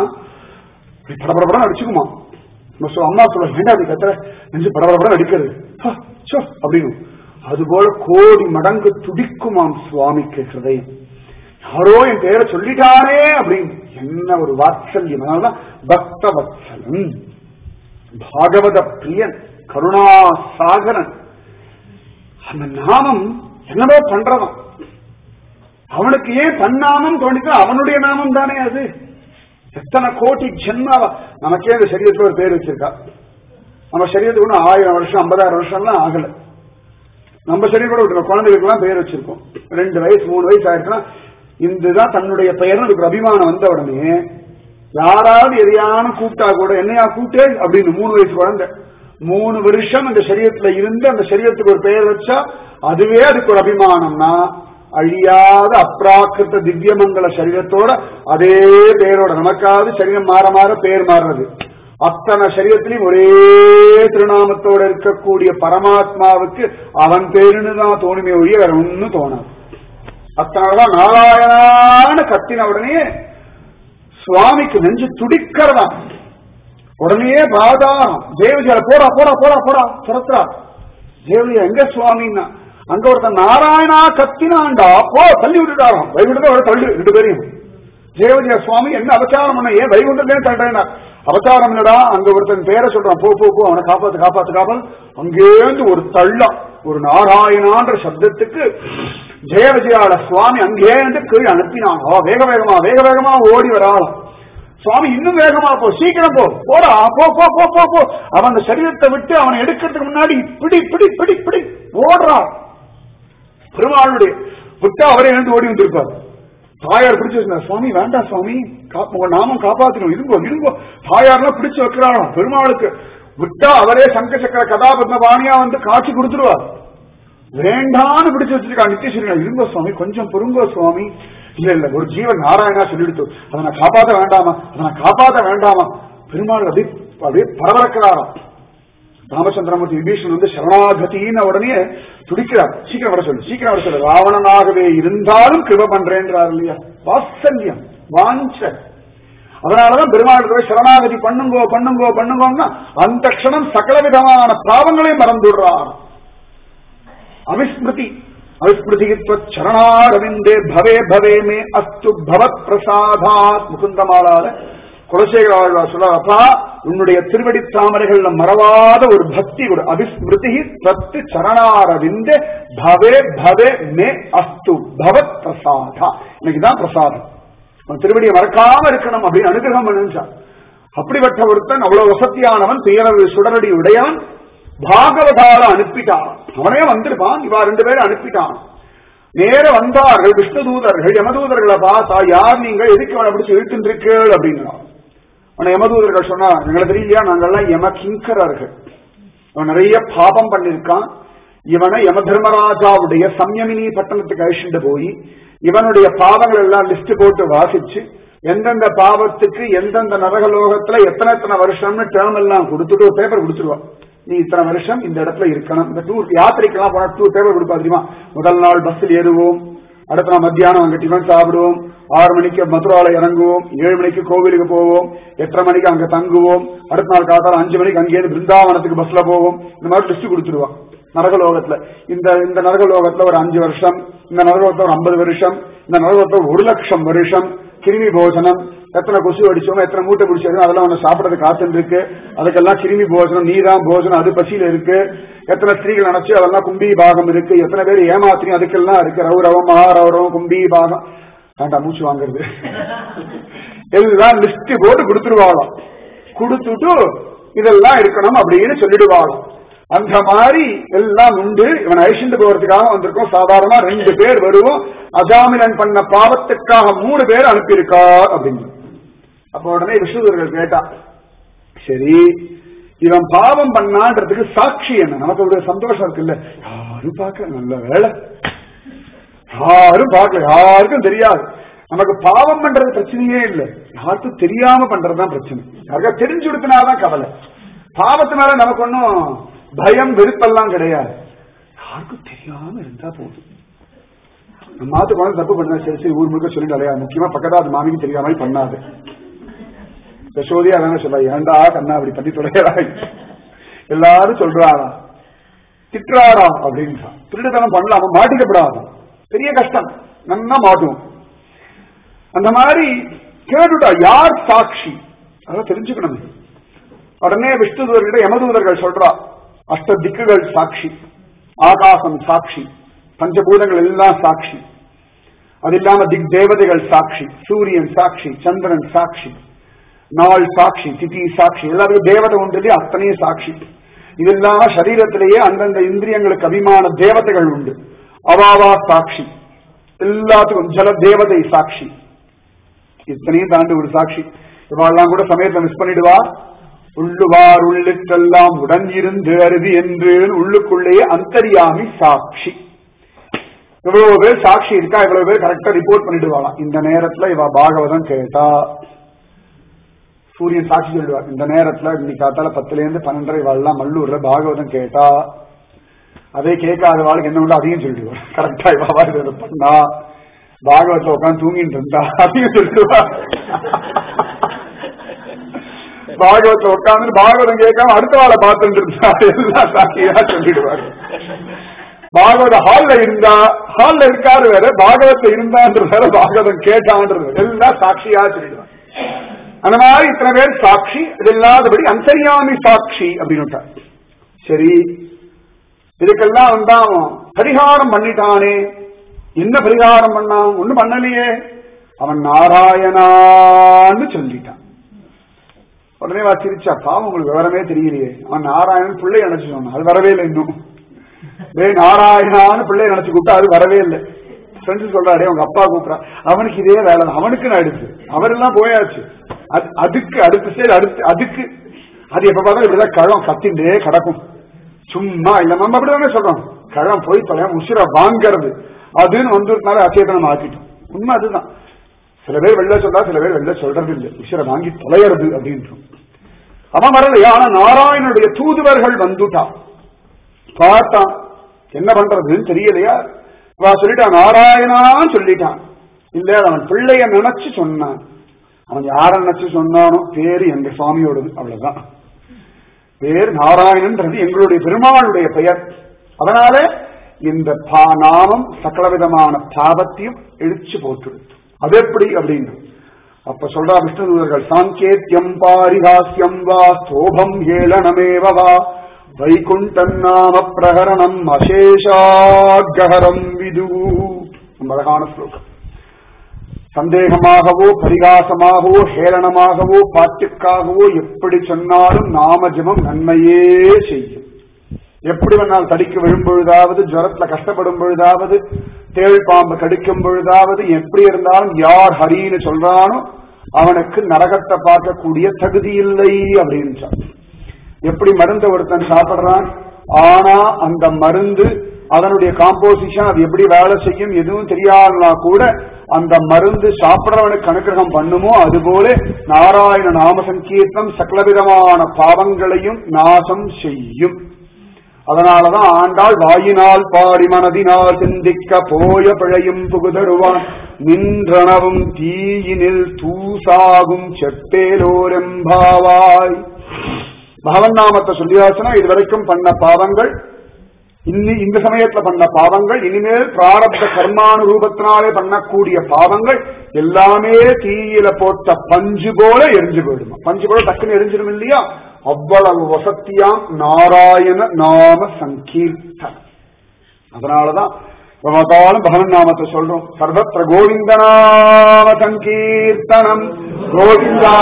Speaker 1: படபடபடம் அடிச்சுக்குமா. அம்மா சொல்ல வேண்டாம் அப்படி கத்துற நெஞ்சு படபடபடம் அடிக்கிறது அப்படின்னு. அதுபோல கோடி மடங்கு துடிக்குமாம் சுவாமிக்கு ஹிருதயம். யாரோ என் பேரை சொல்லிட்டானே அப்படின்னு என்ன ஒரு வாத்சல்யம். அதனாலதான் பக்த வத்சலன், பாகவத பிரியன், கருணா சாகரன். அந்த நாமம் என்னவோ பண்றவன். அவனுக்கு ஏன் தன்னாமம் தோணித்தா? அவனுடைய நாமம் தானே அது. எத்தனை கோடி ஜென்மாவா நமக்கே அந்த சரீரத்துல ஒரு பேர் வச்சிருக்கா. நம்ம சரீரத்துக்கு ஒன்னும் ஆயிரம் வருஷம் ஐம்பதாயிரம் வருஷம்லாம் ஆகல. நம்ம சரீரம் கூட விட்டுருக்கோம். குழந்தைகளுக்கு பேர் வச்சிருக்கோம். ரெண்டு வயசு மூணு வயசு ஆயிருக்குன்னா இதுதான் தன்னுடைய பெயர்னு ஒரு அபிமானம் வந்த உடனே யாராவது எதையான கூப்பிட்டா கூட என்னையா கூப்பிட்டே அப்படின்னு மூணு வயசு குழந்தை மூணு வருஷம் அந்த சரீரத்துல இருந்து அந்த சரீரத்துக்கு ஒரு பெயர் வச்சா அதுவே அதுக்கு ஒரு அபிமானம்னா, அழியாத அப்ராக்கிருத்த திவ்யமங்கல சரீரத்தோட அதே பேரோட நமக்காவது சரீரம் மாற மாற பேர் மாறுறது. அத்தனை சரீரத்திலையும் ஒரே திருநாமத்தோட இருக்கக்கூடிய பரமாத்மாவுக்கு அவன் பேருன்னு தான் தோணுமே ஒழிய வேற ஒன்னும் தோணாது. அத்தனாலதான் நாராயணான்னு கத்தின உடனே சுவாமிக்கு நெஞ்சு துடிக்கிறதா. உடனே பாதாரம் தேவஜியால போடா போடா போடா போடா துரத்துறா. தேவஜியா எங்க சுவாமின்னா அங்க ஒருத்தன் நாராயணா கத்தினாண்டா போ தள்ளி விட்டுட்டாராம். வைகுண்டத்தை தள்ளி ரெண்டு பேரையும். தேவஜியா சுவாமி என்ன அபச்சாரம் பண்ண, ஏன் வைகுண்டத்தே தள்ளுறேன்னா? அவதாரம் இல்லடா, அங்க ஒருத்தன் பேரை சொல்றான், போ போ போ அவனை காப்பாத்து காப்பாத்து காப்பாத்து. அங்கேருந்து ஒரு தள்ளம், ஒரு நாராயணான்ற சப்தத்துக்கு ஜெய விஜயால சுவாமி அங்கேருந்து கீழே அனுப்பினான். வேக வேகமா வேக வேகமா ஓடி வராலாம். சுவாமி இன்னும் வேகமா போ, சீக்கிரம் போ, போடா போ போ போ போ போ. அவன் அந்த சரீரத்தை விட்டு அவனை எடுக்கிறதுக்கு முன்னாடி பிடி பிடி பிடி பிடி ஓடுறான். பெருமாளுடைய விட்டு அவரே எழுந்து ஓடி வந்திருப்பார். தாயார் பிடிச்சு வச்சிருந்தா, சுவாமி வேண்டாம் சுவாமி, உங்க நாமம் காப்பாற்றணும், இருங்கோ இருங்கோ. தாயார்லாம் பிடிச்சு வைக்கிறாராம் பெருமாளுக்கு. விட்டா அவரே சங்க சக்கர கதாபத்ம பாணியா வந்து காட்சி கொடுத்துருவார். வேண்டான்னு பிடிச்சு வச்சிருக்கா நித்தியஸ்வரனா, இருங்கோ சுவாமி கொஞ்சம் பொறுங்கோ சுவாமி. இல்ல இல்ல, ஒரு ஜீவன் நாராயணா சொல்லிடுத்து, அதை நான் காப்பாற்ற வேண்டாமா, அதை நான் காப்பாற்ற வேண்டாமா. பெருமாள் அப்படியே அப்படியே பரபரக்கிறாராம். ராமச்சந்திரமூர்த்தி விபீஷன் வந்து சரணாகத்தின்னு உடனே துடிக்கிறார். சீக்கிரம் வர சொல்லு, சீக்கிரம் வர சொல்லு. ராவணனாகவே இருந்தாலும் கிருப பண்றேன்றார் இல்லையா, வாத்சல்யம் வாஞ்ச. அதனாலதான் பெருமாள் சரணாகதி பண்ணுங்கோ பண்ணுங்கோ பண்ணுங்கோன்னா அந்த க்ஷணம் சகல விதமான பாவங்களையும் மறந்துடுறார். அவிஸ்மிருதி அவிஸ்மிருதி சரணாரவிந்தே பவே பவே மே அஸ்து பவத் பிரசாதாத். முகுந்தமாலால குலசேகர சொல்றப்பா, உன்னுடைய திருவடி தாமரைகள்ல மறவாத ஒரு பக்தி கூட. அபிஸ்மிருதி தத்து சரணாரவிந்தே பவே பவே மே அஸ்து பவத் பிரசாதா. இன்னைக்குதான் பிரசாதம், திருவடியை மறக்காம இருக்கணும் அப்படின்னு அனுகிரகம் பண்ணுச்சா. அப்படிப்பட்ட ஒருத்தன் அவ்வளவு வசதியானவன், துயரவு சுடரடி உடையவன், பாகவதால அனுப்பிட்டான். அவனே வந்திருப்பான், இவா ரெண்டு பேரும் அனுப்பிட்டான். நேர வந்தார்கள் விஷ்ணு தூதர்கள். யமதூதர்களை பார்த்தா, யார் நீங்க, எதுக்கு அவனை பிடிச்சு இழுத்துருக்கீள் அப்படின்னா. அவனை யமதூதர்கள் சொன்னா, எங்களுக்கு தெரியலையா, நாங்கெல்லாம் யம கிங்கரர்கள், அவன் நிறைய பாபம் பண்ணிருக்கான். இவனை யம தர்மராஜாவுடைய சம்யமினி பட்டணத்துக்கு அழிச்சுட்டு போய் இவனுடைய பாவங்கள் எல்லாம் லிஸ்ட் போட்டு வாசிச்சு, எந்தெந்த பாவத்துக்கு எந்தெந்த நரகலோகத்துல எத்தனை எத்தனை வருஷம்னு டேர்ம் எல்லாம் கொடுத்துட்டு ஒரு பேப்பர் கொடுத்துருவான். நீ இத்தனை வருஷம் இந்த இடத்துல இருக்கணும். இந்த டூர் யாத்திரைக்கெல்லாம் போனா டூர் பேப்பர் கொடுப்பா தெரியுமா. முதல் நாள் பஸ்ஸில் ஏறுவோம், அடுத்த நாள் மத்தியானம் அங்க டிஃபன் சாப்பிடுவோம், ஆறு மணிக்கு மதுரால இறங்குவோம், ஏழு மணிக்கு கோவிலுக்கு போவோம், எட்டரை மணிக்கு அங்க தங்குவோம், அடுத்த நாள் காத்தால அஞ்சு மணிக்கு அங்கேயிருந்து பிருந்தாவனத்துக்கு பஸ்ல போவோம். இந்த மாதிரி லிஸ்ட் கொடுத்துருவான். நரகலோகத்துல இந்த இந்த நரகலோகத்துல ஒரு அஞ்சு வருஷம், இந்த நரகலோகத்துல ஒரு ஐம்பது வருஷம், இந்த நரகலோகத்துல ஒரு லட்சம் வருஷம், கிருமி போஜனம், எத்தனை கொசு அடிச்சோமோ எத்தனை மூட்டை பிடிச்சோமோ அதெல்லாம் ஒண்ணு சாப்பிடறது காத்துன்னு இருக்கு, அதுக்கெல்லாம் கிருமி போஜனம், நீதான் போஜனம், அது பசியில இருக்கு. எத்தனை ஸ்திரீகள் நினைச்சு அதெல்லாம் கும்பி பாகம் இருக்கு, எத்தனை பேர் ஏமாத்திரியும் அதுக்கெல்லாம் இருக்கு, ரௌரவம் மகாரௌரவம் கும்பி பாகம். வேண்டாம் மூச்சு வாங்குறது எல்லாம் லிஸ்ட் போட்டு கொடுத்துருவாளாம். கொடுத்துட்டு இதெல்லாம் இருக்கணும் அப்படின்னு சொல்லிடுவாளாம். அந்த மாதிரி எல்லாம் உண்டு. இவன் அழிச்சுட்டு போறதுக்காக வந்திருக்கோம். சாதாரணமா ரெண்டு பேர் வருவோம், அஜாமிலன் பண்ண பாவத்துக்காக மூணு பேர் அனுப்பியிருக்கார் அப்படின்னு. அப்ப உடனே விஷ்ணுதர்கள் கேட்டா, சரி இவன் பாவம் பண்ணான்றதுக்கு சாட்சி என்ன? நமக்கு ஒரு சந்தோஷம் இருக்குல்ல, யாரும் பார்க்க, நல்ல வேலை யாரும் பார்க்கல, யாருக்கும் தெரியாது. நமக்கு பாவம் பண்றது பிரச்சனையே இல்லை, யாருக்கும் தெரியாம பண்றதுதான் பிரச்சனை. யாருக்கா தெரிஞ்சு கொடுத்தனாதான் கவலை. பாவத்தினால நமக்கு ஒன்னும் பயம் வெறுப்பெல்லாம் கிடையாது, யாருக்கும் தெரியாம இருந்தா போதும். நம்ம மாத்து குழந்தை தப்பு பண்ணா சரி சரி ஊர் முழுக்க சொல்லிட்டு அலையா, முக்கியமா பக்கத்தாது மாமிக்கு தெரியாம மாதிரி பண்ணாது. யசோதியா அதான சொல்ல, ஏண்டா கண்ணா அப்படி பண்ணி தொலைகிறா, எல்லாரும் சொல்றாரா திட்டுறாரா அப்படின்றான். திருடுதனம் பண்ணலாம், மாட்டிக்கப்படாதான், பெரிய கஷ்டம், நல்லா மாட்டுவோம். அந்த மாதிரி கேட்டுட்டா யார் சாட்சி அதான் தெரிஞ்சுக்கணும். உடனே விஷ்ணுதூதர்கிட்ட யமதூதர்கள் சொல்றா, அஷ்ட திக்குகள் சாட்சி, ஆகாசம் சாட்சி, பஞ்சபூதங்கள் எல்லாம் சாட்சி, அது இல்லாம திக் தேவதைகள் சாட்சி, சூரியன் சாட்சி, சந்திரன் சாட்சி, நாள் சாட்சி, திதி சாட்சி, எல்லாருக்கும் தேவதை ஒன்றிலே அத்தனையும் சாட்சி. இது இல்லாம சரீரத்திலேயே அந்தந்த இந்திரியங்களுக்கு அபிமான தேவதைகள் உண்டு, அவாவா சாட்சி, எல்லாத்துக்கும் ஜல தேவதை சாட்சி. இத்தனையும் தாண்டி ஒரு சாட்சி. இவாள்லாம் கூட சமயத்தை மிஸ் பண்ணிடுவா. உள்ளுவார் உள்ளுக்கெல்லாம் உடன் இருந்து அருதி என்று உள்ளுக்குள்ளேயே அந்தரியாமி சாட்சி. இவ்வளவு பேர் சாட்சி இருக்கா, இவ்வளவு பேர் கரெக்டா ரிப்போர்ட் பண்ணிடுவாளாம். இந்த நேரத்துல இவ பாகவதம் கேட்டா சூரியன் சாட்சி சொல்லுவார், இந்த நேரத்துல இன்னைக்கு காத்தால பத்துல இருந்து பன்னெண்டரை வாழலாம் மல்லூர்ல பாகவதம் கேட்டா. அதே கேட்காத வாழ்க்கை என்ன உண்டு அதையும் சொல்லிடுவார். கரெக்டா இவ பண்ணா பாகவத்துல உட்காந்து தூங்கிட்டு இருந்தா அதையும் சொல்லிடுவா. பாகவத்துல உட்காந்து பாகவதம் கேட்காம அடுத்த வாழை பார்த்துட்டு இருந்தா எல்லாம் சாட்சியா சொல்லிடுவாரு. பாகவத ஹால்ல இருந்தா ஹால்ல இருக்காரு வேற, பாகவத்துல இருந்தான்றது வேற, பாகவதம் கேட்டான்றது எல்லாம் சாட்சியா சொல்லிடுவாங்க. அந்த மாதிரி இத்தனை பேர் சாட்சி, இது இல்லாதபடி அந்தரியாமி சாட்சி அப்படின்னு. சரி, இதுக்கெல்லாம் வந்தா பரிகாரம் பண்ணிட்டானே. என்ன பரிகாரம் பண்ணான்? ஒண்ணு பண்ணலையே, அவன் நாராயணான்னு சொல்லிட்டான். உடனே வா சிரிச்சா, பாவம் உங்களுக்கு விவரமே தெரியலையே, அவன் நாராயணன் பிள்ளை நினைச்சு சொன்னான், அது வரவே இல்லை இன்னும். நாராயணான்னு பிள்ளை நினைச்சு கூப்பிட்டா அது வரவே இல்லை. ஃப்ரெண்ட்ஸ் சொல்றாடே உங்க அப்பா கூப்பிடா, அவனுக்கு இதே வேலை, அவனுக்கு நடுச்சு, அவரெல்லாம் போயாச்சு. அதுக்கு அடுத்த ஸ்டேஜ் அடுத்து அதுக்கு அது எப்ப பார்த்தாலும் இப்படிதான் கழம் கத்திண்டே கிடக்கும். சும்மா இல்ல நம்ம அப்படிதானே சொல்றோம், கழம் போய் தொலை உசிர வாங்கிறது அதுன்னு வந்துனால அச்சேதனம் ஆக்கிட்டோம். உண்மை அதுதான். சில பேர் வெளில சொல்றா, சில பேர் வெளில சொல்றது இல்லை, உசிர வாங்கி தொலைகிறது அப்படின்றோம். அவன் வரலையா, ஆனா நாராயணனுடைய தூதுவர்கள் வந்துட்டா. பார்த்தான், என்ன பண்றதுன்னு தெரியலையா, சொல்லிட்டான் நாராயணான்னு சொல்லிட்டான். இல்ல அவன் பிள்ளைய நினைச்சு சொன்னான். அவன் யார நினைச்சு சொன்னானோ பேரு எங்க சுவாமியோடது, அவ்வளவுதான். பேர் நாராயணன்றது எங்களுடைய பெருமாளுடைய பெயர். அதனால இந்த நாமம் சகலவிதமான பாவத்தையும் இழிச்சு போட்டு. அது எப்படி அப்படின்னு அப்ப சொல்றா விஷ்ணுதூதர்கள், சாங்கேத்யம் பாரிஹாஸ்யம் வா ஸ்தோபம் ஏளனமேவா வைகுண்டம் நாம பிரகரணம் அசேஷாகரம் விது. அழகான ஸ்லோகம். சந்தேகமாகவோ பரிகாசமாகவோ ஹேளனமாகவோ பாட்டுக்காகவோ எப்படி சொன்னாலும் நாம ஜபம் நன்மையே செய்யும். எப்படி வேணாலும் தடிக்க விழும்பொழுதாவது, ஜுரத்துல கஷ்டப்படும் பொழுதாவது, தேள் பாம்பு கடிக்கும் பொழுதாவது, எப்படி இருந்தாலும் யார் ஹரின்னு சொல்றானோ அவனுக்கு நரகத்தை பார்க்கக்கூடிய தகுதி இல்லை அப்படின்னு. எப்படி மருந்து ஒருத்தன் சாப்பிடுறான், ஆனா அந்த மருந்து அதனுடைய காம்போசிஷன் அது எப்படி வேலை செய்யும் எதுவும் தெரியாதுனா கூட அந்த மருந்து சாப்பிடுறவனுக்கு அனுகிரகம் பண்ணுமோ, அதுபோல நாராயண நாம சங்கீர்த்தம் சகலவிதமான பாவங்களையும் நாசம் செய்யும். அதனாலதான் ஆண்டாள் வாயினால் பாடி மனதினால் சிந்திக்க போய பிழையும் புகுதருவான் நின்றனவும் தீயினில் தூசாகும் செப்பேலோரெம்பாவாய். பகவன் நாமத்தை சொல்லியாச்சுன்னா இதுவரைக்கும் பண்ண பாவங்கள், இன்னி இந்த சமயத்துல பண்ண பாவங்கள், இனிமேல் பிராரப்த கர்மானுரூபத்தினாலே பண்ணக்கூடிய பாவங்கள் எல்லாமே தீயில போட்ட பஞ்சு போல எரிஞ்சு போயிடுமா. பஞ்சு போல டக்குன்னு எரிஞ்சிடும் இல்லையா, அவ்வளவு வசத்தியாம் நாராயண நாம சங்கீர்த்தன். அதனாலதான் காலம் பகவன் நாமத்தை சொல்றோம். சர்வத்திர கோவிந்த நாம சங்கீர்த்தனம் கோவிந்தா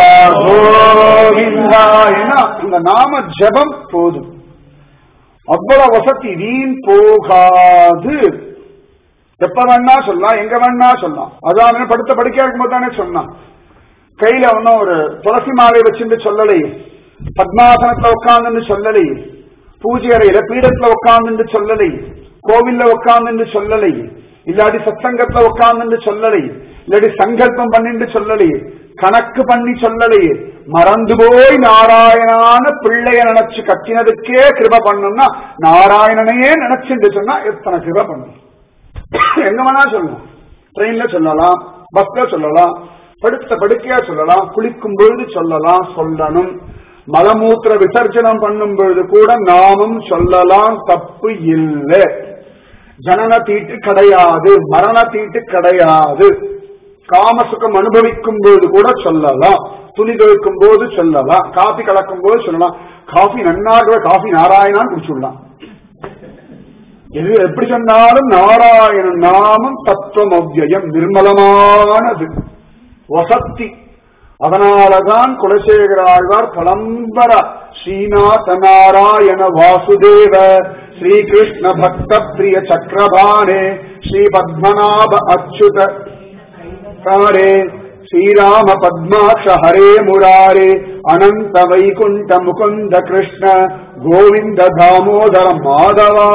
Speaker 1: கோவிந்தா. ஏன்னா இந்த நாம ஜபம் போதும், அவ்வளவு வசதி, வீண் போகாது. எப்ப வேணா சொல்லலாம், எங்க வேணா சொல்லலாம். அதான் படுத்த படுக்கையா இருக்கும்போது தானே சொன்னான். கையில ஒன்னும் ஒரு துளசி மாலை வச்சுட்டு சொல்லலையே, பத்மாசனத்துல உட்கார்ந்து சொல்லலையே, பூஜை அறையில பீடத்துல உட்கார்ந்து சொல்லலையே, கோவில்ல உட்கார்ந்து சொல்லலையே, இல்லாட்டி சத்சங்கத்துல உட்கார்ந்து சொல்லலையே, இல்லாட்டி சங்கல்பம் பண்ணிட்டு சொல்லலையே, கணக்கு பண்ணி சொல்லலையே. மறந்து போய் நாராயணான பிள்ளைய நினைச்சு கத்தினதுக்கே கிருப பண்ணணும்னா நாராயணனையே நினைச்சுட்டு சொன்னா எத்தனை கிருப பண்ணும். எங்க வேணா சொல்லலாம், ட்ரெயின்ல சொல்லலாம், பஸ்ல சொல்லலாம், படுத்த படுக்கையா சொல்லலாம், குளிக்கும் பொழுது சொல்லலாம், சொல்லணும். மலமூத்திர விசர்ஜனம் பண்ணும் பொழுது கூட நாமும் சொல்லலாம், தப்பு இல்லை. ஜனன தீட்டு கிடையாது, மரண தீட்டு கிடையாது. காமசுகம் அனுபவிக்கும் போது கூட சொல்லலாம், துணி துவைக்கும் போது சொல்லலாம், காஃபி கலக்கும் போது சொல்லலாம். காஃபி நன்னாக காஃபி நாராயணான்னு குடிச்சுடலாம். எது எப்படி சொன்னாலும் நாராயணன் நாமம் தத்துவம் அவ்யயம், நிர்மலமானது, வசத்தி. அதனாலதான் குலசேகர ஆழ்வார் பலம்பர ஸ்ரீநாத நாராயண வாசுதேவ ஸ்ரீகிருஷ்ண பக்த பிரிய சக்கரபாணே ஸ்ரீ பத்மநாப அச்சுத காரே ஸ்ரீராம பத்மாட்ச ஹரே முராரே அனந்த வைகுண்ட முகுந்த கிருஷ்ண கோவிந்த தாமோதர மாதவா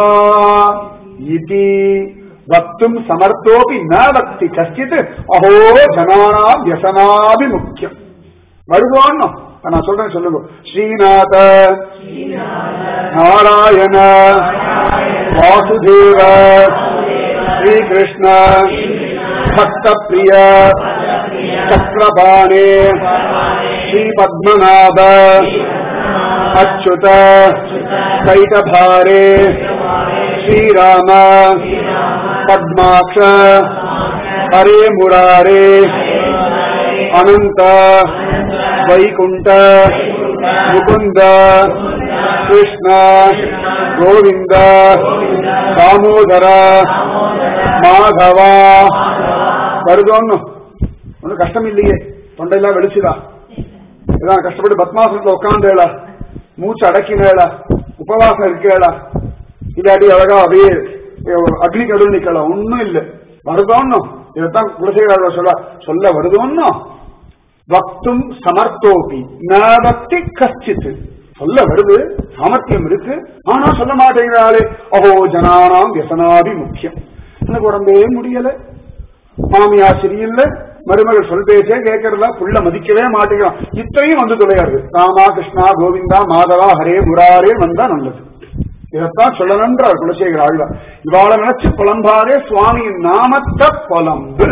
Speaker 1: இதி வக்தும் சமர்த்தோபி ந வக்தி கஷ்டித் அஹோ ஜனானாம் வியசனாபி முக்கியம். வருவான் நான் சொல்றேன், சொல்லுங்க. ஸ்ரீநாத நாராயண வாசுதேவ ஸ்ரீகிருஷ்ண பக்த பிரிய சக்கரபாணே ஸ்ரீ பத்மநாப அச்சுத கைடபாரே ஸ்ரீராம பத்மாட்ச ஹரே முராரே அனந்த வைகுண்ட முகுந்த கிருஷ்ண கோவிந்த தாமோதர மாதவா. வருதோன்னு ஒன்னும் கஷ்டம் இல்லையே, தொண்டையெல்லாம் வெளிச்சுதா, இதான் கஷ்டப்பட்டு பத்மாசனத்துல உட்காந்தேளா, மூச்சு அடக்கினேளா, உபவாசம் இருக்கேளா, இல்லாட்டி அழகா அப்படியே அக்னி கடவுள் நிக்கலாம், ஒன்னும் இல்லை. வருதோன்னும் இதைத்தான் குலசேகர சொல்ல சொல்ல வருதோன்னும் வக்தும் சமர்த்தோபி நவக்தி கஷ்டித்து சொல்ல வருது, சாமர்த்தியம் இருக்கு, ஆனா சொல்ல மாட்டேங்கிறாளே. அஹோ ஜனானாம் வியசனாதி முக்கியம். எனக்கு உடம்பே முடியல, மாமியா சரியில்லை, மருமகள் சொல் பேசே கேட்கறதா, புள்ள மதிக்கவே மாட்டேங்கிறான், இத்தையும் வந்து தொலையாது. ராமா கிருஷ்ணா கோவிந்தா மாதவா ஹரே முராரே வந்தா நல்லது. இதைத்தான் சொல்லணுன்றார் குலசேகர ஆழ்வார். இவாள நினைச்சு புலம்பாரே சுவாமியின் நாமத்தை புலம்பு,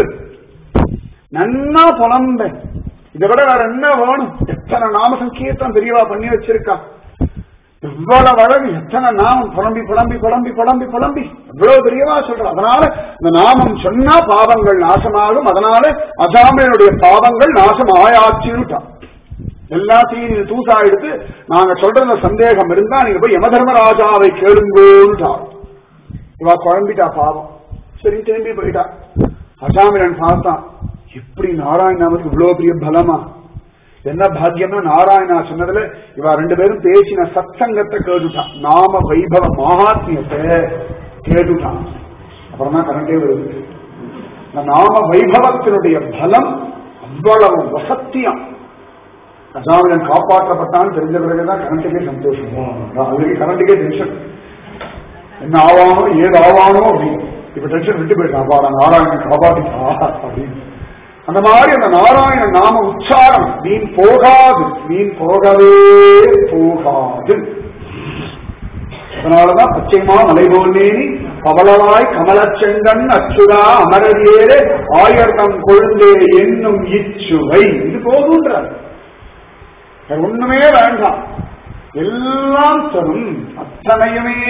Speaker 1: நன்னா புலம்ப. இதை விட வேற என்ன வேணும்? எத்தனை நாம சங்கீர்த்தம் தெரியவா பண்ணி வச்சிருக்கா, எவ்வளவு அழகு, எத்தனை நாமம் புலம்பி புலம்பி புலம்பி புலம்பி புலம்பி எவ்வளவு தெரியவா சொல்ற. அதனால இந்த நாமம் சொன்னா பாவங்கள் நாசமாகும். அதனால அசாமியனுடைய பாவங்கள் நாசம் ஆயாச்சுட்டான். எல்லாத்தையும் நீங்க தூசா எடுத்து நாங்க சொல்ற சந்தேகம் இருந்தா நீங்க போய் யமதர்மராஜாவை கேளுங்கோன்ட்டா. இவா குழம்பிட்டா பாவம். சரி திரும்பி போயிட்டா. அசாமியன் பார்த்தான், எப்படி நாராயணாவுக்கு இவ்வளவு பெரிய பலமா, என்ன பாக்கியம்னா நாராயணா சொன்னதுல இவ ரெண்டு பேரும் பேசின சத்சங்கத்தை கேட்டுட்டான், நாம வைபவ மகாத்மியத்தை கேட்டுட்டான். அப்புறம் தான் கரண்டே வருது. நாம வைபவத்தினுடைய பலம் அவ்வளவு வசத்தியம். அசாமியன் காப்பாற்றப்பட்டான்னு தெரிஞ்ச பிறகுதான் கரண்ட்டுக்கே சந்தோஷம். அதுக்கு கரண்ட்டுக்கே டென்ஷன், என்ன ஆவானோ ஏது ஆவானோ அப்படின்னு. இப்ப டென்ஷன் விட்டு போயிட்டான், பாரா நாராயணன் காப்பாற்றிட்டா அப்படின்னு. அந்த மாதிரி அந்த நாராயண நாம உச்சாரம் வீண் போகாது, வீண் போகவே போகாது. அதனாலதான் பச்சைமா மலைபோல்மேனி பவளவாய் கமலச்செங்கன் அச்சுதா அமரவியேரே ஆயர்தம் கொழுந்தே என்னும் இச்சுவை. இது போதுன்றார், ஒண்ணுமே வேண்டாம், எல்லாம் தரும், அத்தனையுமே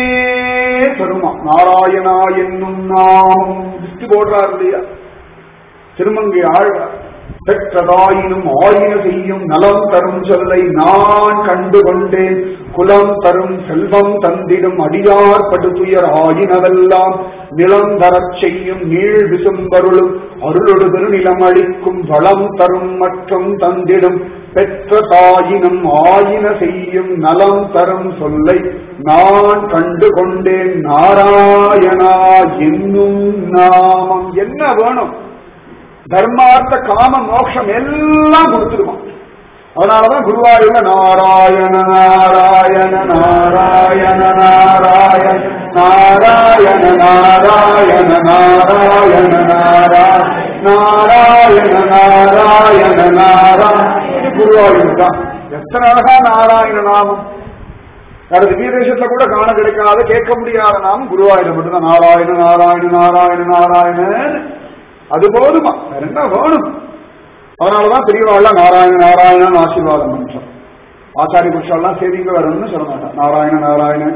Speaker 1: தருமா. நாராயணா என்னும் நாமம் விட்டு போடுறார் இல்லையா திருமங்கை ஆழ்வார். பெற்றதாயினும் ஆயின செய்யும் நலம் தரும் சொல்லை நான் கண்டு கொண்டேன், குலம் தரும் செல்வம் தந்திடும் அடியார் படுதுயர் ஆயினவெல்லாம் நிலம் தரச் செய்யும் நீள் விசும்பருளும் அருளொடு திருநிலம் அளிக்கும் வளம் தரும் மற்றும் தந்திடும் பெற்ற தாயினும் ஆயின செய்யும் நலம் தரும் சொல்லை நான் கண்டு கொண்டேன். நாராயணா என்னும் நாமம் என்ன வேணும்? தர்மார்த்த காம மோட்சம் எல்லாம் கொடுத்துருவான். அதனாலதான் குருவாயூர்ல நாராயண நாராயண நாராயண நாராயண நாராயண நாராயண நாராயண நாராயண நாராயண நாராயண நாராயண குருவாயூர் தான். எத்தனை அழகா நாராயண நாமம். அடுத்த வீரேசத்துல கூட காண கிடைக்காத கேட்க முடியாத நாமம் குருவாயூர் மட்டும்தான். நாராயண நாராயண நாராயண நாராயணன். அது போதுமா, வேற என்ன வேணும்? அதனாலதான் பெரியவாள்லாம் நாராயண நாராயணன் ஆசீர்வாதம் மனுஷன். ஆச்சாரிய புருஷாலாம் சேவிங்க வரணும்னு சொல்ல மாட்டான். நாராயண நாராயணன்.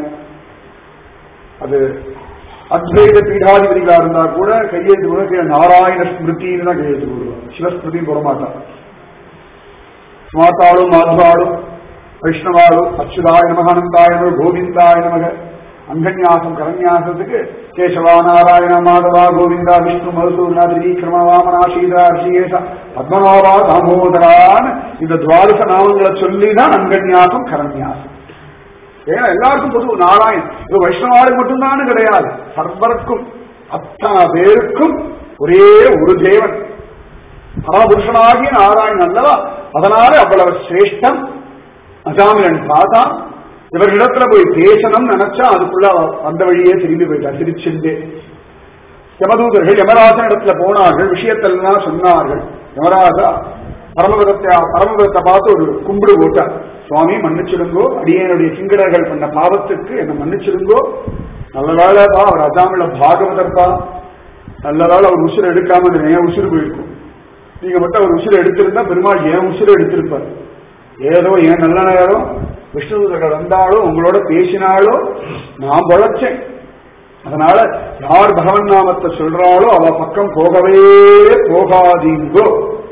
Speaker 1: அது அத்வைத பீடாதிபதிகளா இருந்தா கூட கையெழுத்து கூட நாராயண ஸ்மிருத்தின்னு தான் கையெழுத்து போடுவான், சிவஸ்மிருதியும் போட மாட்டான். ஸ்மார்த்தாளும் மாத்வாளும் வைஷ்ணவாளும் அச்சுதாய நமக அனந்தாய நமக கோவிந்தாய நமக அங்கன்யாசம் கரன்யாசத்துக்கு கேசவா நாராயண மாதவா கோவிந்தா விஷ்ணு மதுசூதனா திரிவிக்ரம வாமனா சீதா ரிஷிகேச பத்மநாபா தாமோதரான் இந்த துவாதச நாமங்களை சொல்லிதான் அங்கன்யாசம் கரன்யாசம். ஏன்னா எல்லாருக்கும் பொது நாராயண். இது வைஷ்ணவாளுக்கு மட்டும்தான் கிடையாது, சர்வருக்கும் அத்தனை பேருக்கும் ஒரே ஒரு தேவன் பரமபுருஷனாகிய நாராயணன் அல்லவா. அதனால அவ்வளவு சிரேஷ்டம். அசாமிலன் பார்த்தா இவர்களிடத்துல போய் பேசணும் நினைச்சா அதுக்குள்ள அந்த வழியே திரும்பி போயிட்டார். திருச்செந்தே யமதூதர்கள் யமராஜன் இடத்துல போனார்கள், விஷயத்தெல்லாம் சொன்னார்கள். யமராஜா பரமபதத்தை பரமபதத்தை பார்த்து ஒரு கும்பிடு போட்டார். சுவாமி மன்னிச்சிருங்கோ, அடியனுடைய கிங்கடர்கள் பண்ண பாவத்துக்கு என்ன மன்னிச்சிருங்கோ. நல்ல வேலைப்பா அவர் அசாமில பாகவதற்பா, நல்ல வேலை அவர் உசுரை எடுக்காம ஏன் உசுறு போயிருக்கும். நீங்க மட்டும் அவர் உசுரை எடுத்திருந்தா பெருமாள் ஏன் உசுரை எடுத்திருப்பார். ஏதோ ஏன் நல்ல நேரம் விஷ்ணுதூதர்கள் வந்தாலோ உங்களோட பேசினாலோ நான் பொழைச்சேன். அதனால யார் பகவன் நாமத்தை சொல்றாளோ அவ பக்கம் போகவே போகாதீங்கோ.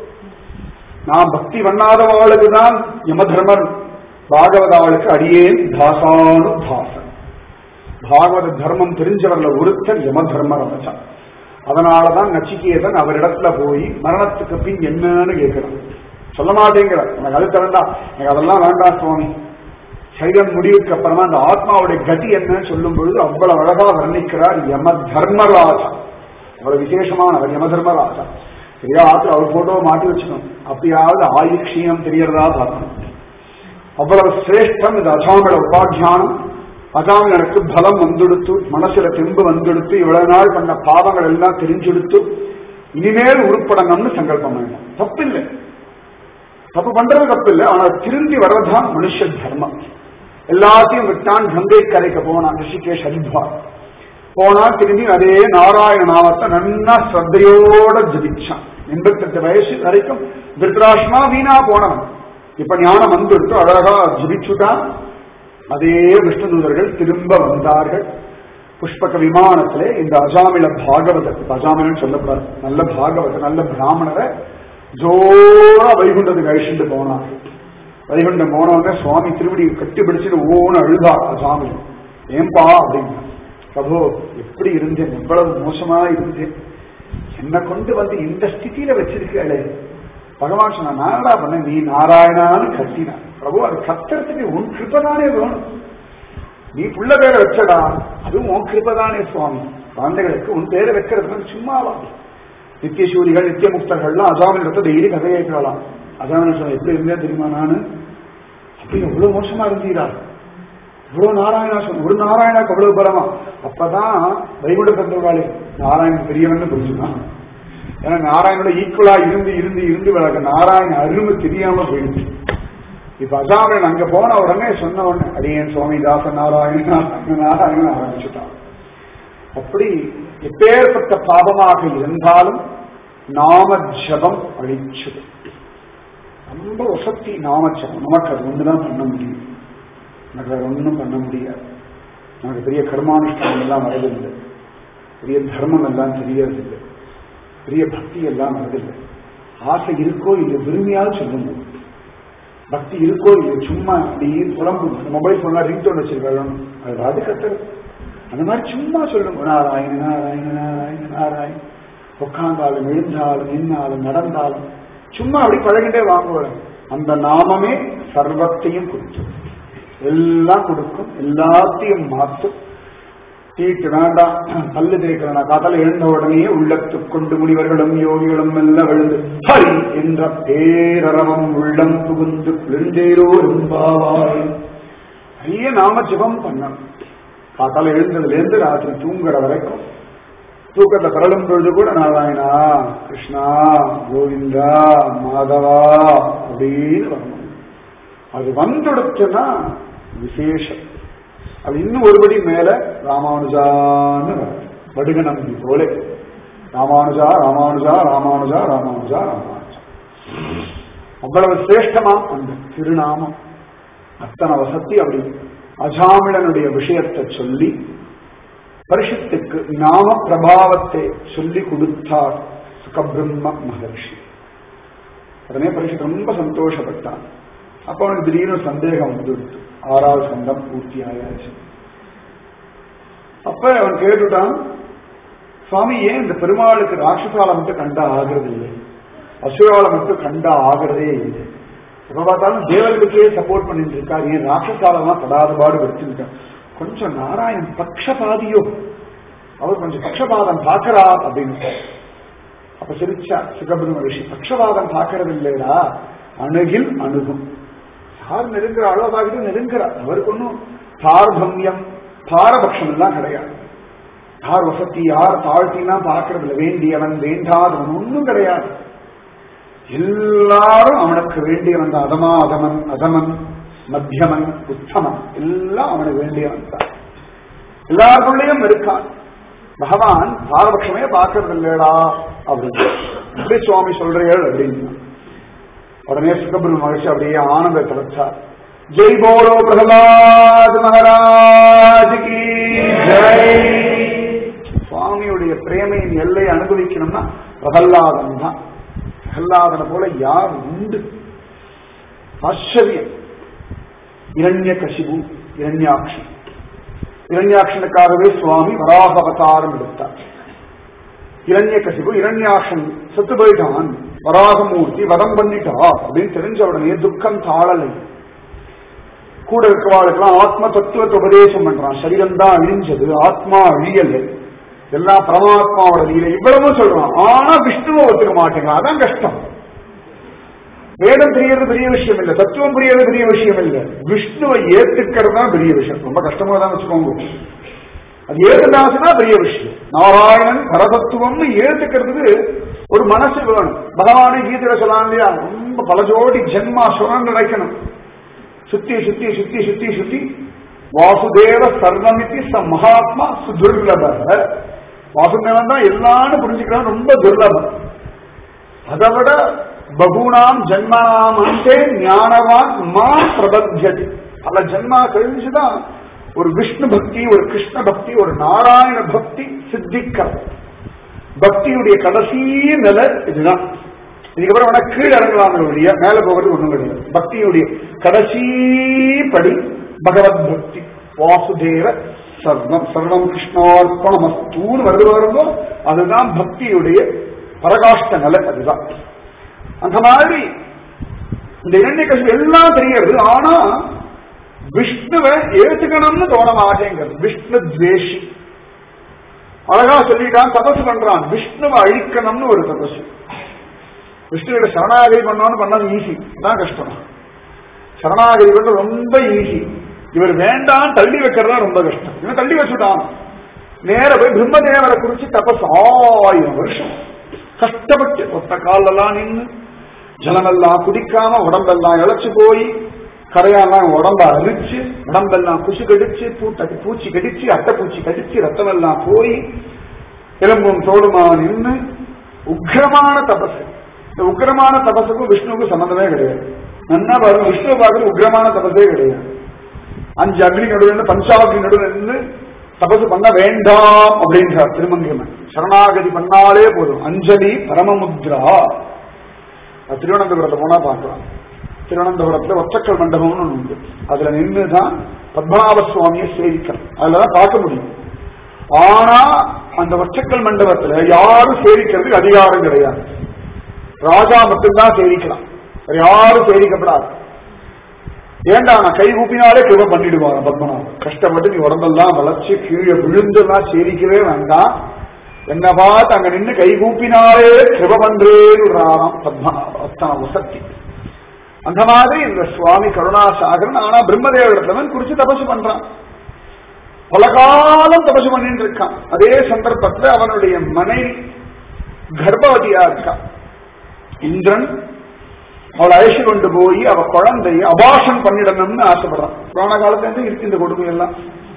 Speaker 1: நான் பக்தி பண்ணாதவாளுக்கு தான் யமதர்மன், பாகவதாளுக்கு அடியேன் தாசானு தாசன். பாகவத தர்மம் தெரிஞ்சவர்ல ஒருத்தர் யமதர்மர் அமைச்சான். அதனாலதான் நச்சிகேதன் அவரிடத்துல போய் மரணத்துக்கு பின் என்னன்னு கேட்கிறான். சொல்ல மாட்டேங்கிறார், எனக்கு அது வேண்டாம், எனக்கு அதெல்லாம் வேண்டாம் சுவாமி. சைரம் முடிவுக்கு அப்புறமா அந்த ஆத்மாவுடைய கதி என்னன்னு சொல்லும் பொழுது அவ்வளவு அழகா வர்ணிக்கிறார் யம தர்மராஜா. அவ்வளவு விசேஷமானவர் யமதர்மராஜா. சரியா ஆத்துல அவர் போட்டோ மாட்டி வச்சுக்கணும். அப்படியாவது ஆயுக்ஷியம் தெரியறதா பார்க்கணும். அவ்வளவு சிரேஷ்டம் இது அஜாமில உபாத்தியானம். அஜாமிலனுக்கு பலம் வந்துடுத்து, மனசுல தெம்பு வந்துடுத்து, இவ்வளவு நாள் பண்ண பாவங்கள் எல்லாம் தெரிஞ்செடுத்து இனிமேல் உருப்படணும்னு சங்கல்பம் வேணும். தப்பில்லை, தப்பு பண்றது தப்பு இல்லை. ஆனா திரும்பி வர்றதுதான் மனுஷ தர்மம். எல்லாத்தையும் விட்டான், கங்கை கரைக்க போனான் ரிஷிகேஷ் ஹரித்வார் போனா. திரும்பி அதே நாராயண நாமத்தை நன்னா ஸ்ரத்தையோட ஜபிச்சான். எண்பத்தி எட்டு வயசு வரைக்கும் திருத்தராஷ்டிரமா வீணா போனவன் இப்ப ஞானம் வந்துட்டு அழகா ஜபிச்சுட்டான். அதே விஷ்ணுதூதர்கள் திரும்ப வந்தார்கள். புஷ்பக விமானத்திலே இந்த அஜாமில பாகவதர், அஜாமிலன்னு சொல்லக்கூடாது, நல்ல பாகவதர், நல்ல பிராமணரை ஜோரா வைகுண்டத்துக்கு அழிச்சுட்டு போனாங்க. வைகுண்டம் போனவங்க சுவாமி திருவடி கட்டி பிடிச்சிட்டு ஓன்னு அழுதார் அஜாமில். ஏன்பா அப்படின்னா, பிரபு எப்படி இருந்தேன், எவ்வளவு மோசமா இருந்தேன், என்னை கொண்டு வந்து இந்த ஸ்திதியில வச்சிருக்கே. பகவான் சொன்ன நானடா பண்ண, நீ நாராயணான்னு கத்தினா. பிரபு அது கத்துறதுக்கு உன் கிருப்பதானே வேணும். நீ புள்ள பேரை வச்சடா, அதுவும் உன் கிருப்பதானே சுவாமி. குழந்தைகளுக்கு உன் பேரை வைக்கிறதுக்கு சும்மாவா? நித்தியசூரிகள் நித்திய முக்தர்கள்லாம் அஜாமின் இடத்த டெய்லி கதை கேட்கலாம். அஜாமின் சொன்ன எப்படி இருந்தேன் தெரியுமா நானு, அப்படி எவ்வளவு மோசமா இருந்தீரா, இவ்வளவு நாராயணா சொன்ன, ஒரு நாராயணாக்கு அவ்வளவு பலமா. அப்பதான் வைகுண்ட தந்தவாளே நாராயணன் பெரியவன் புரிஞ்சுதான். ஏன்னா நாராயணோட ஈக்குவலா இருந்து இருந்து இருந்து வளர்க்க நாராயண அருமை தெரியாம போயிடுச்சு. இப்ப அஜாமின் அங்க போன உடனே சொன்ன உடனே அடியன் சுவாமி தாச நாராயண நாராயணன் ஆரம்பிச்சுட்டான். அப்படி எப்பேற்பட்ட பாபமாக இருந்தாலும் நாம ஜபம் அழிச்சது. ரொம்ப வசதி நாம ஜபம். நமக்கு அது ஒண்ணுதான் பண்ண முடியும், எனக்கு வேற ஒன்றும் பண்ண முடியாது. நமக்கு பெரிய கர்மானுஷ்டானம் எல்லாம் வரதில்லை, பெரிய தர்மம் எல்லாம் தெரியறதில்லை, பெரிய பக்தி எல்லாம் வரதில்லை. ஆசை இருக்கோ இல்லை விரும்பியாலும் சொல்லுங்க, பக்தி இருக்கோ இல்லை சும்மா அப்படி புலம்பு. மொபைல் போனா ரிங்டோன் வச்சிருக்கணும், அது அது கத்துறது. அந்த மாதிரி சும்மா சொல்லுங்க நாராயண நாராயண நாராயண நாராயண. உட்கார்ந்தாலும் எழுந்தாலும் நின்னாலும் நடந்தாலும் சும்மா அப்படி பழகிட்டே வாங்குவேன். அந்த நாமமே சர்வத்தையும் கொடுக்கும், எல்லாம் கொடுக்கும், எல்லாத்தையும் மாற்றும். தீட்டு வேண்டாம், பல்லு தேய்க்கிறா காத்தால எழுந்த உடனே உள்ளத்துக் கொண்டு முனிவர்களும் யோகிகளும் எல்லாம் விழுந்து ஹரி என்ற பேரரவம் உள்ளம் புகுந்து பிழிந்தேரோ என்பாவாய். நிறைய நாம ஜபம் பண்ணணும். காத்தால எழுந்ததுல இருந்து ராத்திரி தூங்குற வரைக்கும், தூக்கத்தை பரலும் பொழுது கூட நாராயணா கிருஷ்ணா கோவிந்தா மாதவா அப்படின்னு வரணும். அது வந்துடுச்சுன்னா விசேஷம். அது இன்னும் ஒருபடி மேல ராமானுஜான்னு வடுக நம்பி போல ராமானுஜா ராமானுஜா ராமானுஜா ராமானுஜா ராமானுஜா. அவ்வளவு சிரேஷ்டமா அந்த திருநாமம், அத்தனை வசதி. அப்படி அஜாமிழனுடைய விஷயத்தை சொல்லி பரிஷத்துக்கு நாம பிரபாவத்தை சொல்லி கொடுத்தார் சுகபிரம்ம மகர்ஷி. உடனே பரிஷத் ரொம்ப சந்தோஷப்பட்டான். அப்ப அவனுக்கு திடீர்னு சந்தேகம் வந்துடுச்சு. ஆறாவது சண்டம் பூர்த்தி ஆயாச்சு. அப்ப அவன் கேட்டுட்டான், சுவாமி ஏன் இந்த பெருமாளுக்கு ராட்சசால மட்டும் கண்டா ஆகிறது இல்லை, அசுரால மட்டும் கண்டா ஆகிறதே இல்லை. எப்ப பார்த்தாலும் தேவர்களுக்கே சப்போர்ட் பண்ணிட்டு இருக்காரு, ஏன் ராட்சசாலாம் படாத பாடு வச்சிருக்கான். கொஞ்சம் நாராயணன் பக்ஷபாதியோ, அவர் கொஞ்சம் பக்ஷபாதம் பார்க்கிறா அப்படின்னு. அப்ப சிரிச்சா சுகபிரம்ம ரிஷி, பக்ஷபாதம் பார்க்கறது இல்லைடா, அணுகில் அணுகும். யார் நெருங்குற அளவாகிட்டு நெருங்குறார். அவருக்கு ஒன்றும் தார்தமியம் பாரபட்சம் எல்லாம் கிடையாது. யார் வசதி யார் தாழ்த்தினா பார்க்கறது இல்லை, வேண்டியவன் வேண்டாதவன் ஒன்றும் கிடையாது. எல்லாரும் அவனுக்கு வேண்டியவன் தான். அதமா அதமன் அதமன் மத்தியமன் உத்தமன் எல்லாம் அவனுக்கு வேண்டியவன் தான். எல்லாருக்குள்ளேயும் இருக்கான். பகவான் பாரபட்சமே பார்க்கறது இல்லடா அப்படின்னு எப்படி சுவாமி சொல்றீர்கள் அப்படின்னு. உடனே சுகபிரம்ம மகிழ்ச்சி அப்படியே ஆனந்தத்தை வச்சார். ஜெய் போலோ பிரகலாத் மகாராஜ் கி ஜெய். சுவாமியுடைய பிரேமையின் எல்லை அனுபவிக்கணும்னா பிரகல்லாதன் தான். பிரகல்லாதனை போல யார் உண்டு? ஆச்சரியம். இரண்ய கசிபு இரண்யாட்சி. இரண்யாட்சனுக்காகவே சுவாமி வராக அவதாரம் எடுத்தார். இரண்ய கசிபு இரண்யாட்சன் செத்து போயிட்டான், வராகமூர்த்தி வதம் பண்ணிட்டா அப்படின்னு தெரிஞ்ச உடனே துக்கம் தாழலை. கூட இருக்கிறவாளுக்கெல்லாம் ஆத்ம தத்துவத்தை உபதேசம் பண்றான். சரீரம் தான் அழிஞ்சது, ஆத்மா அழியலை. எல்லாம் பரமாத்மாவோட லீலை இவ்வளவும் சொல்றான். ஆனா விஷ்ணுவை ஒத்துக்க மாட்டேங்க. அதான் கஷ்டம். வேதம் தெரியறது பெரிய விஷயம் இல்ல, தத்துவம் புரியறது பெரிய விஷயம் இல்ல, விஷ்ணுவை ஏத்துக்கிறது தான் பெரிய விஷயம். ரொம்ப கஷ்டமா தான் வச்சுக்கோங்க. அது ஏத்துனாச்சுன்னா பெரிய விஷயம். நாராயணன் பரதத்துவம்னு ஏத்துக்கிறதுக்கு ஒரு மனசு வேணும். பகவானை கீதையில சொல்லலாம் இல்லையா, ரொம்ப பல ஜோடி ஜென்மா சுரன் நினைக்கணும். சுத்தி சுத்தி சுத்தி சுத்தி சுத்தி வாசுதேவ சர்வமிதி ச மகாத்மா சுதுர்லப. வாசுதேவன் தான் எல்லாரும் புரிஞ்சுக்கிறான், ரொம்ப துர்லபம். அதை விட பகுனாம் ஜென்மனாம் அந்தே ஞானவான் மா பிரபத்தியது. பல ஜென்மா கழிஞ்சுதான் ஒரு விஷ்ணு பக்தி, ஒரு கிருஷ்ண பக்தி, ஒரு நாராயண பக்தி சித்திக்கிறது. பக்தியுடைய கடைசி நிலை இதுதான். இதுக்கப்புறம் வேணா கீழே இறங்கலாம் வழியா, மேல போகிறது ஒண்ணும் கிடையாது. பக்தியுடைய கடைசி படி பகவத் பக்தி. வாசுதேவ சர்வம் சர்வம் கிருஷ்ணார்ப்பணமஸ்தூன்னு வருது வருந்தோ அதுதான் பக்தியுடைய பரகாஷ்ட நிலை. அதுதான் அந்த மாதிரி இந்த இரண்டை கஷ்டம் எல்லாம் தெரிகிறது. ஆனா விஷ்ணுவை ஏத்துக்கணும்னு தோண மாட்டேங்கிறது. விஷ்ணு துவேஷி. அழகா சொல்லிட்டான், தபசு பண்றான். விஷ்ணுவை அழிக்கணும்னு ஒரு தபசு. விஷ்ணுவோட சரணாகதி பண்ணான்னு பண்ணது ஈஸி, அதான் கஷ்டம். சரணாகதி பண்ண ரொம்ப ஈஸி. இவர் வேண்டாம் தள்ளி வைக்கிறதா ரொம்ப கஷ்டம். இவன் தள்ளி வச்சுட்டான். நேர போய் பிரம்மதேவரை குறிச்சு தபஸ் ஆயிரம் வருஷம் கஷ்டப்பட்டு ஒத்த காலெல்லாம் நின்று ஜலமெல்லாம் குடிக்காம உடம்பெல்லாம் இழைச்சு போய் கரையெல்லாம் உடம்ப அரிச்சு உடம்பெல்லாம் குசு கடிச்சு பூட்ட பூச்சி கடிச்சு அட்டை பூச்சி கடிச்சு ரத்தம் எல்லாம் போய் எலும்பும் தோடுமா நின்று உக்கிரமான தபசு. இந்த உக்கிரமான தபசுக்கும் விஷ்ணுவுக்கும் சம்பந்தமே கிடையாது. நன்னா பாருங்க, விஷ்ணு பார்க்கறது உக்கிரமான தபசே கிடையாது. அஞ்சு அக்னி நடுவில் பஞ்சாக்னி நடுவில் நின்று தபசு பண்ண வேண்டாம் அப்படின்றார் திருமங்கமன். சரணாகதி பண்ணாலே போதும். அஞ்சலி பரமமுத்ரா. திருவனந்தபுரத்தை போனா பார்க்கலாம். திருவனந்தபுரத்துல ஒற்றக்கல் மண்டபம்னு ஒண்ணு உண்டு. அதுல நின்றுதான் பத்மநாப சுவாமியை சேவிக்கணும். அதுலதான் பார்க்க முடியும். ஆனா அந்த ஒற்றக்கல் மண்டபத்துல யாரும் சேவிக்கிறதுக்கு அதிகாரம் கிடையாது. ராஜா மட்டும்தான் சேவிக்கலாம், யாரும் சேவிக்கப்படாது. ஏண்டா நான் கை கூப்பினாலே கிருப பண்ணிடுவாங்க பத்மநாபன். கஷ்டப்பட்டு நீ உடம்பெல்லாம் வளர்ச்சி கீழே விழுந்துலாம் சேவிக்கவே வேண்டாம், என்ன பார்த்து அங்க நின்று கை கூப்பினாலே கிருப பண்றேன்னு பத்மநாப சக்தி. அந்த மாதிரி இந்த சுவாமி கருணாசாகரன் ஆனா பிரம்மதேவன் குறிச்சு தபசு பண்றான். பல காலம் தபசு பண்ணிட்டு இருக்கான். அதே சந்தர்ப்பத்தில் அவனுடைய மனைவி கர்ப்பவதியா இருக்கான். இந்திரன் அவளை அழைச்சு கொண்டு போய் அவ குழந்தைய அபாஷன் பண்ணிடணும்னு ஆசைப்படுறான். புராண காலத்துல இருக்கு இந்த கொடுமை எல்லாம்.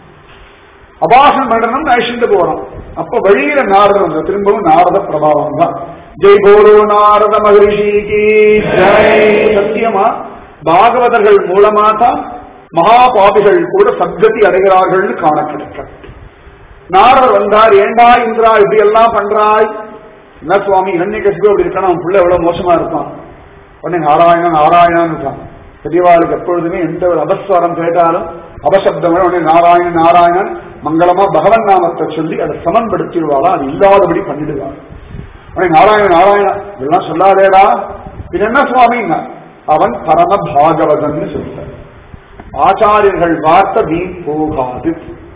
Speaker 1: அபாஷன் பண்ணணும்னு அழைச்சிட்டு போறான். அப்ப வழியில நாரதம் வந்த, திரும்பவும் நாரத பிரபாவம் தான். ஜெய் போலோ நாரத மகரிஷிக்கு ஜெய். சத்தியமா பாகவதர்கள் மூலமா தான் மகாபாபிகள் கூட சத்கதி அடைகிறார்கள் காண கிடைக்க. நாரதர் வந்தார். ஏண்டா இந்திரா இப்படி எல்லாம் பண்றாய்? என்ன சுவாமி இரண்யகசிபு அப்படி இருக்கான, அவன் பிள்ளை எவ்வளவு மோசமா இருப்பான். உடனே நாராயணன் நாராயணான்னு இருக்கான். பெரியவாளுக்கு எப்பொழுதுமே எந்த ஒரு அபஸ்வரம் கேட்டாலும் அபசப்தம் உடனே நாராயணன் நாராயணன் மங்களமா பகவன் நாமத்தை சொல்லி அதை சமன்படுத்திடுவாளா, அது இல்லாதபடி பண்ணிடுவாள். உடனே நாராயணன் நாராயணா இதெல்லாம் சொல்லாதேடா. இது என்ன சுவாமின்னா அவன் பரம பாகவதன்னு சொல்றார். ஆச்சாரியர்கள் வார்த்தை வீண் போகாது.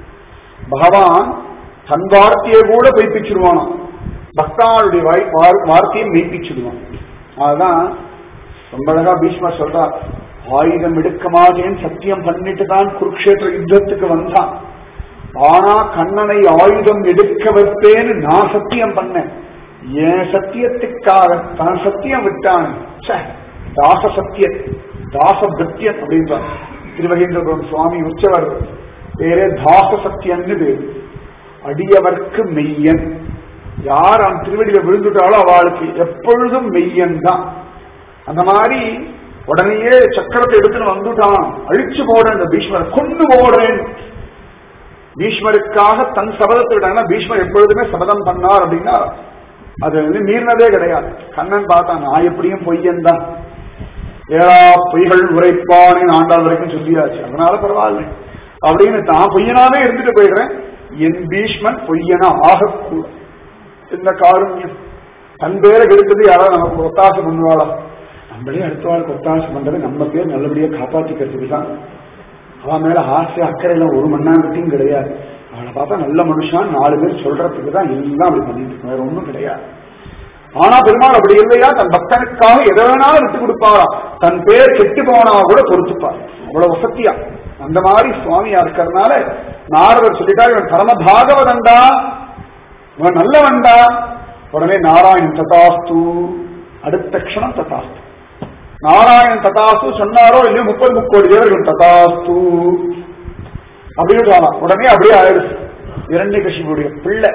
Speaker 1: பகவான் தன் வார்த்தையை கூட மெய்ப்பிச்சிடுவானோ, பக்தாளுடைய வார்த்தையை மெய்ப்பிச்சிடுவான். அதுதான் ரொம்ப அழகா பீஷ்மர் சொல்றார். ஆயுதம் எடுக்க மாட்டேன் சத்தியம் பண்ணிட்டு தான் குருக்ஷேத்திர யுத்தத்துக்கு வந்தான். ஆனா கண்ணனை ஆயுதம் எடுக்க வைப்பேன்னு நான் சத்தியம் பண்ணேன். என் சத்தியத்துக்காக தான் சத்தியம் விட்டான். தாச சத்திய தாச பிரத்யம் அப்படின்றான் திருவகேந்திரபுரம் சுவாமி உற்சவர். பேரே தாச சத்தியன்னு பேரு. அடியவர்க்கு மெய்யன். யார் அவன் திருவடியில விழுந்துட்டாலும் அவளுக்கு எப்பொழுதும் மெய்யன் தான். அந்த மாதிரி உடனேயே சக்கரத்தை எடுத்துன்னு வந்துட்டான். அழிச்சு போடுறேன், இந்த பீஷ்மரை கொண்டு போடுறேன். பீஷ்மருக்காக தன் சபதத்தை விட்டாங்கன்னா, பீஷ்மர் எப்பொழுதுமே சபதம் பண்ணார் அப்படின்னா அது வந்து மீறினதே கிடையாது. கண்ணன் பார்த்தான், நான் எப்படியும் பொய்யன் தான், ஏழா பொய்கள் உரைப்பானேன்னு ஆண்டாள் வரைக்கும் சொல்லியாச்சு, அதனால பரவாயில்ல அப்படின்னு தான் பொய்யனாவே இருந்துட்டு போயிடுறேன். என் பீஷ்மன் பொய்யனா ஆகக்கூட. இந்த காருண்யம் தன் பேரை எடுத்தது யாராவது நமக்கு ஒத்தாசை பண்ணுவாளா? நம்மளே அடுத்தவாளுக்கு ஒத்தாசை பண்றது நம்ம பேர் நல்லபடியா காப்பாற்றிக்கிறதுக்கு தான். அவன் மேல ஆசை அக்கறையெல்லாம் ஒரு மண்ணாங்கட்டியும் கிடையாது. அவளை பார்த்தா நல்ல மனுஷன் நாலு பேர் சொல்றதுக்கு தான் எல்லாம் அப்படி பண்ணிட்டு இருக்கோம், வேற ஒண்ணும் கிடையாது. ஆனா பெருமாள் அப்படி இல்லையா, தன் பக்தனுக்காக எதை வேணாலும் விட்டு கொடுப்பாரா, தன் பேர் கெட்டு போனா கூட பொறுத்துப்பார், அவ்வளவு வசத்தியா. அந்த மாதிரி சுவாமியா இருக்கிறதுனால நாரதர் சொல்லிட்டா இவன் பரம பாகவதண்டா, இவன் நல்லவன்டா. உடனே நாராயணன் ததாஸ்து, அடுத்த க்ஷணம் ததாஸ்து. நாராயணன் ததாஸ்து சொன்னாரோ இல்லையோ முப்பது முக்கோடி தேவர்கள் ததாஸ்து அப்படின்னு சொல்லலாம். உடனே அப்படியே ஆயிடுச்சு. இரண்யகசிபுடைய பிள்ளை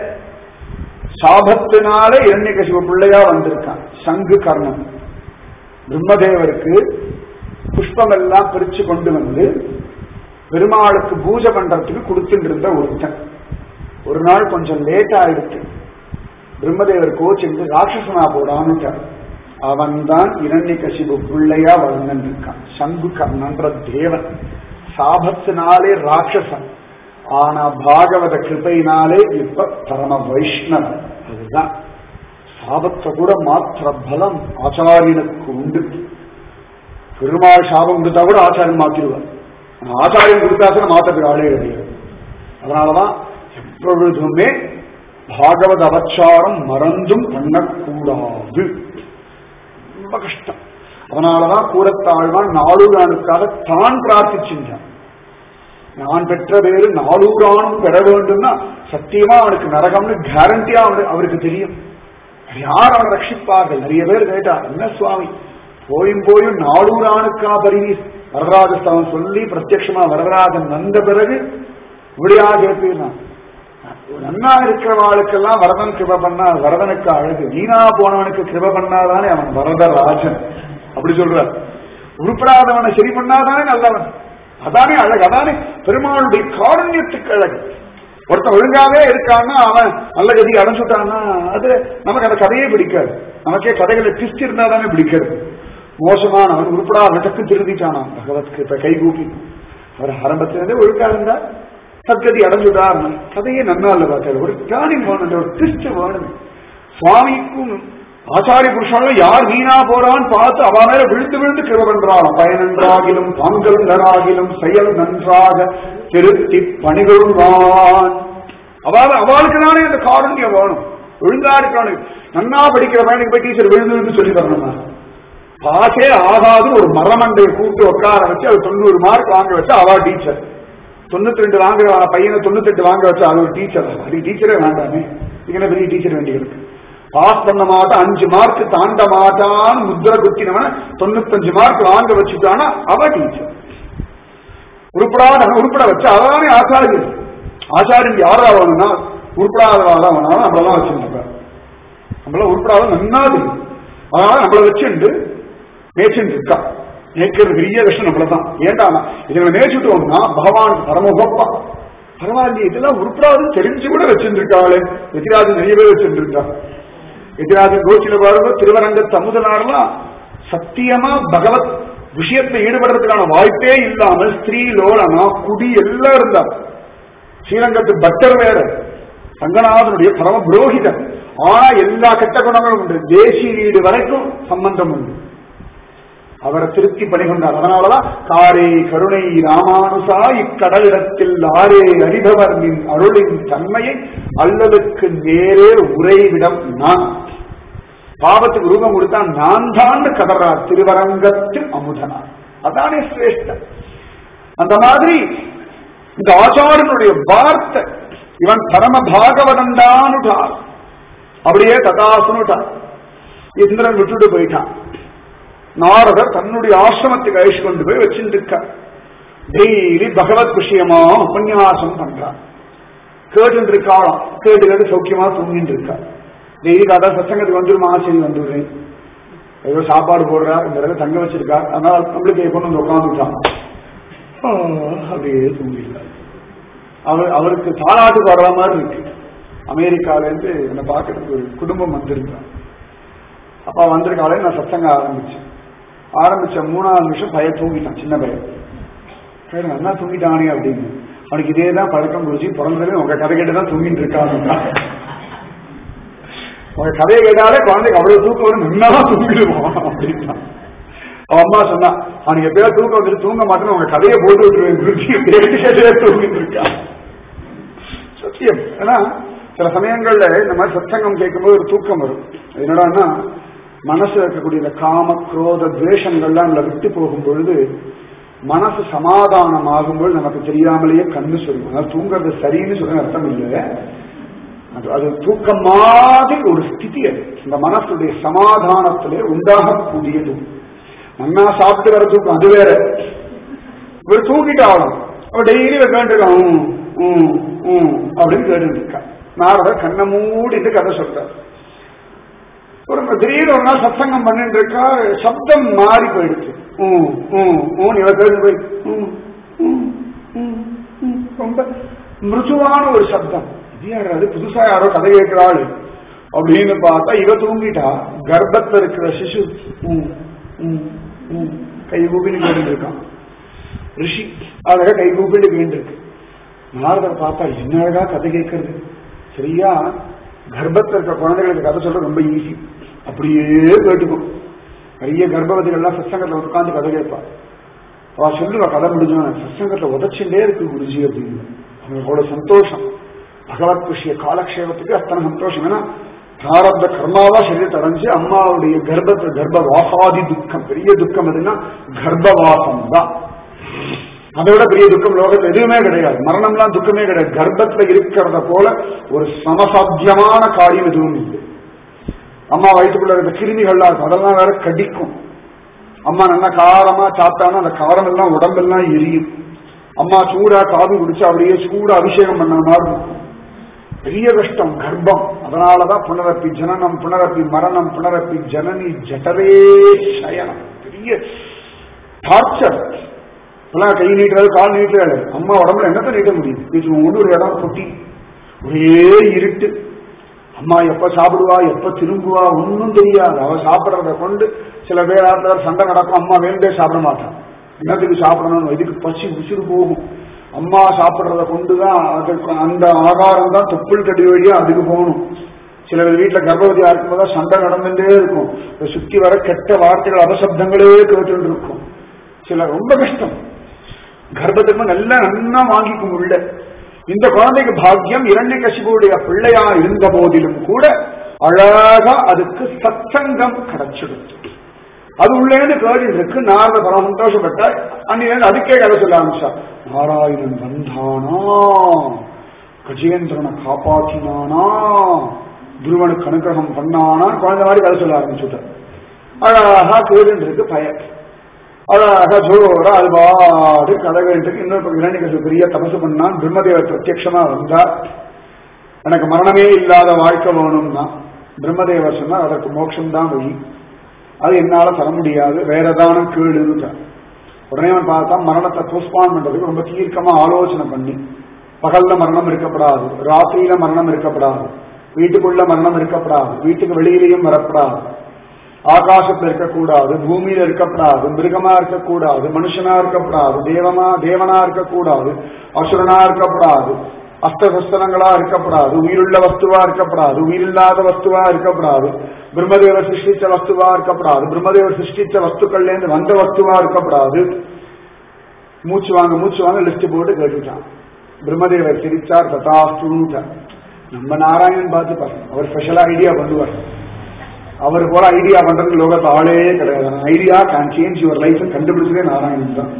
Speaker 1: சாபத்தினாலே இரண்யகசிபு பிள்ளையா வந்திருக்கான். சங்கு கர்ணன் பிரம்மதேவருக்கு புஷ்பம் எல்லாம் பிரிச்சு கொண்டு வந்து பெருமாளுக்கு பூஜை பண்றதுக்கு கொடுத்துட்டு இருந்த ஒருத்தன். ஒரு நாள் கொஞ்சம் லேட் ஆயிடுச்சு. பிரம்மதேவர் கோச்சிருந்து ராட்சசனா போடான்னுட்டார். அவன் தான் இரண்யகசிபு பிள்ளையா வளர்ந்துருக்கான். சங்கு கர்ணன்ற தேவன் சாபத்தினாலே ராட்சசன், ஆனா பாகவத கிருபையினாலே இப்ப பரம வைஷ்ணவன். அதுதான் சாபத்தை கூட மாத்திர பலம் ஆச்சாரியனுக்கு உண்டு. பெருமாள் சாபம் கொடுத்தா கூட ஆச்சாரியன் மாற்றிடுவார், ஆச்சாரியன் கொடுத்தாச்சுன்னா மாத்த ஆளே கிடையாது. அதனாலதான் எப்பொழுதுமே பாகவத அவச்சாரம் மறந்தும் பண்ணக்கூடாது, ரொம்ப கஷ்டம். அதனாலதான் கூறத்தாழ்வான் நாளூரானுக்காக தான் பிரார்த்திச்சின்றான். நான் பெற்ற பேரு நாளூரானும் பெற வேண்டும்னா சத்தியமா அவனுக்கு நரகம்னு கேரண்டியா அவருக்கு தெரியும். யார் அவனை ரட்சிப்பார்கள்? நிறைய பேர் கேட்டா, என்ன சுவாமி போயும் போயும் நாளூரானுக்கா பரிவீஸ் வரதராஜஸ்தவன் சொல்லி பிரத்யட்சமா வரதராஜன் வந்த பிறகு இப்படியா கேட்பீர்தான். நன்னா இருக்கிறவாளுக்கெல்லாம் வரதன் கிருப பண்ணா வரதனுக்கு அழகு, வீணா போனவனுக்கு கிருப பண்ணாதானே அவன் வரதராஜன் அப்படி சொல்றார். உருப்படாதவனை சரி பண்ணாதானே நல்லவன், அதானே அழகு, அதானே பெருமாளுடைய காருண்யத்துக்கு அழகு. ஒருத்தன் ஒழுங்காவே இருக்கான்னா அவன் நல்ல கதி அடைஞ்சுட்டான்னா அது நமக்கு அந்த கதையே பிடிக்காது. நமக்கே கதைகளை ட்விஸ்ட் இருந்தா தானே பிடிக்காது. மோசமானவன் உருப்படாத டக்கு திருந்திட்டானான், பகவத்க்கு இப்ப கைகூப்பி அவர் ஆரம்பத்திலிருந்தே ஒழுங்கா இருந்தா சத்கதி அடைஞ்சுட்டார். கதையே நன்னா இல்ல பார்த்தாரு, ஒரு டேர்னிங் வேணும், ஒரு ட்விஸ்ட் வேணும். சுவாமிக்கும் ஆச்சாரிய புருஷனும் யார் வீணா போறான்னு பார்த்து அவ மேல விழுந்து விழுந்து கிருப பண்றான். பயனன்றாகிலும் பாங்கல் செயல் நன்றாக திருத்தி பணிகொள்வான். அவள் அவளுக்கு தானே அந்த காரண்யம் வேணும். ஒழுங்கா இருக்கானு நன்னா படிக்கிற பையனுக்கு போய் டீச்சர் விழுந்து விழுந்து சொல்லி தரணுமா? பாசே ஆகாது ஒரு மரமண்டையை கூப்பிட்டு உட்கார வச்சு அது தொண்ணூறு மார்க் வாங்க வச்சா அவ டீச்சர், தொண்ணூத்தி ரெண்டு வாங்க பையனை தொண்ணூத்தி எட்டு வாங்க வச்சா அது ஒரு டீச்சர். அது டீச்சரே வேண்டாமே, இதுக்கு பெரிய டீச்சர் வேண்டியிருக்கு. பாஸ் பண்ண மாட்டான், அஞ்சு மார்க் தாண்ட மாட்டான்னு முத்திர குத்தினவன தொண்ணூத்தஞ்சு மார்க் வாங்க வச்சுட்டானா அவ டீச்சர். உருப்படாத உருப்பட வச்சு அதானே ஆச்சாரியன். ஆச்சாரியன் யாரா வேணும்னா உருப்படாதவாதான் வேணாலும் நம்மளதான் வச்சுருப்பார். நம்மள உருப்படாத நன்னா தெரியும், அதனால நம்மளை வச்சுண்டு மேய்ச்சுட்டு இருக்கா. மேய்க்கிறது பெரிய கஷ்டம் நம்மளதான். ஏண்டானா இதுங்களை மேய்ச்சுட்டோம்னா பகவான் பரமபப்பா பரவாயில்லையே, இதெல்லாம் உருப்படாதுன்னு தெரிஞ்சு கூட வச்சிருக்காளே. எதிராஜன் நிறைய பேர் வச்சிருக்கா. எதிராஜன் கோச்சில பாருங்க, திருவரங்கத்து அமுதனாரெல்லாம் சத்தியமா பகவத் விஷயத்துல ஈடுபடுறதுக்கான வாய்ப்பே இல்லாமல் ஸ்திரீ லோலனா குடி எல்லாம் இருந்தார். ஸ்ரீரங்கத்து பட்டர் வேற, ரங்கநாதனுடைய பரம புரோகிதர். ஆனா எல்லா கெட்ட குணங்களும் உண்டு, தேசி வீடு வரைக்கும் சம்பந்தம் உண்டு. அவரை திருப்தி பணிகொண்டார். அதனாலதான் காரே கருணை ராமானுசா இக்கடலிடத்தில் ஆரே அறிபவர் நின் அருளின் தன்மையை அல்லதுக்கு நேரே உரைவிடம் நான். பாவத்துக்கு ரூபம் கொடுத்தா நான் தான் கதறார் திருவரங்கத்து அமுதனார். அதானே சிரேஷ்ட. அந்த மாதிரி இந்த ஆச்சாரனுடைய வார்த்தை இவன் பரம பாகவதண்டானுட்டார். அப்படியே ததாசுனுட்டார். இந்திரன் விட்டுட்டு போயிட்டான். நாரதர் தன்னுடைய ஆசிரமத்துக்கு அழிச்சு கொண்டு போய் வச்சுட்டு இருக்கார். டெய்லி பகவத் விஷயமா உபன்யாசம் பண்றார். கேட்டு இருக்காளாம், கேட்டு கேட்டு சௌக்கியமா தூங்கிட்டு இருக்கா. டெய்லி காதா சத்சங்கத்துக்கு வந்துருமா, சரி வந்துடுறேன். ஏதோ சாப்பாடு போடுறா, இந்த இடத்துல தங்க வச்சிருக்கா, அதனால நம்மளுக்கு கொண்டு வந்து உட்காந்துட்டான். அப்படியே தூங்கிடுறாரு. அவர் அவருக்கு தாலாட்டு பாடுற மாதிரி இருக்கு. அமெரிக்கால இருந்து என்னை பார்க்கறதுக்கு ஒரு குடும்பம் வந்திருக்கான். அப்பா வந்திருக்காலே நான் சத்சங்க ஆரம்பிச்சேன். ஆரம்பிச்ச மூணாவது நிமிஷம் பய தூங்கிட்டான், சின்ன பையன். சரி நல்லா தூங்கிட்டானே அப்படின்னு. அவனுக்கு இதேதான் பழக்கம் குறிச்சு பிறந்ததுல உங்க கதை கேட்டுதான் தூங்கிட்டு இருக்கான். உங்க கதையை கேட்டாலே குழந்தைக்கு அவ்வளவு தூக்கம் வரும், நின்னாதான் தூங்கிடுவான் அப்படின்னா. அவன் அம்மா சொன்னா அவனுக்கு எப்பயாவது தூக்கம் வந்துட்டு தூங்க மாட்டேன்னு உங்க கதையை போட்டு விட்டுருவேன் குறிச்சி கேட்டே தூங்கிட்டு இருக்கான். சத்தியம். ஏன்னா சில சமயங்கள்ல இந்த மாதிரி சத்சங்கம் கேட்கும்போது ஒரு தூக்கம் வரும். என்னடான்னா மனசுல இருக்கக்கூடிய இந்த காம குரோத துவேஷங்கள்லாம் நம்மளை விட்டு போகும் பொழுது மனசு சமாதானம் ஆகும்போது நமக்கு தெரியாமலேயே கண்ணு சொல்லும். அதனால தூங்குறது சரின்னு சொல்ல அர்த்தம் இல்லை, அது அது தூக்கம் மாதிரி ஒரு ஸ்திதி. அது இந்த மனசுடைய சமாதானத்திலே உண்டாகக்கூடியது. நன்னா சாப்பிட்டு வர தூக்கம் அது வேற. இவர் தூங்கிட்டு ஆகணும், அவ டெய்லி கேட்டுருக்கான் அப்படின்னு கேட்டு இருக்கா. நாரதர் கண்ணை மூடிட்டு கதை சொல்றார். ஒரு திடீர்னு ஒரு நாள் சத்சங்கம் பண்ணிட்டு இருக்கா, சப்தம் மாறி போயிடுச்சு. இவர் கேட்டு போய் ரொம்ப மிருதுவான ஒரு சப்தம். அது புதுசா யாரோ கதை கேட்கிறாள் அப்படின்னு பார்த்தா இவ தூங்கிட்டா. கர்ப்பத்தில் இருக்கிற சிசு கை கூப்பிட்டு கேட்டு இருக்கான். ரிஷி அழகா கை கூப்பிட்டு கேட்டு இருக்கு. நாரதர் பார்த்தா என்ன அழகா கதை கேட்கறது. சரியா கர்ப்பத்தில் இருக்கிற குழந்தைகளுக்கு கதை சொல்றது ரொம்ப ஈஸி, அப்படியே கேட்டுக்கும். நிறைய கர்ப்பவதிகள்லாம் சத்சங்கத்துல உட்காந்து கதை கேட்பா. அவ சொல்லுவா கதை முடிஞ்சோன்னு சத்சங்கத்துல உதச்சுட்டே இருக்கு குருஜி அப்படின்னு. அவங்களுக்கு அவ்வளவு சந்தோஷம். பகவத் விஷய காலக்ஷேபத்துக்கு அத்தனை சந்தோஷம். ஏன்னா பிராரப்த கர்மாவா சரீரத்தை அடைஞ்சு அம்மாவுடைய கர்ப்பத்தை கர்ப்ப வாசாதி துக்கம், பெரிய துக்கம் எதுன்னா கர்ப்பவாசம் தான். அதை விட பெரிய துக்கம் லோகத்தில் எதுவுமே கிடையாது. மரணம்லாம் துக்கமே கிடையாது. கர்ப்பத்துல இருக்கிறத போல ஒரு சமசாத்தியமான காரியம் எதுவும் இல்லை. அம்மா வயிற்றுக்குள்ள இருக்க கிருமிகள்லாம் இருக்கும், அதெல்லாம் வேற கடிக்கும். அம்மா நல்லா காரமா சாப்பிட்டானா அந்த காரம் எல்லாம் உடம்பெல்லாம் எரியும். அம்மா சூடா காவி குடிச்சா அப்படியே சூடா அபிஷேகம் பண்ண மாதிரி இருக்கும். பெரிய கஷ்டம் கர்ப்பம். அதனாலதான் புனரப்பி ஜனனம் புனரப்பி மரணம் புனரப்பி ஜனனி ஜடரே சயனம். பெரிய டார்ச்சர். கை நீட்டுறது கால் நீட்டுறது. அம்மா உடம்புல என்னத்தை நீட்ட முடியும்? ஒன்று ஒரு இடம் பொட்டி, ஒரே இருட்டு. அம்மா எப்ப சாப்பிடுவா எப்ப திரும்புவா ஒன்னும் தெரியாது. அவ சாப்பிடறத கொண்டு சில பேர் ஆத்துல சண்டை நடக்கும். அம்மா வேண்டே சாப்பிட மாட்டான். என்னத்துக்கு சாப்பிடணும், இதுக்கு பசி உசுறு போகும். அம்மா சாப்பிடுறத கொண்டுதான் அதுக்கு அந்த ஆகாரம் தான் தொப்புள் கட்டி வழியா அதுக்கு போகணும். சில பேர் வீட்டுல கர்ப்பவதியா இருக்கும்போது சண்டை நடந்துட்டே இருக்கும். சுத்தி வர கெட்ட வார்த்தைகள் அபசப்தங்களே கேட்டு இருக்கும். சில ரொம்ப கஷ்டம். கர்ப்பத்துக்கு நல்லா நல்லா வாங்கிக்கும் உள்ள. இந்த குழந்தைக்கு பாக்கியம் இரண்யகசிபுடைய பிள்ளையா இருந்த போதிலும் கூட அழகா அதுக்கு சத்சங்கம் கிடைச்சிடும். அது உள்ளேந்து கேட்டு இருக்கு. நாரத பரம சந்தோஷப்பட்ட அன்னிலேருந்து அதுக்கே கதை சொல்ல ஆரம்பிச்சா. நாராயணன் வந்தானா, கஜேந்திரனை காப்பாற்றினானா, துருவனுக்கு அனுகிரகம் பண்ணானா, குழந்தை மாதிரி கதை சொல்ல ஆரம்பிச்சுட்ட. அழகா கேட்டு இருக்கு பய. அழகா ஜோரா அது பாடு கதை கேட்டு. இன்னொரு இரண்டு பெரிய தபசு பண்ணான். பிரம்மதேவர் பிரத்யட்சமா வந்தா, எனக்கு மரணமே இல்லாத வாழ்க்கை வேணும்னா பிரம்மதேவர் சொன்னா அதற்கு மோட்சம்தான் வழி, அது என்னால தர முடியாது, வேற ஏதானும் கேளுன்னு. உடனே அவன் பார்த்தா மரணத்தை போஸ்ட்பான் பண்றதுக்கு ரொம்ப தீர்க்கமா ஆலோசனை பண்ணி, பகல்ல மரணம் இருக்கப்படாது, ராத்திரியில மரணம் இருக்கப்படாது, வீட்டுக்குள்ள மரணம் இருக்கப்படாது, வீட்டுக்கு வெளியிலையும் வரப்படாது, ஆகாசத்துல இருக்கக்கூடாது, பூமியில இருக்கப்படாது, மிருகமா இருக்கக்கூடாது, மனுஷனா இருக்கக்கூடாது, தேவமா தேவனா இருக்கக்கூடாது, அசுரனா இருக்கக்கூடாது, அஸ்தசஸ்திரங்களா இருக்கப்படாது, உயிருள்ள வஸ்துவா இருக்கப்படாது, உயிரில்லாத வஸ்துவா இருக்கப்படாது, பிரம்மதேவர் சிருஷ்டிச்ச வஸ்துவா இருக்கப்படாது, பிரம்மதேவர் சிருஷ்டிச்ச வஸ்துக்கள்ல இருந்து வந்த வஸ்துவா இருக்கப்படாது. மூச்சு வாங்க மூச்சு வாங்க லிஸ்ட் போட்டு கேட்டுட்டான். பிரம்மதேவர் சிரிச்சார். ததாஸ்து. நம்ம நாராயணன் பார்த்து பாருங்க, அவர் ஸ்பெஷலா ஐடியா பண்ணுவார். அவர் போல ஐடியா பண்றதுக்கு லோகத்து ஆளே கிடையாது. Idea can change your life கண்டுபிடிச்சதே நாராயணன் தான்.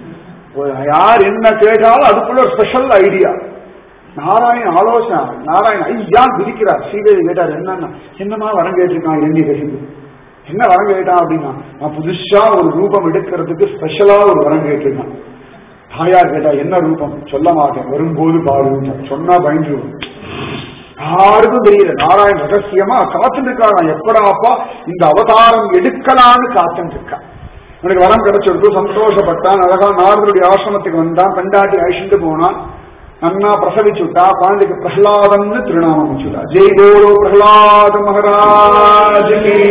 Speaker 1: யார் என்ன கேட்டாலும் அதுக்குள்ள ஒரு ஸ்பெஷல் ஐடியா. நாராயண ஆலோசனை. நாராயண ஐயா விதிக்கிறார். ஸ்ரீதேவி கேட்டார், என்னன்னா என்னமா வரம் கேட்டிருக்கான் இரண்ய கசிப்பு, என்ன வரம் கேட்டான் அப்படின்னா, நான் புதுசா ஒரு ரூபம் எடுக்கிறதுக்கு ஸ்பெஷலா ஒரு வரம் கேட்டிருக்கான். தாயார் கேட்டா என்ன ரூபம், சொல்ல மாட்டேன், வரும்போது பாருங்க, சொன்னா பயந்துருவோம். யாருக்கும் தெரியல. நாராயண ரகசியமா காத்துட்டு இருக்காங்க. எப்படாப்பா இந்த அவதாரம் எடுக்கலான்னு காத்துட்டு இருக்கா. எனக்கு வரம் கிடைச்சிருக்கு, சந்தோஷப்பட்டான். அழகா நாரதருடைய ஆசிரமத்துக்கு வந்தான். பெண்டாட்டி அழிச்சுட்டு போனான். நன்னா பிரசவிச்சு விட்டா. குழந்தைக்கு பிரஹ்லாதம்னு திருநாமம் வச்சுட்டா. ஜெய் போலோ பிரஹ்லாத மகாராஜ்.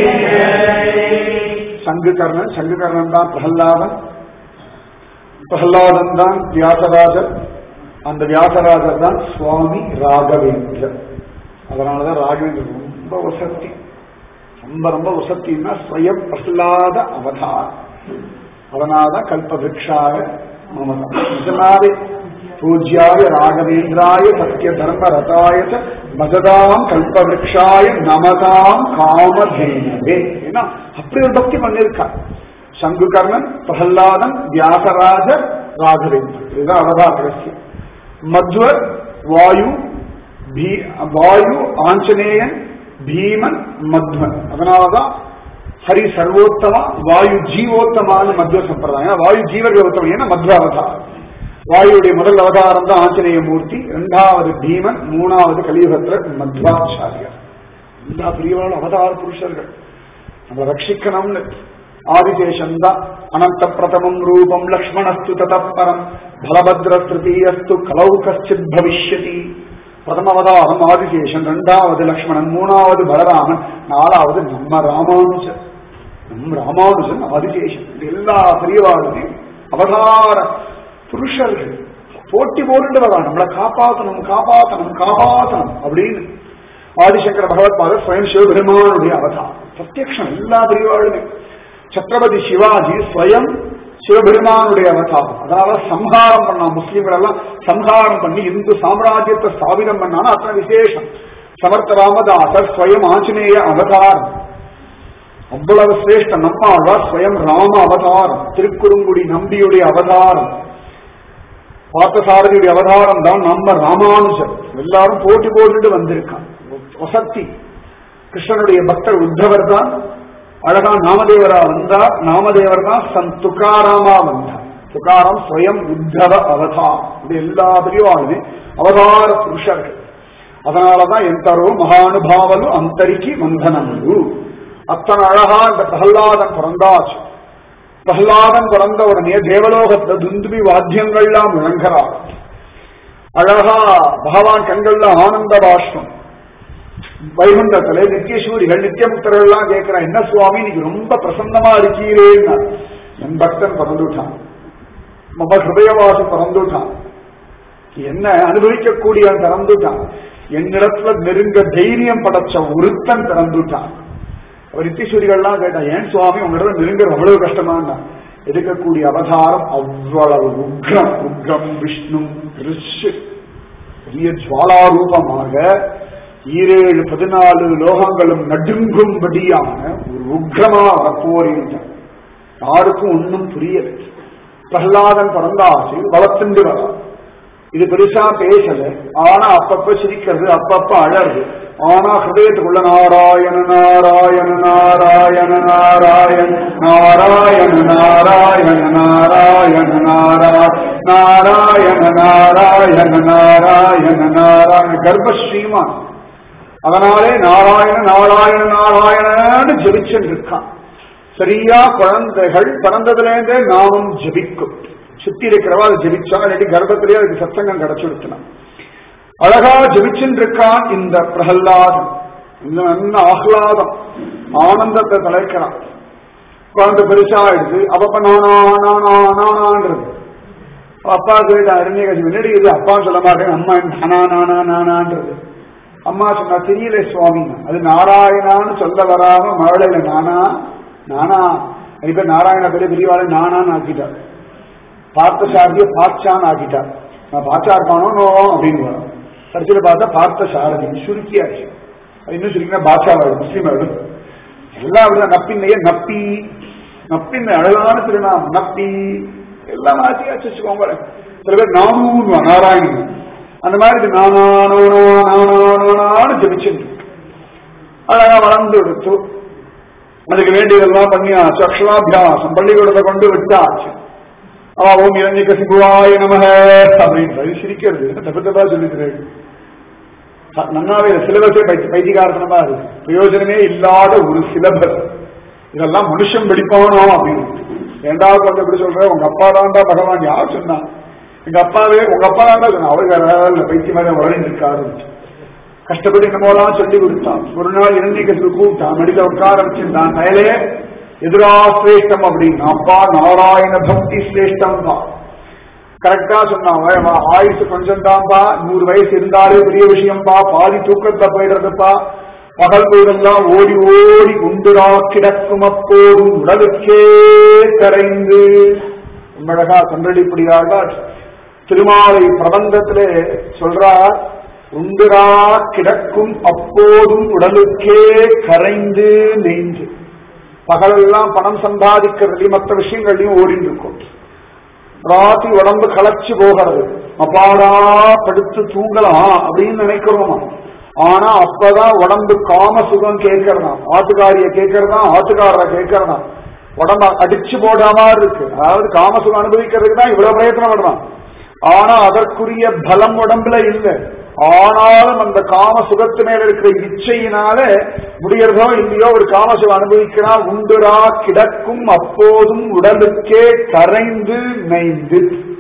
Speaker 1: சங்குகர்ணன் சங்குகர்ணன் தான் பிரஹ்லாதன். பிரஹ்லாதன் தான் வியாசராஜர். அந்த வியாசராஜர் தான் சுவாமி ராகவேந்திரர். அதனாலதான் ராகவேந்திரர் ரொம்ப வசதி. ரொம்ப ரொம்ப வசத்தின்னா ஸ்வயம் பிரஹ்லாத அவதார். அதனால்தான் கல்பவிருக்ஷாக மமதா. இதனாலே பூஜ்யாய ராகவேந்திராய சத்ய தர்ம ரதாய மஜதாம் கல்பவிருக்ஷாய நமதாம் காமதேனவே. ஏன்னா அப்படி ஒரு பக்தி பண்ணிருக்கா. சங்குகர்ணன், பிரஹ்லாதன், வியாசராஜ, ராகவேந்திரன், இதுதான் அவதார ரகசியம். மத்வர், வாயு, வாயு, ஆஞ்சநேயன், பீமன், மத்வன். அதனாலதான் ஹரி சர்வோத்தமா, வாயு ஜீவோத்தமான மத்வ சம்பிரதாயம். வாயு ஜீவர்கள் உத்தமம், ஏன்னா மத்வ அவதாரம். வாயுடைய முதல் அவதாரம் தான் ஆஞ்சநேய மூர்த்தி, இரண்டாவது பீமன், மூணாவது கலியுகத்துல மத்வாச்சாரியர். எல்லா பிரியவான அவதார புருஷர்கள் நம்மளை ரட்சிக்கணும்னு. ஆதிசேஷன் தான் அனந்த பிரதமம் ரூபம் லக்ஷ்மணஸ்து ததப்பரம் பலபத்ர திருத்தீயஸ்து கலௌ கச்சித் பவிஷ்யதி. பிரதம அவதாரம் ஆதிசேஷன், இரண்டாவது லக்ஷ்மணன், மூணாவது பலராமன், நாலாவது நம்ம ராமானுஜன். நம் ராமானுஜன் ஆதிசேஷன். எல்லா பெரியவாளுமே அவதார புருஷர்கள். போட்டி போட்டு வரா நம்மளை காப்பாற்றணும் காப்பாற்றணும் காப்பாற்றணும் அப்படின்னு. ஆதிசங்கர பகவத்பாதர் ஸ்வயம் சிவபெருமானுடைய அவதாரம் பிரத்யக்ஷம். எல்லா பெரியவாளுமே சத்ரபதி சிவாஜி ஸ்வயம் சிவபெருமானுடைய அவதாரம். அதாவது சம்ஹாரம் பண்ணா, முஸ்லீம்கள் எல்லாம் சம்ஹாரம் பண்ணி இந்து சாம்ராஜ்யத்தை ஸ்தாபிதம் பண்ணான அத்தனை விசேஷம். சமர்த்த ராமதாசர் ஸ்வயம் ஆஞ்சநேய அவதாரம். அவ்வளவு சிரேஷ்ட. நம்மாழ்வார் ஸ்வயம் ராம அவதாரம். திருக்குறுங்குடி நம்பியுடைய அவதாரம், பார்த்தசாரதியுடைய அவதாரம் தான் நம்ம ராமானுஜர். எல்லாரும் போட்டி போட்டுட்டு வந்திருக்கான். வசக்தி கிருஷ்ணனுடைய பக்தர் உத்தவர் தான் அழகா நாமதேவரா வந்தார். நாமதேவர் தான் சந்த் துகாராமா வந்தார். துகாராம் ஸ்வயம் உத்தவ அவதார். இது எல்லா பெரியவாளுமே அவதார புருஷர்கள். அதனாலதான் எந்தரோ மகானுபாவலு அந்தரிக்கு மந்தனமுரு. அத்தனை அழகா இந்த பிரஹ்லாதன் பிறந்தாச்சு. பிரஹ்லாதன் பிறந்த உடனே தேவலோகத்துல துந்துபி வாத்தியங்கள்லாம் முழங்குறார். அழகா பகவான் கண்கள்ல ஆனந்த பாஷ்பம். வைகுண்டத்துல நித்தியசூரிகள் நித்தியமுக்தர்கள் எல்லாம் கேட்கிறான், என்ன சுவாமி நீங்க ரொம்ப பிரசன்னமா இருக்கீரேன்னா. என் பக்தன் பிறந்துட்டான், மம ஹிருதயவாசி பிறந்துட்டான், என்ன அனுபவிக்கக்கூடியவன் பிறந்துட்டான், என்னிடத்துல நெருங்க தைரியம் படைச்ச ஒருத்தன் பிறந்துட்டான். அவர் நித்தியசூரிகள்லாம் கேட்டான், ஏன் சுவாமி உங்களிடம் நெருங்குறது அவ்வளவு கஷ்டமானா. எடுக்கக்கூடிய அவதாரம் அவ்வளவு உக்ரம். உக்ரம் விஷ்ணு ரிஷ் பெரிய ஜுவாலாரூபமாக ஈரேழு பதினாலு லோகங்களும் நடுங்கும்படியான ஒரு உக்ரமா வரப்போறிட்டான். யாருக்கும் ஒன்னும் புரியல. பிரஹ்லாதன் பிறந்தாச்சு, வளர்த்துண்டு வர. இது பெருசா பேசல, ஆனா அப்பப்ப சிரிக்கிறது, அப்பப்ப அழகு. ஆனா ஹிருதயத்துக்குள்ள நாராயண நாராயண நாராயண நாராயண நாராயண நாராயண நாராயண நாராயண நாராயண நாராயண நாராயண நாராயண கர்ப்பஸ்ரீமான். அதனாலே நாராயண நாராயண நாராயணன்னு ஜபிச்சுட்டு இருக்கான். சரியா குழந்தைகள் பிறந்ததுலேருந்தே நாமும் ஜபிக்கும். சுத்தி இருக்கிறவா அது ஜபிச்சா, இல்லாட்டி கர்ப்பத்திலேயே அதுக்கு சத்சங்கம் கிடைச்சுடுத்தலாம். அழகா ஜபிச்சுட்டு இருக்கான் இந்த பிரஹ்லாதன். நல்ல ஆஹ்லாதம், ஆனந்தத்தை தலைக்கிறான். குழந்தை பெருசா எடுத்து அப்பப்ப நானா நானா நானான்றது. அப்பா கேட்டா அரண்யகசி முன்னாடி இது அப்பா சொல்ல மாட்டேன், அம்மா நானா நானா நானான்றது. அம்மா சொன்னா தெரியல சுவாமி, அது நாராயணான்னு சொல்ல வராம மழலையில நானா நானா. இப்ப நாராயண பெரிய பெரியவாளை நானான்னு ஆக்கிட்டார். பார்த்த சாரதிய பாச்சான்னு ஆக்கிட்டார். நான் பாச்சா இருப்பானோ நோ அப்படின்னு வரும். கடைசியில பார்த்தா பார்த்த சாரதி சுருக்கியாச்சு. இன்னும் சுருக்கினா பாட்சா ஆயிடும், முஸ்லீம் ஆயிடும். எல்லாம் அப்படிதான். நப்பின்னையே நப்பி, நப்பின் அழகான திருநாம் நப்பி எல்லாம் மாற்றியாச்சு வச்சுக்கோங்க. சில பேர் நானூறு நாராயணன் அந்த மாதிரி நானானு ஜபிச்சுட்டு அழகா வளர்ந்து எடுத்து அதுக்கு வேண்டியதெல்லாம் பண்ணியாச்சு. அக்ஷராபியாசம் பள்ளிக்கூடத்தை கொண்டு விட்டாச்சு. அவ ஓம் இளஞ்சிக்க சிவாய நமக அப்படின்னு சிரிக்கிறது தப்பு தப்பா சொல்லிக்கிறது. நன்னாவே சிலபஸே பைத்தி பைத்தியகாரத்தனமா இருக்கு. பிரயோஜனமே இல்லாத ஒரு சிலபஸ். இதெல்லாம் மனுஷன் படிப்பானோ அப்படின்னு. ரெண்டாவது வந்து எப்படி சொல்ற, உங்க அப்பா தான்டா பகவான். யார் சொன்னா? எங்க அப்பாவே உங்க அப்பா தான்டா சொன்னா. அவர் வேற பைத்தியமாக வளர்ந்து இருக்காரு. கஷ்டப்பட்டு என்னமோலாம் சொல்லி கொடுத்தான். ஒரு நாள் இளநீக்கத்துக்கு கூப்பிட்டான், மடியில உட்கார வச்சிருந்தான். மேலே எதிரா சிரேஷ்டம் அப்படின்னு. அப்பா நாராயண பக்தி சிரேஷ்டம் தான். கரெக்டா சொன்னான். ஆயுசு கொஞ்சம் தான்ப்பா, நூறு வயசு இருந்தாலே பெரிய விஷயம்பா, பாதி தூக்கத்தை போயிடுறதுப்பா, பகல் போதெல்லாம் ஓடி ஓடி குண்டுரா கிடக்கும் அப்போதும் உடலுக்கே கரைந்து. உம்மழகா கன்றடிப்படியாக திருமாலை பிரபந்தத்திலே சொல்றார், உண்டுரா கிடக்கும் அப்போதும் உடலுக்கே கரைந்து நெய்ந்து. பகலெல்லாம் பணம் சம்பாதிக்கிறதுலையும் மற்ற விஷயங்கள்லையும் ஓடிட்டு இருக்கும். ராத்திரி உடம்பு களைச்சு போகிறது, அப்பாடா படுத்து தூங்கலாம் அப்படின்னு நினைக்கிறோமா? ஆனா அப்பதான் உடம்பு காம சுகம் கேட்கறதா, ஆத்துக்காரிய கேட்கறதா, ஆத்துக்காரரை கேட்கறதா, உடம்ப அடிச்சு போடாம இருக்கு. அதாவது காம சுகம் அனுபவிக்கிறதுக்கு தான் இவ்வளவு பிரயத்தனம் பண்றான். ஆனா அதற்குரிய பலம் உடம்புல இல்லை. ஆனாலும் அந்த காம சுகத்து மேல இருக்கிற இச்சையினால முடியறதோ இல்லையோ ஒரு காம சுகம் அனுபவிக்கிறான். உண்டுரா கிடக்கும் அப்போதும் உடலுக்கே கரைந்து நைந்து.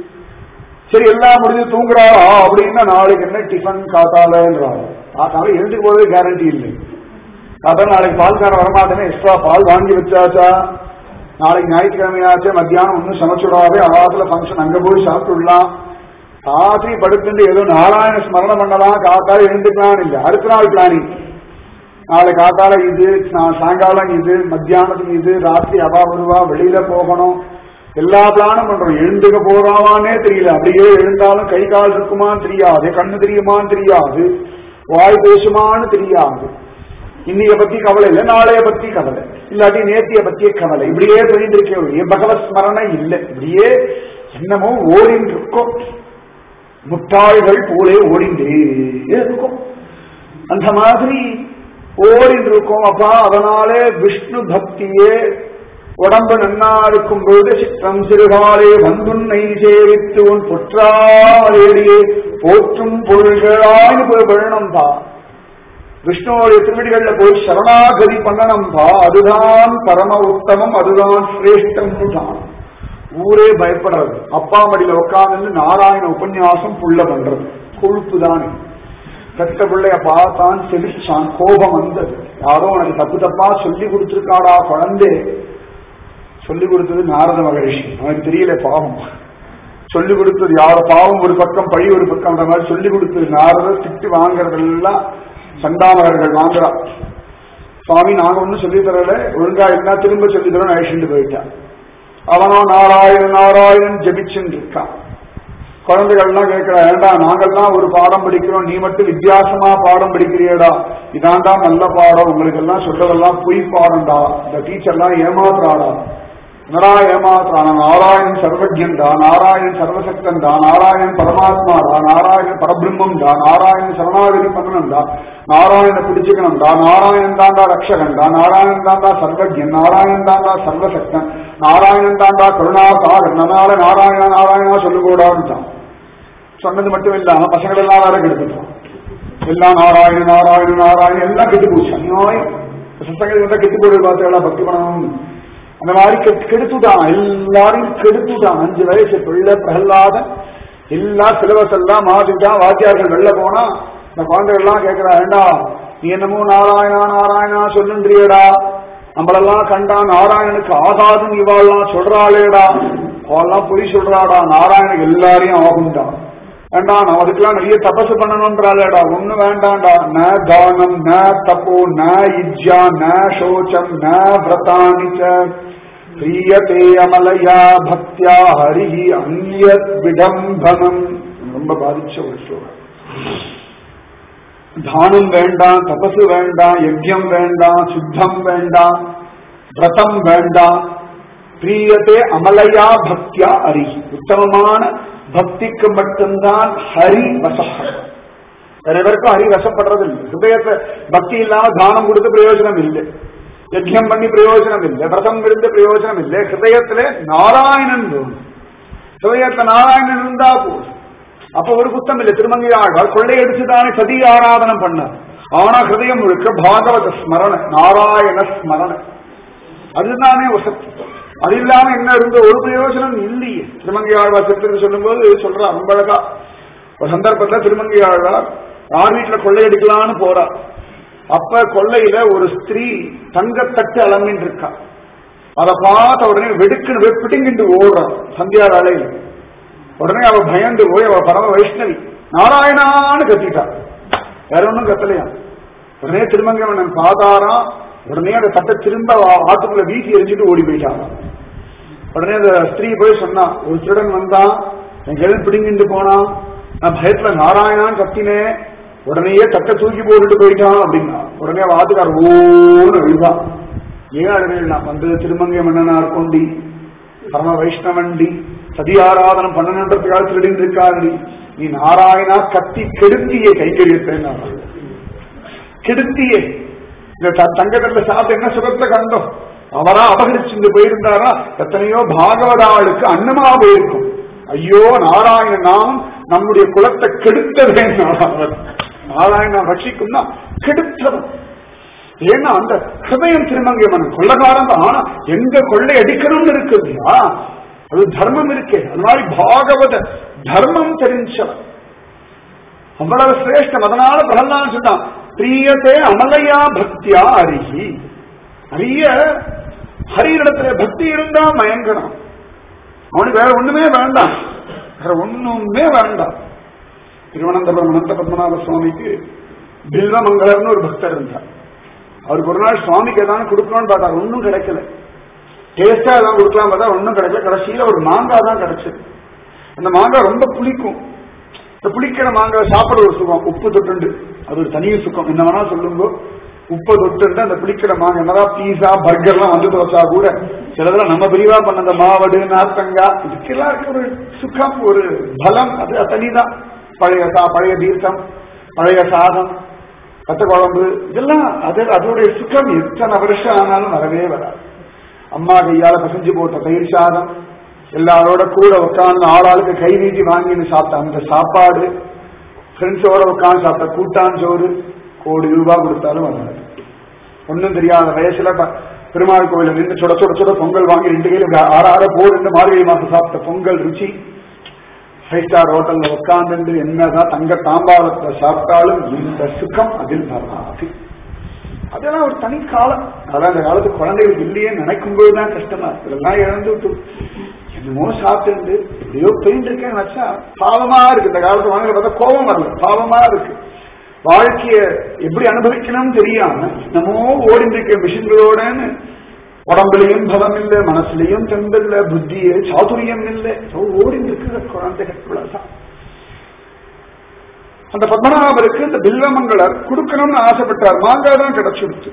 Speaker 1: சரி, எல்லாம் முடிஞ்சு தூங்குறாரா அப்படின்னா நாளைக்கு என்ன டிஃபன் காத்தாலன்றாங்க. காத்தால எழுந்து போதே கேரண்டி இல்லை. காத்தால நாளைக்கு பால்காரன் வரமாட்டேன்னு எக்ஸ்ட்ரா பால் வாங்கி வச்சாச்சா, நாளைக்கு ஞாயிற்றுக்கிழமையாச்சே மத்தியானம் ஒன்னும் சமைச்சுடாவே அவாத்துல ஃபங்க்ஷன் அங்க போய் சாப்பிட்டுடலாம். ராத்திரி படுத்துட்டு ஏதோ நாராயண ஸ்மரணம் பண்ணலாம், காத்தால எழுந்துக்கலாம் இல்லை. அடுத்த நாள் பிளானிங், நாளை காத்தால இது, சாயங்காலம் இது, மத்தியானத்துக்கு இது, ராத்திரி அவா வருவா, வெளியில போகணும், எல்லா பிளானும் பண்றோம். எழுந்துக்க போறாவானே தெரியல. அப்படியே எழுந்தாலும் கை கால் இருக்குமான்னு தெரியாது, கண்ணு தெரியுமான்னு தெரியாது, வாய் பேசுமான்னு தெரியாது. இன்னைய பத்தி கவலை இல்லை, நாளைய பத்தி கவலை, இல்லாட்டி நேத்திய பத்திய கவலை. இப்படியே தெரிந்து இருக்கே, பகவத் ஸ்மரணை இல்லை. இப்படியே என்னமோ ஓடின்னு இருக்கும். முட்டாள்கள் போலே ஓடிண்டே இருக்கும். அந்த மாதிரி ஓடின்னு இருக்கும். அப்பா அதனாலே விஷ்ணு பக்தியே உடம்பு நன்னா இருக்கும் போது சித்தம் சிறுகாலே வந்துன்னை சேவித்து உன் பொற்றாலேயே போற்றும் பொருள்களாய் வேணும்பா. விஷ்ணுவோடைய திருவடிகள்ல போய் சரணாகதி பண்ணணும்பா. அதுதான் பரம உத்தமம், அதுதான் சிரேஷ்டம் தான். ஊரே பயப்படுறது. அப்பா மடியில உட்கார்ந்து நாராயண உபன்யாசம் புள்ள பண்றது கொழுப்பு தானே. பெத்த பிள்ளைய பார்த்தான், செவிச்சான், கோபம் வந்தது. யாரோ உனக்கு தப்பு தப்பா சொல்லி கொடுத்திருக்காடா குழந்தை. சொல்லி கொடுத்தது நாரத மகரிஷி. அவனுக்கு தெரியல பாவம். சொல்லி கொடுத்தது யார பாவம் ஒரு பக்கம், பழி ஒரு பக்கம் மாதிரி சொல்லி கொடுத்தது நாரதர். திட்டு வாங்கறதெல்லாம் சண்டாமகர்கள் வாங்குறா. சுவாமி நாங்க ஒன்னும் சொல்லி தரல, ஒழுங்கா என்ன திரும்ப சொல்லி தரோம் அழிச்சுட்டு போயிட்டான். அவனோ நாராயணன் நாராயணன் ஜபிச்சுன்னு இருக்கான். குழந்தைகள்லாம் கேட்கிற, ஏண்டா நாங்கெல்லாம் ஒரு பாடம் படிக்கிறோம், நீ மட்டும் வித்தியாசமா பாடம் படிக்கிறியடா, இதாண்டா நல்ல பாடம், உங்களுக்கு எல்லாம் சொல்றதெல்லாம் பொய் பாடம்டா, இந்த டீச்சர்லாம் ஏமாத்துறாடா. என்னடா ஏமாத்துறான்? நாராயணன் சர்வஜன்டா, நாராயணன் சர்வசக்தன்டா, நாராயணன் பரமாத்மாடா, நாராயணன் பரபிரம்மம்டா, நாராயணன் சரணாகதி பண்ணணும்டா, நாராயண பிடிச்சுக்கணும்டா, நாராயணன் தாண்டா ரக்ஷகன்டா, நாராயணன் தாண்டா சர்வஜன், நாராயணன் தாண்டா சர்வசக்தன், நாராயணன் தாண்டா கருணாசாகர், அதனால நாராயணா நாராயணா சொல்லுகூடான்ட்டான். சொன்னது மட்டும் இல்லாம பசங்கள் எல்லாம் வேற கெடுத்துட்டான். எல்லாம் நாராயண நாராயண நாராயணன் எல்லாம் கெட்டு போச்சு. அநியாயம். சத்தங்கள் கெட்டு போடுறது பார்த்து பக்தி பண்ணணும். அந்த மாதிரி கெடுத்துட்டான், எல்லாரையும் கெடுத்துட்டான். அஞ்சு வயசு பிள்ளை பிரகலாதன் எல்லா சிலபஸ் எல்லாம் மாத்திட்டான். வாத்தியார்கள் வெளில போனா இந்த குழந்தைகள் எல்லாம் கேட்கிறா, ஏண்டா நீ என்னமோ நாராயணா நாராயணா சொல்லுன்றியடா, நம்மளெல்லாம் கண்டா நாராயணனுக்கு ஆகாதுன்னு இவாள்லாம் சொல்றாளேடா, அவெல்லாம் பொய் சொல்றாடா, நாராயணனுக்கு எல்லாரையும் ஆகும்டா. வேண்டா நான் அதுக்கெல்லாம் நிறைய தபசு பண்ணணும்ன்றாளேடா. ஒண்ணு வேண்டாண்டா. ந தானம் ந தப்போ ந இஜ்யா ந சோச்சம் ந விரதானிச்ச பிரியதே அமலயா பக்தியா ஹரிஹி அந்யத் விடம்பனம். ரொம்ப பாதிச்ச ஒரு ஸ்லோகம். தானம் வேண்டாம், தபசு வேண்டாம், யஜ்யம் வேண்டாம், சுத்தம் வேண்டாம், விரதம் வேண்டாம். பிரியதே அமலயா பக்தியா ஹரிஹி, உத்தமமான பக்திக்கு மட்டும்தான் ஹரி வசப்படும். வேற எவருக்கும் ஹரி வசப்படுறது இல்லை. ஹிருதயத்தை பக்தி இல்லாம தானம் கொடுத்து பிரயோஜனம் இல்லை, யஜ்யம் பண்ணி பிரயோஜனம் இல்லை, விரதம் இருந்து பிரயோஜனம் இல்லை. ஹிருதயத்துல நாராயணன் வேணும். ஹிருதயத்துல நாராயணன் இருந்தா போதும். அப்ப ஒரு குத்தம் இல்லை. திருமங்கை ஆழ்வார் கொள்ளையடிச்சுதானே சதி ஆராதனம் பண்ணார். ஆனா ஹிருதயம் முழுக்க பாகவத ஸ்மரண, நாராயண ஸ்மரண, அதுதானே வசதி. அது இல்லாம என்ன இருந்த ஒரு பிரயோஜனம் இல்லையே. திருமங்கை ஆழ்வார் சித்திரத்தை சொல்லும் போது சொல்றா ரொம்ப அழகா. ஒரு சந்தர்ப்பத்துல திருமங்கை ஆழ்வார் யார் வீட்டுல கொள்ளையடிக்கலான்னு போறா. அப்ப கொள்ளையில ஒரு ஸ்திரீ தங்கத்தட்டு அலம்பின்னு இருக்கா. அதை பார்த்த உடனே வெடுக்குன்னு பிடிங்கிட்டு ஓடுறான் சந்தியா வேலையில. உடனே அவ பயந்து போய் அவ பரம வைஷ்ணவி நாராயணான்னு கத்திட்டா. வேற ஒன்னும் கத்தலையா. உடனே திருமங்கவண்ணன் பாதாராம். உடனே அந்த தட்டை திரும்ப ஆத்துக்குள்ள வீசி எரிஞ்சுட்டு ஓடி போயிட்டாங்க. உடனே அந்த ஸ்திரீ போய் சொன்னா, ஒரு திருடன் வந்தான், எங்கேயும் பிடிங்கிட்டு போனா நான் பயத்துல நாராயணான்னு கத்தினேன், உடனேயே தட்டை தூக்கி போட்டுட்டு போயிட்டான் அப்படின்னா உடனே வாத்துக்கார ஓன்னு அழுதான். ஏன் அழுகையில் நான் வந்தது திருமங்கை மன்னனார் கொண்டி பரம வைஷ்ணவண்டி சதியாராதனம் பண்ணணுன்றதுக்காக திருடின்னு இருக்காருடி, நீ நாராயணா கத்தி கெடுத்தியே கைங்கரியத்தேன் கெடுத்தியே. இந்த தங்கத்துல சாப்பிட்டு என்ன சுகத்தை கண்டோம், அவரா அபகரிச்சு போயிருந்தாரா எத்தனையோ பாகவதாளுக்கு அன்னமா போயிருக்கும். ஐயோ நாராயணன் நாம் நம்முடைய குலத்தை கெடுத்ததே நாராயணன் ரட்சிக்கும்னா கெடுத்தவன். ஏன்னா அந்த ஹிருதயம் திருமங்கை மன்னன் கொள்ளக்காரன் தான், ஆனா எங்க கொள்ளை அடிக்கணும்னு இருக்கு இல்லையா, அது தர்மம் இருக்கே. அந்த மாதிரி பாகவத தர்மம் தெரிஞ்சவன் அவ்வளவு சிரேஷ்டம். அதனால பிரகலாதன் சொன்னான் பிரியத்தே அமலையா பக்தியா அருகி. நிறைய ஹரியிடத்துல பக்தி இருந்தா மயங்கணும், அவனுக்கு வேற ஒண்ணுமே வேண்டாம், வேற ஒண்ணுமே வேண்டாம். திருவனந்தபுரம் அனந்த பத்மநாப சுவாமிக்கு பில்வமங்கலர்னு ஒரு பக்தர் இருந்தார். அவருக்கு ஒரு நாள் சுவாமிக்கு ஏதாவது கொடுக்கணும்னு பார்த்தாரு, ஒன்னும் கிடைக்கல. டேஸ்டா ஏதாவது கொடுக்கலாம் பார்த்தா ஒன்னும் கிடைக்கல. கடைசியில ஒரு மாங்காய் தான் கிடைச்சது. அந்த மாங்காய் ரொம்ப புளிக்கும். இந்த புளிக்கிற மாங்காய் சாப்பிட ஒரு சுகம், உப்பு தொட்டுண்டு அது ஒரு தனிய சுகம். என்ன வேணா சொல்லுங்க, உப்பு தொட்டு அந்த புளிக்கிற மாங்காய் என்னதான் பீஸா பர்கர்லாம் வந்து தோசா கூட சிலதெல்லாம் நம்ம பிரிவா பண்ண அந்த மாவடு நாத்தங்கா இதுக்கெல்லாம் இருக்க ஒரு சுகம், ஒரு பலம், அது தனிதான். பழைய சா பழைய தீர்த்தம், பழைய சாதம், கத்த குழம்பு, இதெல்லாம் அது அதோடைய சுகம் எத்தனை வருஷம் ஆனாலும் வரவே வராது. அம்மா கையால பசஞ்சு போட்ட தயிர் சாதம், எல்லாரோட கூட உட்காந்து ஆளாளுக்கு கை நீட்டி வாங்கின்னு சாப்பிட்ட அந்த சாப்பாடு, ஃப்ரெண்ட்ஸோட உட்காந்து சாப்பிட்ட கூட்டாஞ்சோறு, கோடி ரூபாய் கொடுத்தாலும் வராது. ஒன்னும் தெரியாத வயசுல பெருமாள் கோயில நின்று சுட சுட சுட பொங்கல் வாங்கி ரெண்டு கையில ஆற ஆற போர் மார்கழி மாசம் சாப்பிட்ட பொங்கல் ருச்சி, ஃபைவ் ஸ்டார் ஹோட்டல்ல உட்கார்ந்து என்னதான் தங்க தாம்பாளத்தை சாப்பிட்டாலும் இந்த சுகம் அதில் வராது. அதெல்லாம் ஒரு தனி காலம். அதான் அந்த காலத்து குழந்தைகளுக்கு இல்லையே நினைக்கும் போதுதான் கஷ்டமா இருக்கு. இதெல்லாம் இழந்து விட்டு என்னமோ சாப்பிட்டு எப்படியோ பெயிண்ட் இருக்கேன்னு வச்சா பாவமா இருக்கு. இந்த காலத்து வாங்க பார்த்தா கோபம் வரல, பாவமா இருக்கு. வாழ்க்கைய எப்படி அனுபவிக்கணும்னு தெரியாம என்னமோ ஓடிந்து இருக்க மிஷின்களோடன்னு உடம்புலையும் பலம் இல்லை, மனசுலையும் தெம்பில்ல, புத்தியே சாதுரியம் இல்லை, ஓடிந்து இருக்கிற குழந்தைகள். அந்த பத்மநாபருக்கு இந்த பில்வமங்கலர் கொடுக்கணும்னு ஆசைப்பட்டார். மாங்காய் தான் கிடைச்சிருச்சு.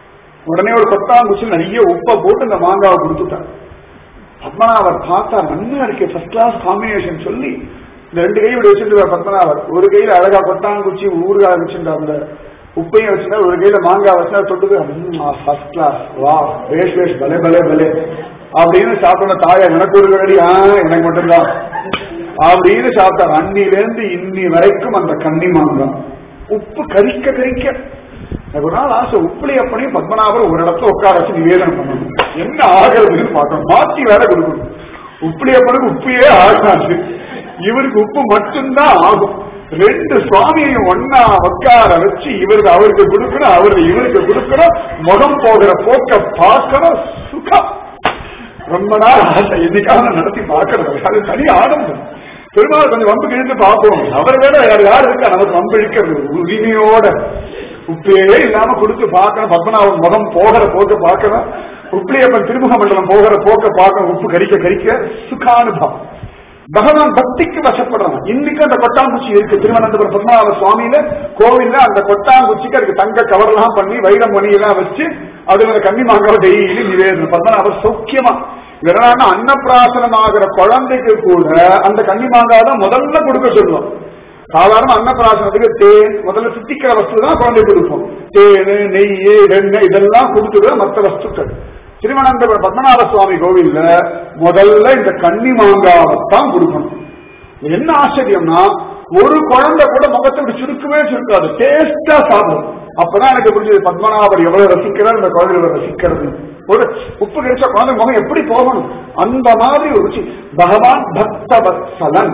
Speaker 1: உடனே ஒரு கொட்டாங்குச்சி நிறைய உப்பை போட்டு அந்த மாங்காவை கொடுத்துட்டார். பத்மநாபர் பார்த்தா நல்லா இருக்கே, ஃபர்ஸ்ட் கிளாஸ் காம்பினேஷன் சொல்லி இந்த ரெண்டு கையை இப்படி வச்சிருந்தார் பத்மநாபர். ஒரு கையில அழகா கொட்டாங்குச்சி ஊறுகாய் வச்சிருந்தார், அந்த உப்பையும் வச்சிருந்தா, ஒரு கையில மாங்காய் வச்சா தொட்டுது ஃபர்ஸ்ட் கிளாஸ், வா வேஷ் வேஷ் பலே பலே பலே அப்படின்னு சாப்பிட தாயா எனக்கு ஒரு கடி, ஆஹ் எனக்கு மட்டும்தான் அப்படின்னு சாப்பிட்டார். அன்னிலேருந்து இன்னி வரைக்கும் அந்த கன்னி மாங்காய் உப்பு கரிக்க கரிக்க. ஒரு நாள் ஆசை உப்புளி அப்பனையும் பத்மநாபர் ஒரு இடத்துல உட்கார வச்சு நிவேதனம் பண்ணணும், என்ன ஆகிறதுன்னு பார்க்கணும், மாற்றி வேற கொடுக்கணும். உப்புளி அப்பனுக்கு உப்பையே ஆகாது, இவருக்கு உப்பு மட்டும்தான் ஆகும். ரெண்டு சுவாமியையும் ஒன்னா உட்கார வச்சு இவருக்கு அவருக்கு கொடுக்கணும், அவருக்கு இவருக்கு கொடுக்கணும், முகம் போகிற போக்க பார்க்கணும், சுகம். ரொம்ப நாள் ஆசை, என்னைக்காக நடத்தி பார்க்கறது, அது தனி ஆனந்தம். பெருமாள் கொஞ்சம் வம்பு கிழிந்து பார்ப்போம், அவர் வேற யார் யார் இருக்கா நமக்கு வம்பு இழுக்கிறது, உரிமையோட உப்பே இல்லாம கொடுத்து பார்க்கணும். பத்மநாபன் முகம் போகிற போக்க பார்க்கணும், உப்பிலியப்பன் திருமுக மண்டலம் போகிற போக்க பார்க்கணும், உப்பு கரிக்க கரிக்க சுகானுபவம். பகவான் பக்திக்கு வசப்படுறான். இன்னைக்கு அந்த கொட்டாங்குச்சி இருக்கு திருவனந்தபுரம் பத்மநாப சுவாமியில கோவில்ல. அந்த கொட்டாங்குச்சிக்கு அதுக்கு தங்க கவர் எல்லாம் பண்ணி வைரம் மணி எல்லாம் வச்சு அதுல கன்னி மாங்காவை டெய்லி நிவேதனம். பத்மநாபர் சௌக்கியமா இதனால அன்னப்பிராசனம் ஆகிற குழந்தைக்கு கூட அந்த கன்னி மாங்காய் தான் முதல்ல கொடுக்க சொல்லுவோம். சாதாரண அன்னப்பிராசனத்துக்கு தேன் முதல்ல சித்திக்கிற வஸ்து தான் குழந்தை கொடுப்போம். தேனு நெய் எண்ணெய் இதெல்லாம் கொடுத்துடுற மற்ற வஸ்துக்கள். திருவனந்தபுரம் பத்மநாப சுவாமி கோவில்ல முதல்ல இந்த கன்னி மாங்காவத்தான் கொடுக்கணும். என்ன ஆச்சரியம்னா ஒரு குழந்தை கூட முகத்தை விட்டு சுருக்கவே சுருக்காது, டேஸ்டா சாப்பிடும். அப்பதான் எனக்கு புரிஞ்சது பத்மநாபர் எவ்வளவு ரசிக்கிறார், இந்த குழந்தை ரசிக்கிறது. ஒரு உப்பு கிடைச்ச குழந்தை முகம் எப்படி போகணும், அந்த மாதிரி ஒரு ருச்சி. பகவான் பக்தவத்சலன்,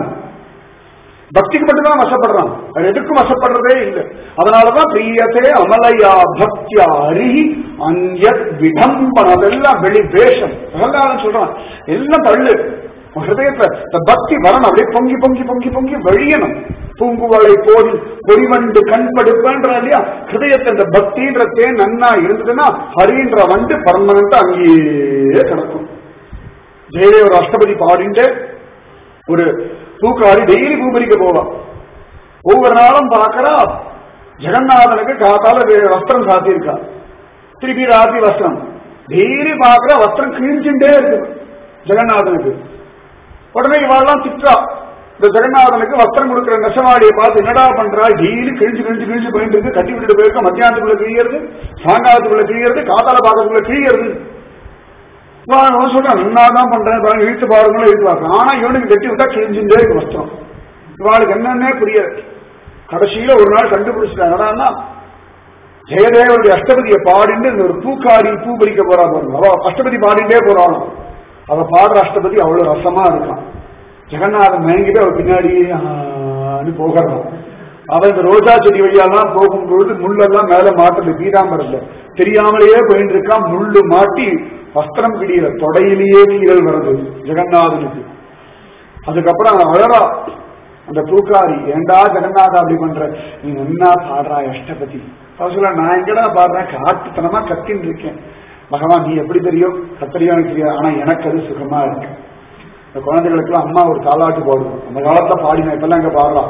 Speaker 1: பக்திக்கு மட்டும்தான் வசப்படுறான், அது எதுக்கும் வசப்படுறதே இல்லை. அதனாலதான் பிரியத்தே அமலையா பக்தியா அருகி அந்யத் விடம்பன், அதெல்லாம் வெளி வேஷம். பிரகலாதன் சொல்றான் எல்லாம் தள்ளு, ஹிருதயத்துல பக்தி வரணும், அப்படியே பொங்கி பொங்கி பொங்கி பொங்கி வழியணும். பூங்குவளை போதி பொறிவண்டு கண்படுப்பன்ற இல்லையா, ஹிருதயத்தை இந்த பக்தின்ற தேன் நன்னா இருந்ததுன்னா ஹரின்ற வண்டு பர்மனண்டா அங்கேயே கிடக்கும். ஜெயதேவர் அஷ்டபதி பாடிண்டு ஒரு பூக்காரி டெய்லி பூ பறிக்க போவான். ஒவ்வொரு நாளும் பார்க்கறா ஜெகநாதனுக்கு காத்தால வஸ்திரம் சாத்தியிருக்கா, திருப்பி ராத்திரி வஸ்திரம். டெய்லி பார்க்கிற வஸ்திரம் கிழிஞ்சுட்டே இருக்கு ஜெகநாதனுக்கு. உடனே இவாள்லாம் திட்டா, இந்த ஜெகநாதனுக்கு வஸ்திரம் கொடுக்குற நெசவாடியை பார்த்து என்னடா பண்றா, டெய்லி கிழிஞ்சு கிழிஞ்சு கிழிஞ்சு போயிட்டு இருக்கு, கட்டி விட்டுட்டு போயிருக்க, மத்தியானத்துக்குள்ள கிழியறது, சாயங்காலத்துக்குள்ள கிழியறது, காத்தால பாக்கிறதுக்குள்ள கிழியறது. சொல்றான் நன்னாதான் பண்றேன், இழுத்து பாருங்களும் இழுத்து பார்க்கலாம். ஆனா இவனுக்கு கட்டி விட்டா கிழிஞ்சுட்டே இருக்கு வஸ்திரம். இவாளுக்கு என்னன்னே புரியாது. கடைசியில ஒரு நாள் கண்டுபிடிச்சிட்டாங்க, ஜெயதேவருடைய அஷ்டபதியை பாடிட்டு இந்த ஒரு பூக்காரி பூ பறிக்க போறா பாருங்க, அவ அஷ்டபதி பாடிட்டே போறாலும் அவ பாடுற அஷ்டபதி அவ்வளவு ரசமா இருக்கான். ஜெகநாதன் மயங்கிட்டு அவ பின்னாடியே போகிறான். அவ இந்த ரோஜா செடி வழியெல்லாம் போகும்பொழுது முள்ளெல்லாம் மேல மாட்டுறது, பீதாம்பரத்துல தெரியாமலேயே போயிட்டு இருக்கான். முள்ளு மாட்டி வஸ்திரம் கிடியில தொடையிலேயே கீழல் வருது ஜெகநாதனுக்கு. அதுக்கப்புறம் அழறா அந்த பூக்காரி, ஏண்டா ஜெகநாதா அப்படி பண்ற, நீ என்ன பாடுறா அஷ்டபதி. சொல்ல, நான் எங்கடா பாடுறேன், காட்டுத்தனமா கத்தின்னு இருக்கேன். பகவான் நீ எப்படி தெரியும், கத்தரியா தெரியாது, ஆனா எனக்கு அது சுகமா இருக்கு. இந்த குழந்தைகளுக்கு எல்லாம் அம்மா ஒரு தாலாட்டு பாடுவோம், அந்த காலத்துல பாடினா இப்பெல்லாம் இங்க பாடலாம்.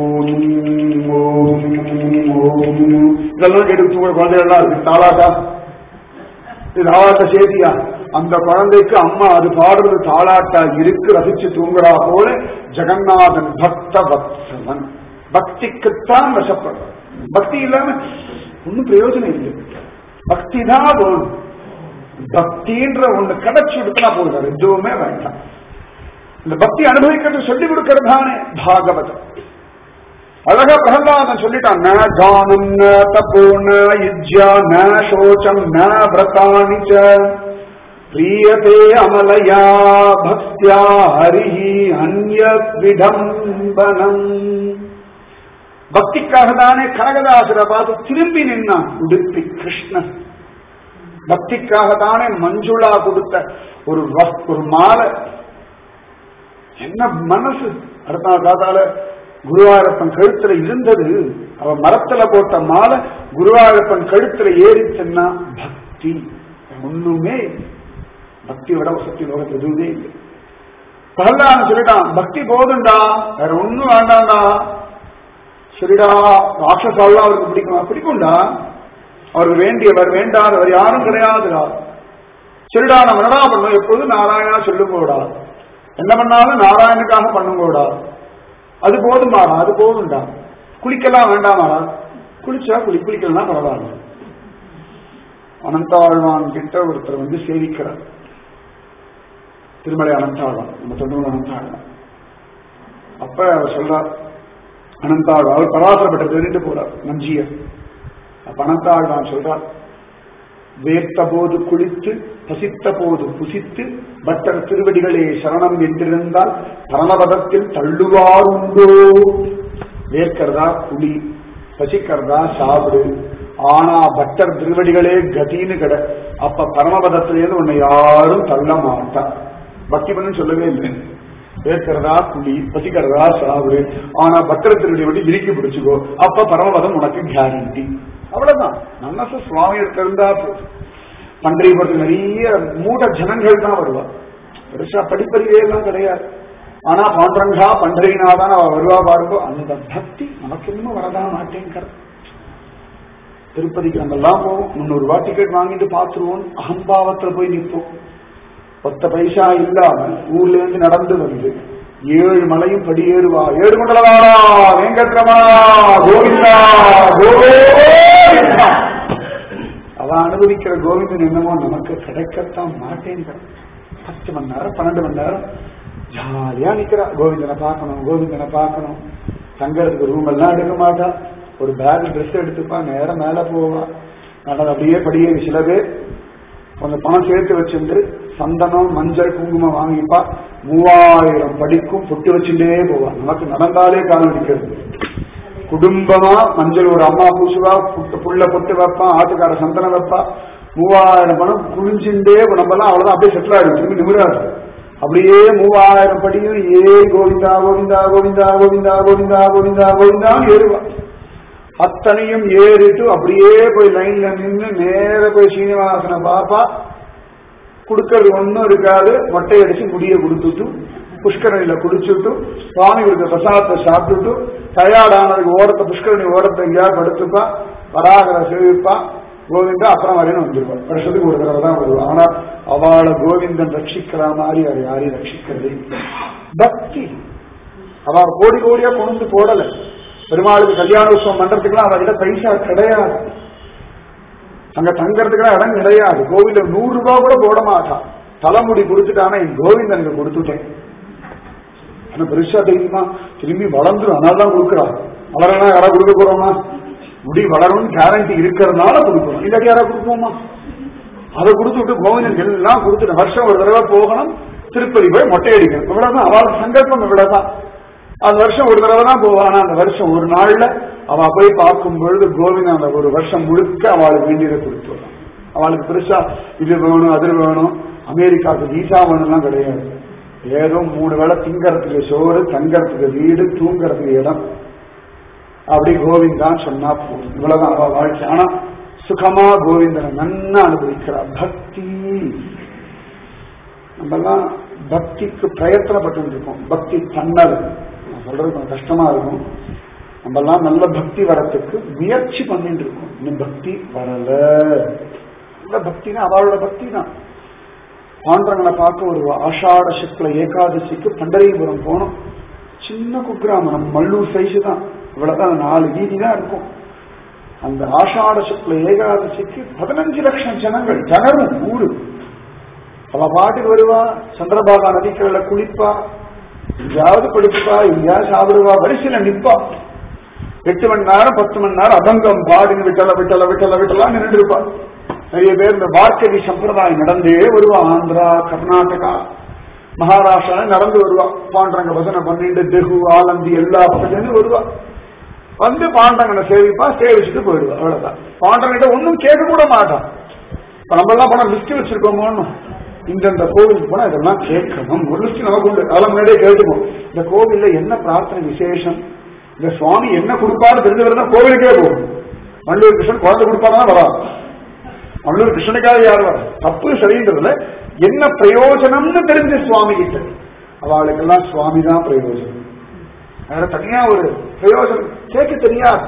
Speaker 1: இதெல்லாம் கேட்டு தூங்குற குழந்தைகள் எல்லாம் இருக்கு. தாலாட்டா இது தாலாட்ட சேதியா? அந்த குழந்தைக்கு அம்மா அது பாடுறது தாலாட்டா இருக்கு, ரசிச்சு தூங்குறா போல ஜெகநாதன் பக்த வத்சலன். பக்திக்குத்தான் வசப்படுற, பக்தி இல்லாம ஒன்னும் பிரயோஜனம் இல்லை. பக்தி தான் வேணும். பக்தின்ற ஒண்ணு கிடைச்சு விடுத்தா போகிறார், எதுவுமே வேண்டாம். இந்த பக்தி அனுபவிக்கிறது சொல்லிக் கொடுக்கறதானே பாகவதம். அழகா பிரகலாதன் சொல்லிட்டான், ந தானம் ந தபோ ந யுஜ்யா ந சோச்சம் ந விரதானி ச பிரியதே அமலயா பக்தியா ஹரிஹி அன்யத் விடம்பனம். பக்திக்காக தானே கனகதாசரை பார்த்து திரும்பி நின்னான் உடுப்பி கிருஷ்ணன். பக்திக்காக தானே மஞ்சுளா கொடுத்த ஒரு ஒரு மாலை. என்ன மனசு! அடுத்த காத்தால குருவாயூரப்பன் கழுத்துல இருந்தது, அவ மரத்துல போட்ட மாலை குருவாயூரப்பன் கழுத்துல ஏறிச்சுன்னா பக்தி. ஒண்ணுமே பக்தியோட வசதி லோகத்து எதுவுமே இல்லை. பிரகலாதன் சொல்லிட்டான், பக்தி போதுண்டா, வேற ஒண்ணும் வேண்டாண்டா. சரிடா, ராட்சசாலாம் அவருக்கு பிடிக்குமா? பிடிக்கும்டா. அவருக்கு வேண்டியவர் வேண்டாதவர் யாரும் கிடையாதுடா. சரிடா, நம்ம என்னடா பண்ணோம், எப்போதும் நாராயணா சொல்லுங்கோடா, என்ன பண்ணாலும் நாராயணுக்காக பண்ணுங்கோடா. அது போதுமாடா, அது போதும்டா. குளிக்கலாம் வேண்டாமாடா, குளிச்சா குளி, குளிக்கலாம் பரவாயில்ல. அனந்தாழ்வான் கிட்ட ஒருத்தர் வந்து சேவிக்கிறார், திருமலை அனந்தாழ்வான், நம்ம தொண்ணூறு அனந்தாழ்வான். அப்ப அவர் சொல்றார், அனந்தாழ்வான் அவர் பராசரப்பட்ட தெரிந்து போறார் நஞ்சியர். அப்ப அனந்தாழ்வான் சொல்றார், வேர்த்த போது குளித்து பசித்த போது புசித்து பட்டர் திருவடிகளே சரணம் என்றிருந்தால் பரமபதத்தில் தள்ளுவார் உண்டோ. வேர்க்கிறதா குளி, பசிக்கிறதா சாப்பிடு, ஆனா பட்டர் திருவடிகளே கதின்னு கிட. அப்ப பரமபதத்திலேருந்து உன்னை யாரும் தள்ள மாட்டான். பக்தி பண்ணு சொல்லவே இல்லை. வேர்க்கிறதா குளி, பசிக்கிறதா சாப்பிடு, ஆனா பட்டர் திருவடி வட்டி இறுக்கி பிடிச்சுக்கோ, அப்ப பரமபதம் உனக்கு கேரண்டி. அவ்வளவுதான். மனசு சுவாமியிட்ட இருந்தா போதும். பண்டரிபுரத்தில் நிறைய மூட ஜனங்கள் தான் வருவா, பெருசா படிப்பறிவே எல்லாம் கிடையாது. ஆனா பாண்டரங்கா பண்டரிநாதான் அவ வருவா பாருங்கோ. அந்த பக்தி நமக்கு இன்னும் வரதான் மாட்டேங்கிற. திருப்பதிக்கு நம்ம எல்லாம் போவோம், முன்னூறு ரூபாய் டிக்கெட் வாங்கிட்டு பாத்துருவோம், அகம்பாவத்துல போய் நிற்போம். பத்து பைசா இல்லாம ஊர்ல இருந்து நடந்து வந்து ஏழு மலையும் படியேறுவா. ஏழு மண்டலவாடா வெங்கட்ரமா கோவிந்தா கோவிந்தா. அவ அனுபவிக்கிற கோவிந்தன் என்னமோ நமக்கு கிடைக்கத்தான் மாட்டேங்கிற. பத்து மணி நேரம் பன்னெண்டு மணி நேரம் ஜாலியா நிக்கிறா, கோவிந்தனை பார்க்கணும் கோவிந்தனை பார்க்கணும். தங்கறதுக்கு ரூம் எல்லாம் எடுக்க மாட்டா, ஒரு பேக் ட்ரெஸ் எடுத்துப்பா, நேரம் மேல போவா. நடந்து அப்படியே படியேறி சில பேர் கொஞ்சம் பணம் சேர்த்து வச்சுட்டு சந்தனம் மஞ்சள் குங்குமம் வாங்கிப்பா, மூவாயிரம் படிக்கும் பொட்டு வச்சுட்டே போவா. நமக்கு நடந்தாலே காலம் நிற்கிறது. குடும்பமா மஞ்சள் ஒரு அம்மா பூசுவா, புள்ள பொட்டு வைப்பான், ஆட்டுக்கார சந்தனம் வைப்பா, மூவாயிரம் பணம் குளிஞ்சுட்டே நம்மலாம் அவ்வளவுதான், அப்படியே செட்டில் ஆயிடும், திரும்பி நிமிராது. அப்படியே மூவாயிரம் படியும் ஏ கோவிந்தா கோவிந்தா கோவிந்தா கோவிந்தா கோவிந்தா கோவிந்தா கோவிந்தான்னு ஏறுவா. அத்தனையும் ஏறிட்டு அப்படியே போய் லைன்ல நின்று நேர போய் சீனிவாசனை பாப்பா. கொடுக்கறது ஒன்னும் இருக்காது, மொட்டை அடிச்சு முடிய கொடுத்துட்டு புஷ்கரணியில குடிச்சுட்டு சுவாமி கொடுத்த பிரசாதத்தை சாப்பிட்டுட்டு டயர்டானதுக்கு ஓரத்தை புஷ்கரணி ஓரத்தை எங்கேயாவது படுத்துப்பா, வராகரை சேவிப்பா, கோவிந்தா அப்புறம் வரையும் வந்துருவாள். வருஷத்துக்கு ஒரு தடவை தான் வருவாள். ஆனா அவளை கோவிந்தன் ரட்சிக்கிற மாதிரி அவர் யாரையும் ரட்சிக்கிறது பக்தி. அவ கோடி கோடியா கொண்டு போடல. பெருமாளுக்கு கல்யாண உற்சவம் பண்றதுக்குலாம் அவர்கிட்ட பைசா கிடையாது, அங்க தங்கறதுக்குலாம் இடம் கிடையாது. கோவில நூறு ரூபாய் கூட போட மாட்டான். தலைமுடி கொடுத்துட்டானா என் கோவிந்தனுக்கு கொடுத்துட்டேன். ஆனா பெருசா தெரியுமா, திரும்பி வளர்ந்துடும், அதனாலதான் கொடுக்குறான். வளரனா யாரா கொடுக்க போறோமா? முடி வளரும்னு கேரண்டி இருக்கிறதுனால கொடுக்கணும், இல்லாட்டி யாரா கொடுப்போமா? அதை கொடுத்துட்டு கோவிந்தன் எல்லாம் கொடுத்துட்டு வருஷம் ஒரு தடவை போகணும், திருப்பதி போய் மொட்டை அடிக்கணும், இவ்வளவுதான் அவள் சங்கல்பம். இவ்வளவுதான். அந்த வருஷம் ஒரு தடவை தான் போவானா, அந்த வருஷம் ஒரு நாள்ல அவ போய் பார்க்கும் பொழுது கோவிந்தன் அந்த ஒரு வருஷம் முழுக்க அவளுக்கு வேண்டியதை கொடுத்துடலாம். அவளுக்கு பெருசா இது வேணும் அது வேணும், அமெரிக்காவுக்கு வீசா வேணும்லாம் கிடையாது. ஏதோ மூணு வேளை திங்கறதுக்கு சோறு, தங்கறதுக்கு வீடு, தூங்கறதுக்கு இடம், அப்படி கோவிந்தான் சொன்னா போதும். இவ்வளவுதான் அவ வாழ்க்கை. ஆனா சுகமா கோவிந்தனை நன்னா அனுபவிக்கிறார். பக்தி நம்மெல்லாம் பக்திக்கு பிரயத்தனப்பட்டு இருக்கோம். பக்தி பண்ணல சொல்றது கொஞ்சம் கஷ்டமா இருக்கும். நம்ம எல்லாம் நல்ல பக்தி வரத்துக்கு முயற்சி பண்ணிட்டு இருக்கோம். இன்னும் பக்தி வரல. நல்ல பக்தினா அவளோட பக்தி தான். பாண்டவங்களை பார்க்க ஒரு ஆஷாட சுக்ல ஏகாதசிக்கு பண்டரிபுரம் போனோம். சின்ன குக்கிராமம், நம்ம மல்லூர் சைஸு தான், இவ்வளவுதான், நாலு வீதி தான் இருக்கும். அந்த ஆஷாட சுக்ல ஏகாதசிக்கு பதினஞ்சு லட்சம் ஜனங்கள், ஜனரும் ஊரு. அவ பாட்டுக்கு வருவா, சந்திரபாகா நதிக்கரையில குளிப்பா, எங்கேயாவது படிப்பா, எங்கேயாவது சாப்பிடுவா, வரிசையில நிற்பா. எட்டு மணி நேரம் பத்து மணி நேரம் அபங்கம் பாடின்னு விட்டல விட்டல விட்டல விட்டலாம் நின்று இருப்பா. நிறைய பேர் இந்த வார்க்கதி சம்பிரதாயம் நடந்தே வருவா. ஆந்திரா, கர்நாடகா, மகாராஷ்டிரா நடந்து வருவா. பாண்டரங்க பசனை பண்ணிட்டு தெகு ஆலந்தி எல்லா பக்கத்துலேருந்து வருவா. வந்து பாண்டரங்கனை சேவிப்பா, சேவிச்சுட்டு போயிடுவா. அவ்வளவுதான். பாண்டரங்கிட்ட ஒன்னும் கேட்க கூட மாட்டான். இப்ப நம்ம எல்லாம் போனா லிஸ்ட் வச்சிருக்கோமோன்னு, இந்தந்த கோவிலுக்கு போனா இதெல்லாம் கேட்கணும், ஒரு லிஸ்ட் நமக்கு உண்டு. அதெல்லாம் முன்னாடியே கேட்டுப்போம். இந்த கோவில்ல என்ன பிரார்த்தனை விசேஷம், இந்த சுவாமி என்ன கொடுப்பாரு தெரிஞ்சவர்னா கோவிலுக்கே போகும். மல்லூர் கிருஷ்ணன் குழந்தை கொடுப்பாருன்னா வரா. மல்லூர் கிருஷ்ணனுக்காக யார் வர? தப்பு சரின்றதுல என்ன பிரயோஜனம்னு தெரிஞ்ச சுவாமி கிட்ட அவளுக்கெல்லாம் சுவாமி தான் பிரயோஜனம். வேற தனியா ஒரு பிரயோஜனம் கேட்க தெரியாது.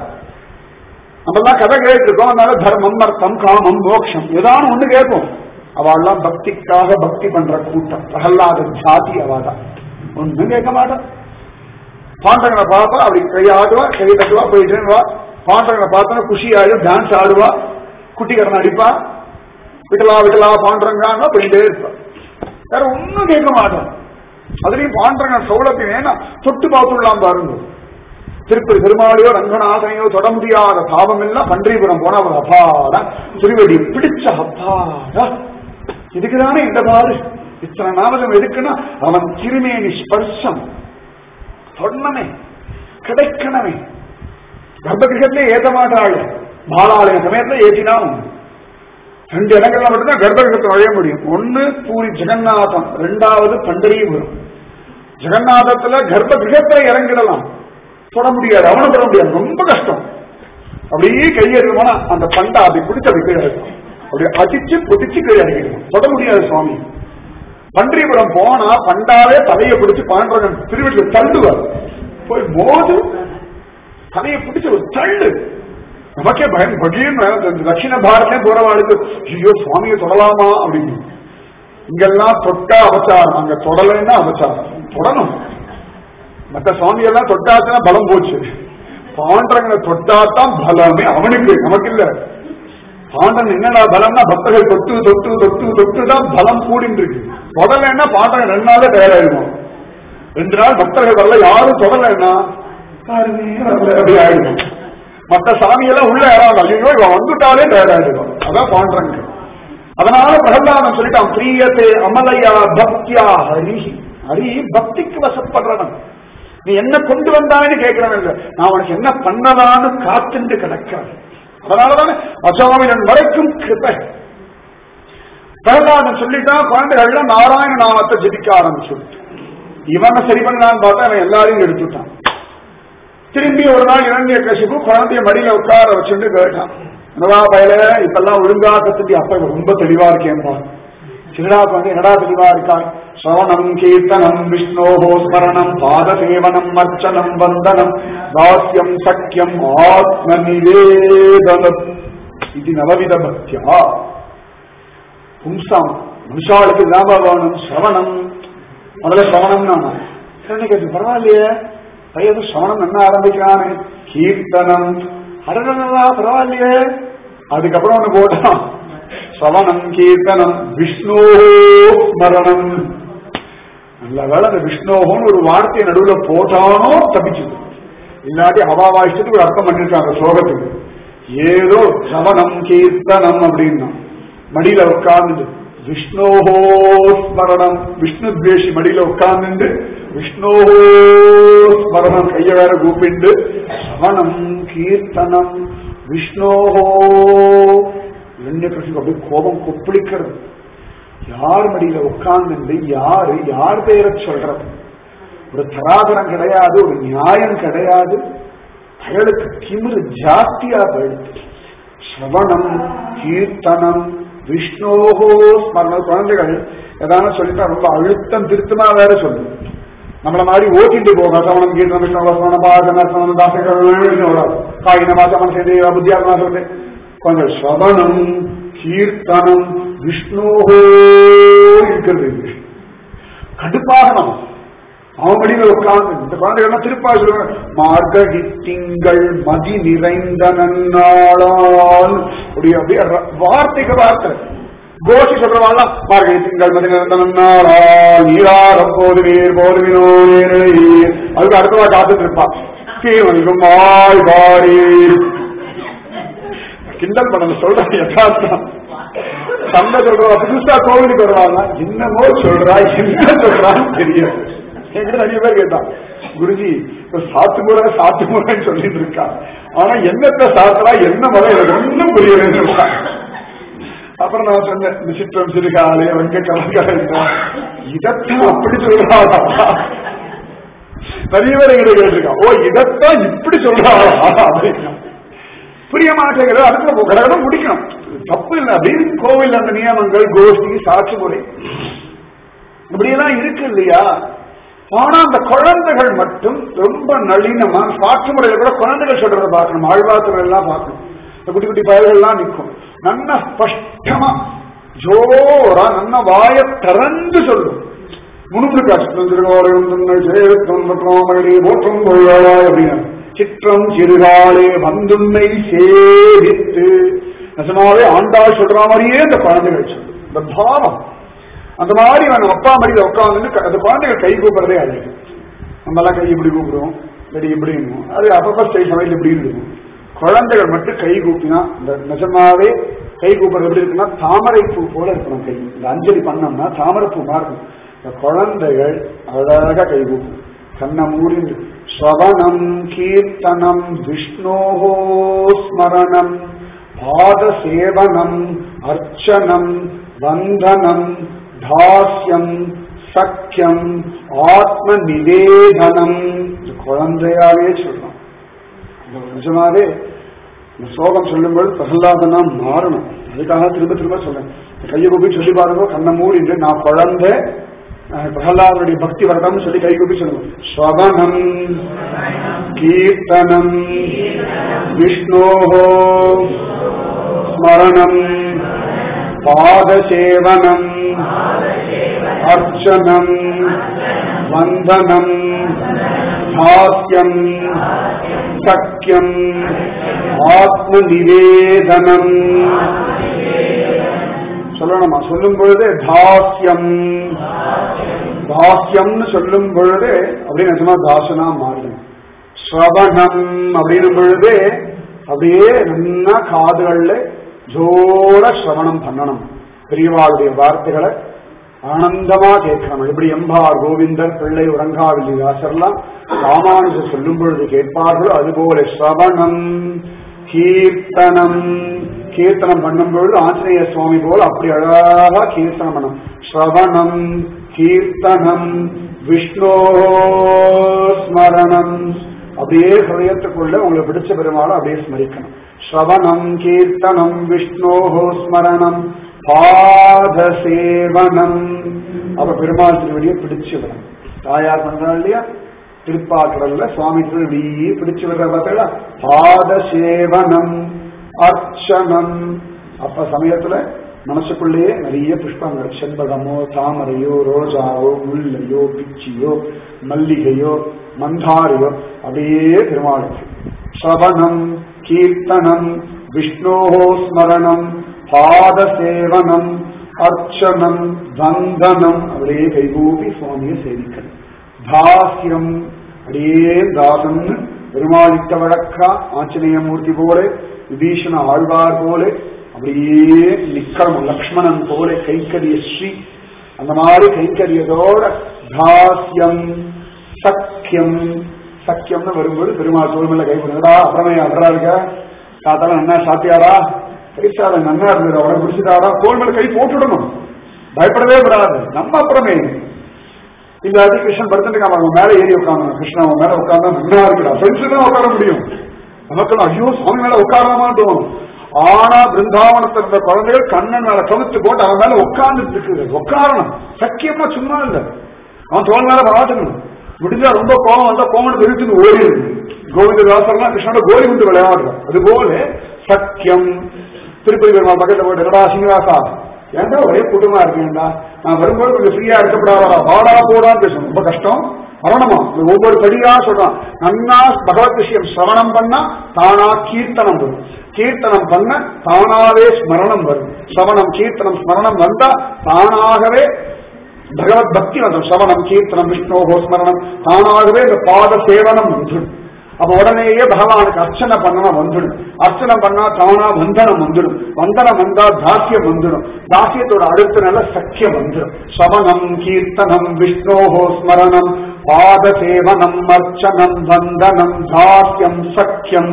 Speaker 1: நம்ம எல்லாம் கதை கேட்டுருக்கோம். அதனால தர்மம், அர்த்தம், காமம், மோட்சம் ஏதாவது ஒண்ணு கேட்போம். அவள்லாம் பக்திக்காக பக்தி பண்ற கூட்டம். பிரகல்லாத ஜாதி அவாதான், ஒண்ணும் கேட்க மாட்டான். பாண்டவங்களை பார்த்தா அப்படி கையாடுவா, கை தட்டுவா, போயிட்டு வா. பாண்டவங்களை பார்த்தா குஷி ஆயிடும், டான்ஸ் ஆடுவா, குட்டிக்கரன் அடிப்பா, விட்டலா விட்டலா பாண்டவங்க போயிட்டே இருப்பா. வேற ஒன்னும் கேட்க மாட்டான். அதுலயும் பாண்டவங்க சௌலபியம் ஏன்னா தொட்டு பார்த்துடலாம் பாருங்க. திருப்பதி பெருமாளையோ ரங்கநாதனையோ தொட முடியாத பாவம் எல்லாம் பன்றிபுரம் போனா ஒரு அப்பாடா, திருவடி பிடிச்ச அப்பாடா. இதுக்குதானே இந்த பாரு இத்தனை நாமதம் எதுக்குன்னா அவன் திருமேனி ஸ்பர்சம் சொன்னமே கிடைக்கணமே. கர்ப்பகிரகத்திலே ஏற்ற மாட்டாள், பாலாலய சமயத்துல ஏற்றினான். ரெண்டு இடங்கள்ல மட்டும்தான் கர்ப்பகிரகத்தை நுழைய முடியும். ஒன்னு பூரி ஜெகநாதம், ரெண்டாவது பண்டரிபுரம். ஜெகநாதத்துல கர்ப்பகிரகத்துல இறங்கிடலாம், தொட முடியாது, அவனை தொட முடியாது, ரொம்ப கஷ்டம். அப்படியே கையெழுமா அந்த பண்டா அப்படி பிடிச்ச அப்படி கீழே இருக்கும், அப்படி அடிச்சு புடிச்சு கீழே அடிக்கணும், தொட முடியாது சுவாமி. பன்றிபுரம் போனா பண்டாவே தலையை பிடிச்சு பாண்டவன் திருவள்ளுவர் தள்ளுவார், போய் மோது தலையை பிடிச்ச ஒரு தள்ளு. நமக்கே பயம் பகீர்னு தட்சிண பாரதே போறவாளுக்கு ஐயோ சுவாமியை தொடலாமா அப்படின்னு. இங்கெல்லாம் தொட்டா அபச்சாரம், அங்க தொடலைன்னா அபச்சாரம், தொடணும். மற்ற சுவாமியெல்லாம் தொட்டாச்சுன்னா பலம் போச்சு, பாண்டவங்களை தொட்டாத்தான் பலமே அவனுக்கு, நமக்கு இல்ல. பாண்டன் என்னடா பலம்னா பக்தர்கள் தொட்டு தொட்டு தொட்டு தொட்டு தான் பலம் கூடின்னு இருக்கு. தொடலைன்னா பாண்டவன் ரெண்டு நாளே தயாராகிடுவோம். ரெண்டு நாள் பக்தர்கள் வரல, யாரும் தொடலைன்னா யாருமே வரல அப்படி ஆயிடும். மற்ற சாமியெல்லாம் உள்ள யாராவது ஐயோ இவன் வந்துட்டாலே தயாராகிடுவோம். அதான் பாண்டவங்க. அதனால பிரகலாதன் சொல்லிட்டான், பிரியத்தே அமலையா பக்தியா ஹரி. ஹரி பக்திக்கு வசப்படுறவன். நீ என்ன கொண்டு வந்தான்னு கேட்கிறவன் இல்லை, நான் உனக்கு என்ன பண்ணலான்னு காத்துண்டு கிடக்கிறான். அதனாலதானே அசாமியன் வரைக்கும் கிருபை. பிரகலாதன் சொல்லிட்டான், குழந்தைகள்லாம் நாராயண நாமத்தை ஜபிக்க ஆரம்பிச்சு. இவனை சரி பண்ணான்னு பார்த்தா அவன் எல்லாரையும் எடுத்துட்டான். திரும்பி ஒரு நாள் இரண்டிய கசிப்பு குழந்தைய மடியில உட்கார வச்சுட்டு கேட்டான், என்னடா பயல இப்பெல்லாம் ஒழுங்கா கத்துட்டி? அப்ப ரொம்ப தெளிவா இருக்கேன்பா. சின்னடா குழந்தை என்னடா தெளிவா இருக்கான்? ஸ்ரவணம் கீர்த்தனம் விஷ்ணோஹோ ஸ்மரணம் பாதசேவனம் அர்ச்சனம் வந்தனம் தாஸ்யம் சக்கியம் ஆத்ம நிவேதனம் இது நவவித பக்தியா. பும்சாம் மனுஷாளுக்கு ஞாபகம் ஸ்ரவணம். முதல்ல ஸ்ரவணம் நானா கேட்டு பரவாயில்லையே பையன் ஸ்ரவணம் என்ன ஆரம்பிக்கிறானே. கீர்த்தனம் அடடா பரவாயில்லையே. அதுக்கப்புறம் ஒண்ணு போட்டான் ஸ்ரவணம் கீர்த்தனம் விஷ்ணு ஸ்மரணம். நல்ல வேலை அந்த விஷ்ணோகம்னு ஒரு வார்த்தையை நடுவுல போட்டானோ தப்பிச்சு. இல்லாட்டி அவாவா இஷ்டத்துக்கு ஒரு அர்த்தம் பண்ணிருக்காங்க ஸ்லோகத்துக்கு. ஏதோ ஸ்ரவணம் கீர்த்தனம் அப்படின்னா மடியில உட்கார்ந்து விஷ்ணோஹோ ஸ்மரணம். விஷ்ணு துவேஷி மடியில உட்கார்ந்து விஷ்ணோஹோ ஸ்மரணம் கைய வேற கூப்பிண்டு ஸ்ரவணம் கீர்த்தனம் விஷ்ணோஹோ. இரண்ய கிருஷ்ணன் அப்படியே கோபம் கொப்பளிக்கிறது. யார் மடியில உட்கார்ந்து யாரு யார் பேரை சொல்றது? ஒரு தராதரம் கிடையாது, ஒரு நியாயம் கிடையாது. அயலுக்கு திமிரு ஜாஸ்தியா போயிடுது. ஸ்ரவணம் கீர்த்தனம் விஷ்ணோஹோ ஸ்மரணம். குழந்தைகள் ஏதாவது சொல்லிட்டா ரொம்ப அழுத்தம் திருத்தமா வேற சொல்லுது. நம்மள மாதிரி ஓட்டிட்டு போக சவணம் கீர்த்தனம் விஷ்ணு பாசனம் தாசகம் காயினமா சமன் செய்து புத்தியாத்மா சொல்லு. கொஞ்சம் ஸ்ரவணம் கீர்த்தனம் விஷ்ணோஹோ இருக்கிறது கடுப்பாகணும். அவன் வழியில உட்கார்ந்து இந்த குழந்தைகள்லாம் திருப்பாக சொல்லுவாங்க. மார்கழி திங்கள் மதி நிறைந்த நன்னாளால் அப்படியே வார்த்தைக்கு வார்த்தை கோஷி சொல்றவாள். மார்கழி திங்கள் மதி நிறைந்த நன்னாளால் நீராரம் போது நீர் போது வினோ அதுக்கு அடுத்தவா காத்துட்டு இருப்பா. தீவனுக்கும் வாழ்வாரி கிண்டல் பண்ண சொல்றாங்க. யதார்த்தம் சண்டை சொல்றா புதுசா கோவிலுக்கு வருவாங்க. என்னமோ சொல்றா என்ன சொல்றான்னு தெரியாது. என்கிட்ட நிறைய பேர் கேட்டான் குருஜி சாத்து முறை சாத்து முறைன்னு சொல்லிட்டு இருக்கா. ஆனா என்னத்த சாத்துறா என்ன முறை எனக்கு ஒன்னும் புரியலன்னு இருக்கா. அப்புறம் நான் சொன்னேன் விசித்திரம் சிறுகாலே வெங்க கலங்கா இதத்தான் அப்படி சொல்றாளா. நிறைய பேர் எங்கிட்ட கேட்டிருக்கான். ஓ இதத்தான் இப்படி சொல்றாளா அப்படின்னா புரிய மாட்டேங்கிற. அதுக்குள்ள கடவுளும் முடிக்கணும் தப்பு இல்லை அப்படின்னு கோவில் அந்த நியமங்கள் கோஷ்டி சாட்சி முறை இப்படியெல்லாம் இருக்கு இல்லையா. ஆனா அந்த குழந்தைகள் மட்டும் ரொம்ப நளினமா சாட்சி முறையில கூட குழந்தைகள் சொல்றதை பார்க்கணும். ஆழ்வார்கள் எல்லாம் பார்க்கணும். இந்த குட்டி குட்டி பயல்கள் எல்லாம் நிற்கும். நல்ல ஸ்பஷ்டமா ஜோரா நல்ல வாய திறந்து சொல்லும். அப்படின்னு சிற்றம் சிறுகாலே வந்துன்னை சேவித்து நிஜமாவே ஆண்டாள் சொல்ற மாதிரியே இந்த குழந்தைகள் சொல்லும். இந்த பாவம் அந்த மாதிரி நம்ம அப்பா மடியில உட்காந்து அந்த குழந்தைகள் கை கூப்பிடுறதே அழகு. நம்ம எல்லாம் கை இப்படி கூப்பிடுவோம் இல்லாட்டி இப்படி இருக்கும். அது அப்பப்ப ஸ்டேஜ் சமையல் இப்படி இருக்கும். குழந்தைகள் மட்டும் கை கூப்பினா இந்த நிஜமாவே கை கூப்பிடுறது எப்படி இருக்குன்னா தாமரை பூ போல இருக்கணும். கை இந்த அஞ்சலி பண்ணோம்னா தாமரை பூ மாதிரி இருக்கும். இந்த குழந்தைகள் அழகா கை கூப்பிடும். கண்ண மூடி ஸ்ரவணம் கீர்த்தனம் விஷ்ணோஹோ ஸ்மரணம் பாத சேவனம் அர்ச்சனம் வந்தனம் தாஸ்யம் சக்கியம் ஆத்ம நிவேதனம் குழந்தையாவே சொல்றோம். நிஜமாவே இந்த ஸ்லோகம் சொல்லும்போது பிரகலாதனா மாறணும். அதுக்காக திரும்ப திரும்ப சொல்றேன். கையை கூப்பி சொல்லி பாருங்க. கண்ணை மூடிட்டு நான் குழந்தை பிரகலாதனுடைய பக்தி வரணும்னு சொல்லி கை கூப்பி சொல்லுவோம். ஸ்ரவணம் கீர்த்தனம் விஷ்ணோஹோ ஸ்மரணம் பாதசேவனம் அர்ச்சனம் வந்தனம் தாஸ்யம் சக்கியம் ஆத்ம நிவேதனம் சொல்லணுமா? சொல்லும் பொழுது தாஸ்யம் தாஸ்யம்னு சொல்லும் பொழுது அப்படியே நிஜமா தாசனா மாறணும். ஸ்ரவணம் அப்படின்னும் பொழுது அப்படியே நல்லா காதுகள்ல ஜோர சிரவணம் பண்ணணும். பெரியவாளுடைய வார்த்தைகளை ஆனந்தமா கேட்கணும். எப்படி எம்பார் கோவிந்தர் பிள்ளை உறங்காவில்லியாசர்லாம் ராமானுஜர் சொல்லும் பொழுது கேட்பார்களோ அதுபோல ஸ்ரவணம் கீர்த்தனம் கீர்த்தனம் பண்ணும் பொழுது ஆஞ்சநேய சுவாமி போல அப்படி அழகா கீர்த்தனம் பண்ணும். ஸ்ரவணம் கீர்த்தனம் விஷ்ணோ ஸ்மரணம் அப்படியே ஹயத்துக்குள்ள உங்களுக்கு பிடிச்ச பெருமாளும் அப்படியே ஸ்மரிக்கணும். ஸ்ரவணம் கீர்த்தனம் விஷ்ணோ ஸ்மரணம் பாத சேவனம் அப்ப பெருமாள் திருவடியை பிடிச்சு விடும். தாயார் பண்றாள் இல்லையா, திருப்பாக்கடல்ல சுவாமி திருவடியே பிடிச்சு விடுற பார்த்தா பாத சேவனம் அர்ச்சனம். அப்ப சமயத்துல மனசுக்குள்ளேயே நிறைய புஷ்பங்கள், செண்பகமோ தாமரையோ ரோஜாவோ முல்லையோ பிச்சியோ மல்லிகையோ மந்தாரையோ அப்படியே பெருமாளுக்கு ஸ்ரவணம் கீர்த்தனம் விஷ்ணோஹோ ஸ்மரணம் பாத சேவனம் அர்ச்சனம் வந்தனம் அப்படியே கைகூப்பி சுவாமியை சேவிக்கணும். தாஸ்யம் அப்படியே தாசன் பெருமாளித்த வழக்கா ஆஞ்சநேயமூர்த்தி போல விபீஷண ஆழ்வார் போல அப்படியே நிக்கணும். லக்ஷ்மணன் போல கைக்கரிய ஸ்ரீ அந்த மாதிரி கைக்கரியதோட தாஸ்யம் சக்கியம். சக்கியம்னு வரும்போது பெருமாள் தோல்மையில கை பண்ணுறா அப்புறமே அடரா இருக்க காத்தால நன்னா சாப்பியாரா கைசாத நன்னா இருந்தது அவரை பிடிச்சிட்டாரா தோல்மையில கை போட்டுடணும். பயப்படவே விடாது. நம்ம அப்புறமே இந்த அதி கிருஷ்ணன் படுத்துட்டு அவங்க மேல ஏறி உட்காந்து கிருஷ்ணன் அவன் மேல உட்கார்ந்தா நன்னா இருக்கிறா ஃப்ரெண்ட்ஸ் தான் உட்கார முடியும். நமக்கு ஐயோ சுவாமி மேல உட்காரலாமான்னு தோணும். ஆனா பிருந்தாவனத்தில் இருந்த குழந்தைகள் கண்ணன் மேல கவித்து போட்டு அவன் மேல உட்கார்ந்துட்டு இருக்குது. உட்காரணும். சக்கியமா சும்மா இல்ல, அவன் தோல் மேல பாத்துக்கணும். முடிஞ்சா ரொம்ப கோபம் வந்தா கோமன் தெரிவிச்சு ஓடிடுது. கோவிந்ததாசர்லாம் கிருஷ்ணோட கோலி விட்டு விளையாடுறான். அது போல சக்கியம். திருப்பதி பெருமாள் பக்கத்துல போயிட்டு என்னடா சீனிவாசா ஏன்டா ஒரே கூட்டமா இருக்கேன்டா, நான் வரும்போது கொஞ்சம் ஃப்ரீயா இருக்கப்படாதா வாடா போடான்னு பேசணும். ரொம்ப கஷ்டம் வரணுமா ஒவ்வொரு படியா சொல்றான். நன்னா பகவத் விஷயம் சிரவணம் பண்ணா தானா கீர்த்தனம் வரும், கீர்த்தனம் பண்ண தானாவே ஸ்மரணம் வரும், சிரவணம் கீர்த்தனம் ஸ்மரணம் வந்தா தானாகவே பகவத் பக்தி வந்துடும். சிரவணம் கீர்த்தனம் விஷ்ணோகோ ஸ்மரணம் தானாகவே இந்த பாத சேவனம் வந்துடும். அப்ப உடனேயே பகவானுக்கு அர்ச்சனை பண்ணா வந்துடும். அர்ச்சனை பண்ணா தானா வந்தனம் வந்துடும். வந்தனம் வந்தா தாசியம் வந்துடும். தாசியத்தோட அடுத்த நல்ல சக்கியம் வந்துடும். சவனம் கீர்த்தனம் விஷ்ணோஹோ ஸ்மரணம் பாத சேவனம் அர்ச்சனம் வந்தனம் தாசியம் சக்கியம்.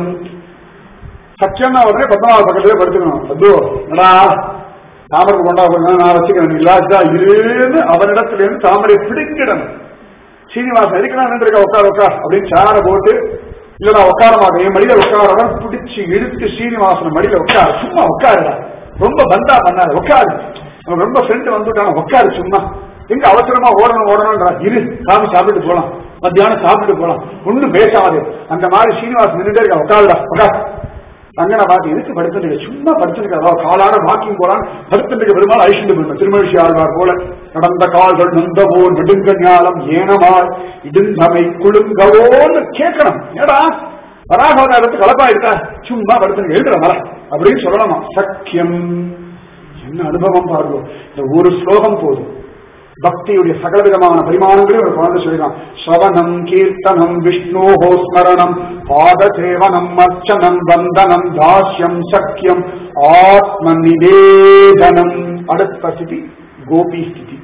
Speaker 1: சக்கியம்னா உடனே பத்மநாப பக்கத்திலே படுத்துக்கணும். அதோ நடா தாமரை கொண்டா நான் வச்சுக்கிறேன் இல்லாதா இருந்து அவனிடத்துல இருந்து தாமரை பிடிக்கிடணும். சீனிவாசன் இருக்கிறான் இருக்க உட்கார் உட்கார் அப்படின்னு சார போட்டு இல்லடா உட்கார மாட்டேன் என் மடியில உட்காரதான் பிடிச்சி இழுத்து சீனிவாசன் மடியில உட்காரு சும்மா உட்காருடா ரொம்ப பந்தா பண்ணாரு உட்காரு ரொம்ப ஃப்ரெண்ட் வந்துட்டான உட்காரு சும்மா எங்க அவசரமா ஓடணும் ஓடணும்ன்றா இரு சாமி சாப்பிட்டு போலாம் மத்தியானம் சாப்பிட்டு போலாம் ஒண்ணும் பேசாது. அந்த மாதிரி சீனிவாசன் நின்றுட்டே இருக்கா உட்காருடா உட்கார். அங்கன பார்த்து எதுக்கு படுத்துட்டு சும்மா படுத்துருக்கா காலாட வாக்கிங் போலாம் படுத்துட்டு பெருமாள் ஐஷண்டு போயிடும். திருமழிசி ஆழ்வார் போல நடந்த கால்கள் நொந்தவோ நெடுங்க ஞாலம் ஏனமாய் இடுந்தமை குழுங்கவோன்னு கேட்கணும். ஏடா வராகவதாரத்து கலப்பா இருக்கா சும்மா படுத்துட்டு எழுதுற மலை அப்படின்னு சொல்லலாமா. சக்கியம் என்ன அனுபவம் பாருங்க. இந்த ஒரு ஸ்லோகம் போதும் பக்தியுடைய சகலவிதமான பரிமாணங்களையும் ஒரு குழந்தை சொல்லிதான். ஸ்ரவணம் கீர்த்தனம் விஷ்ணோஹோ ஸ்மரணம் பாத சேவனம் அர்ச்சனம் வந்தனம் தாஸ்யம் சக்கியம் ஆத்ம நிவேதனம். அடுத்த ஸ்திதி கோபி ஸ்திதி.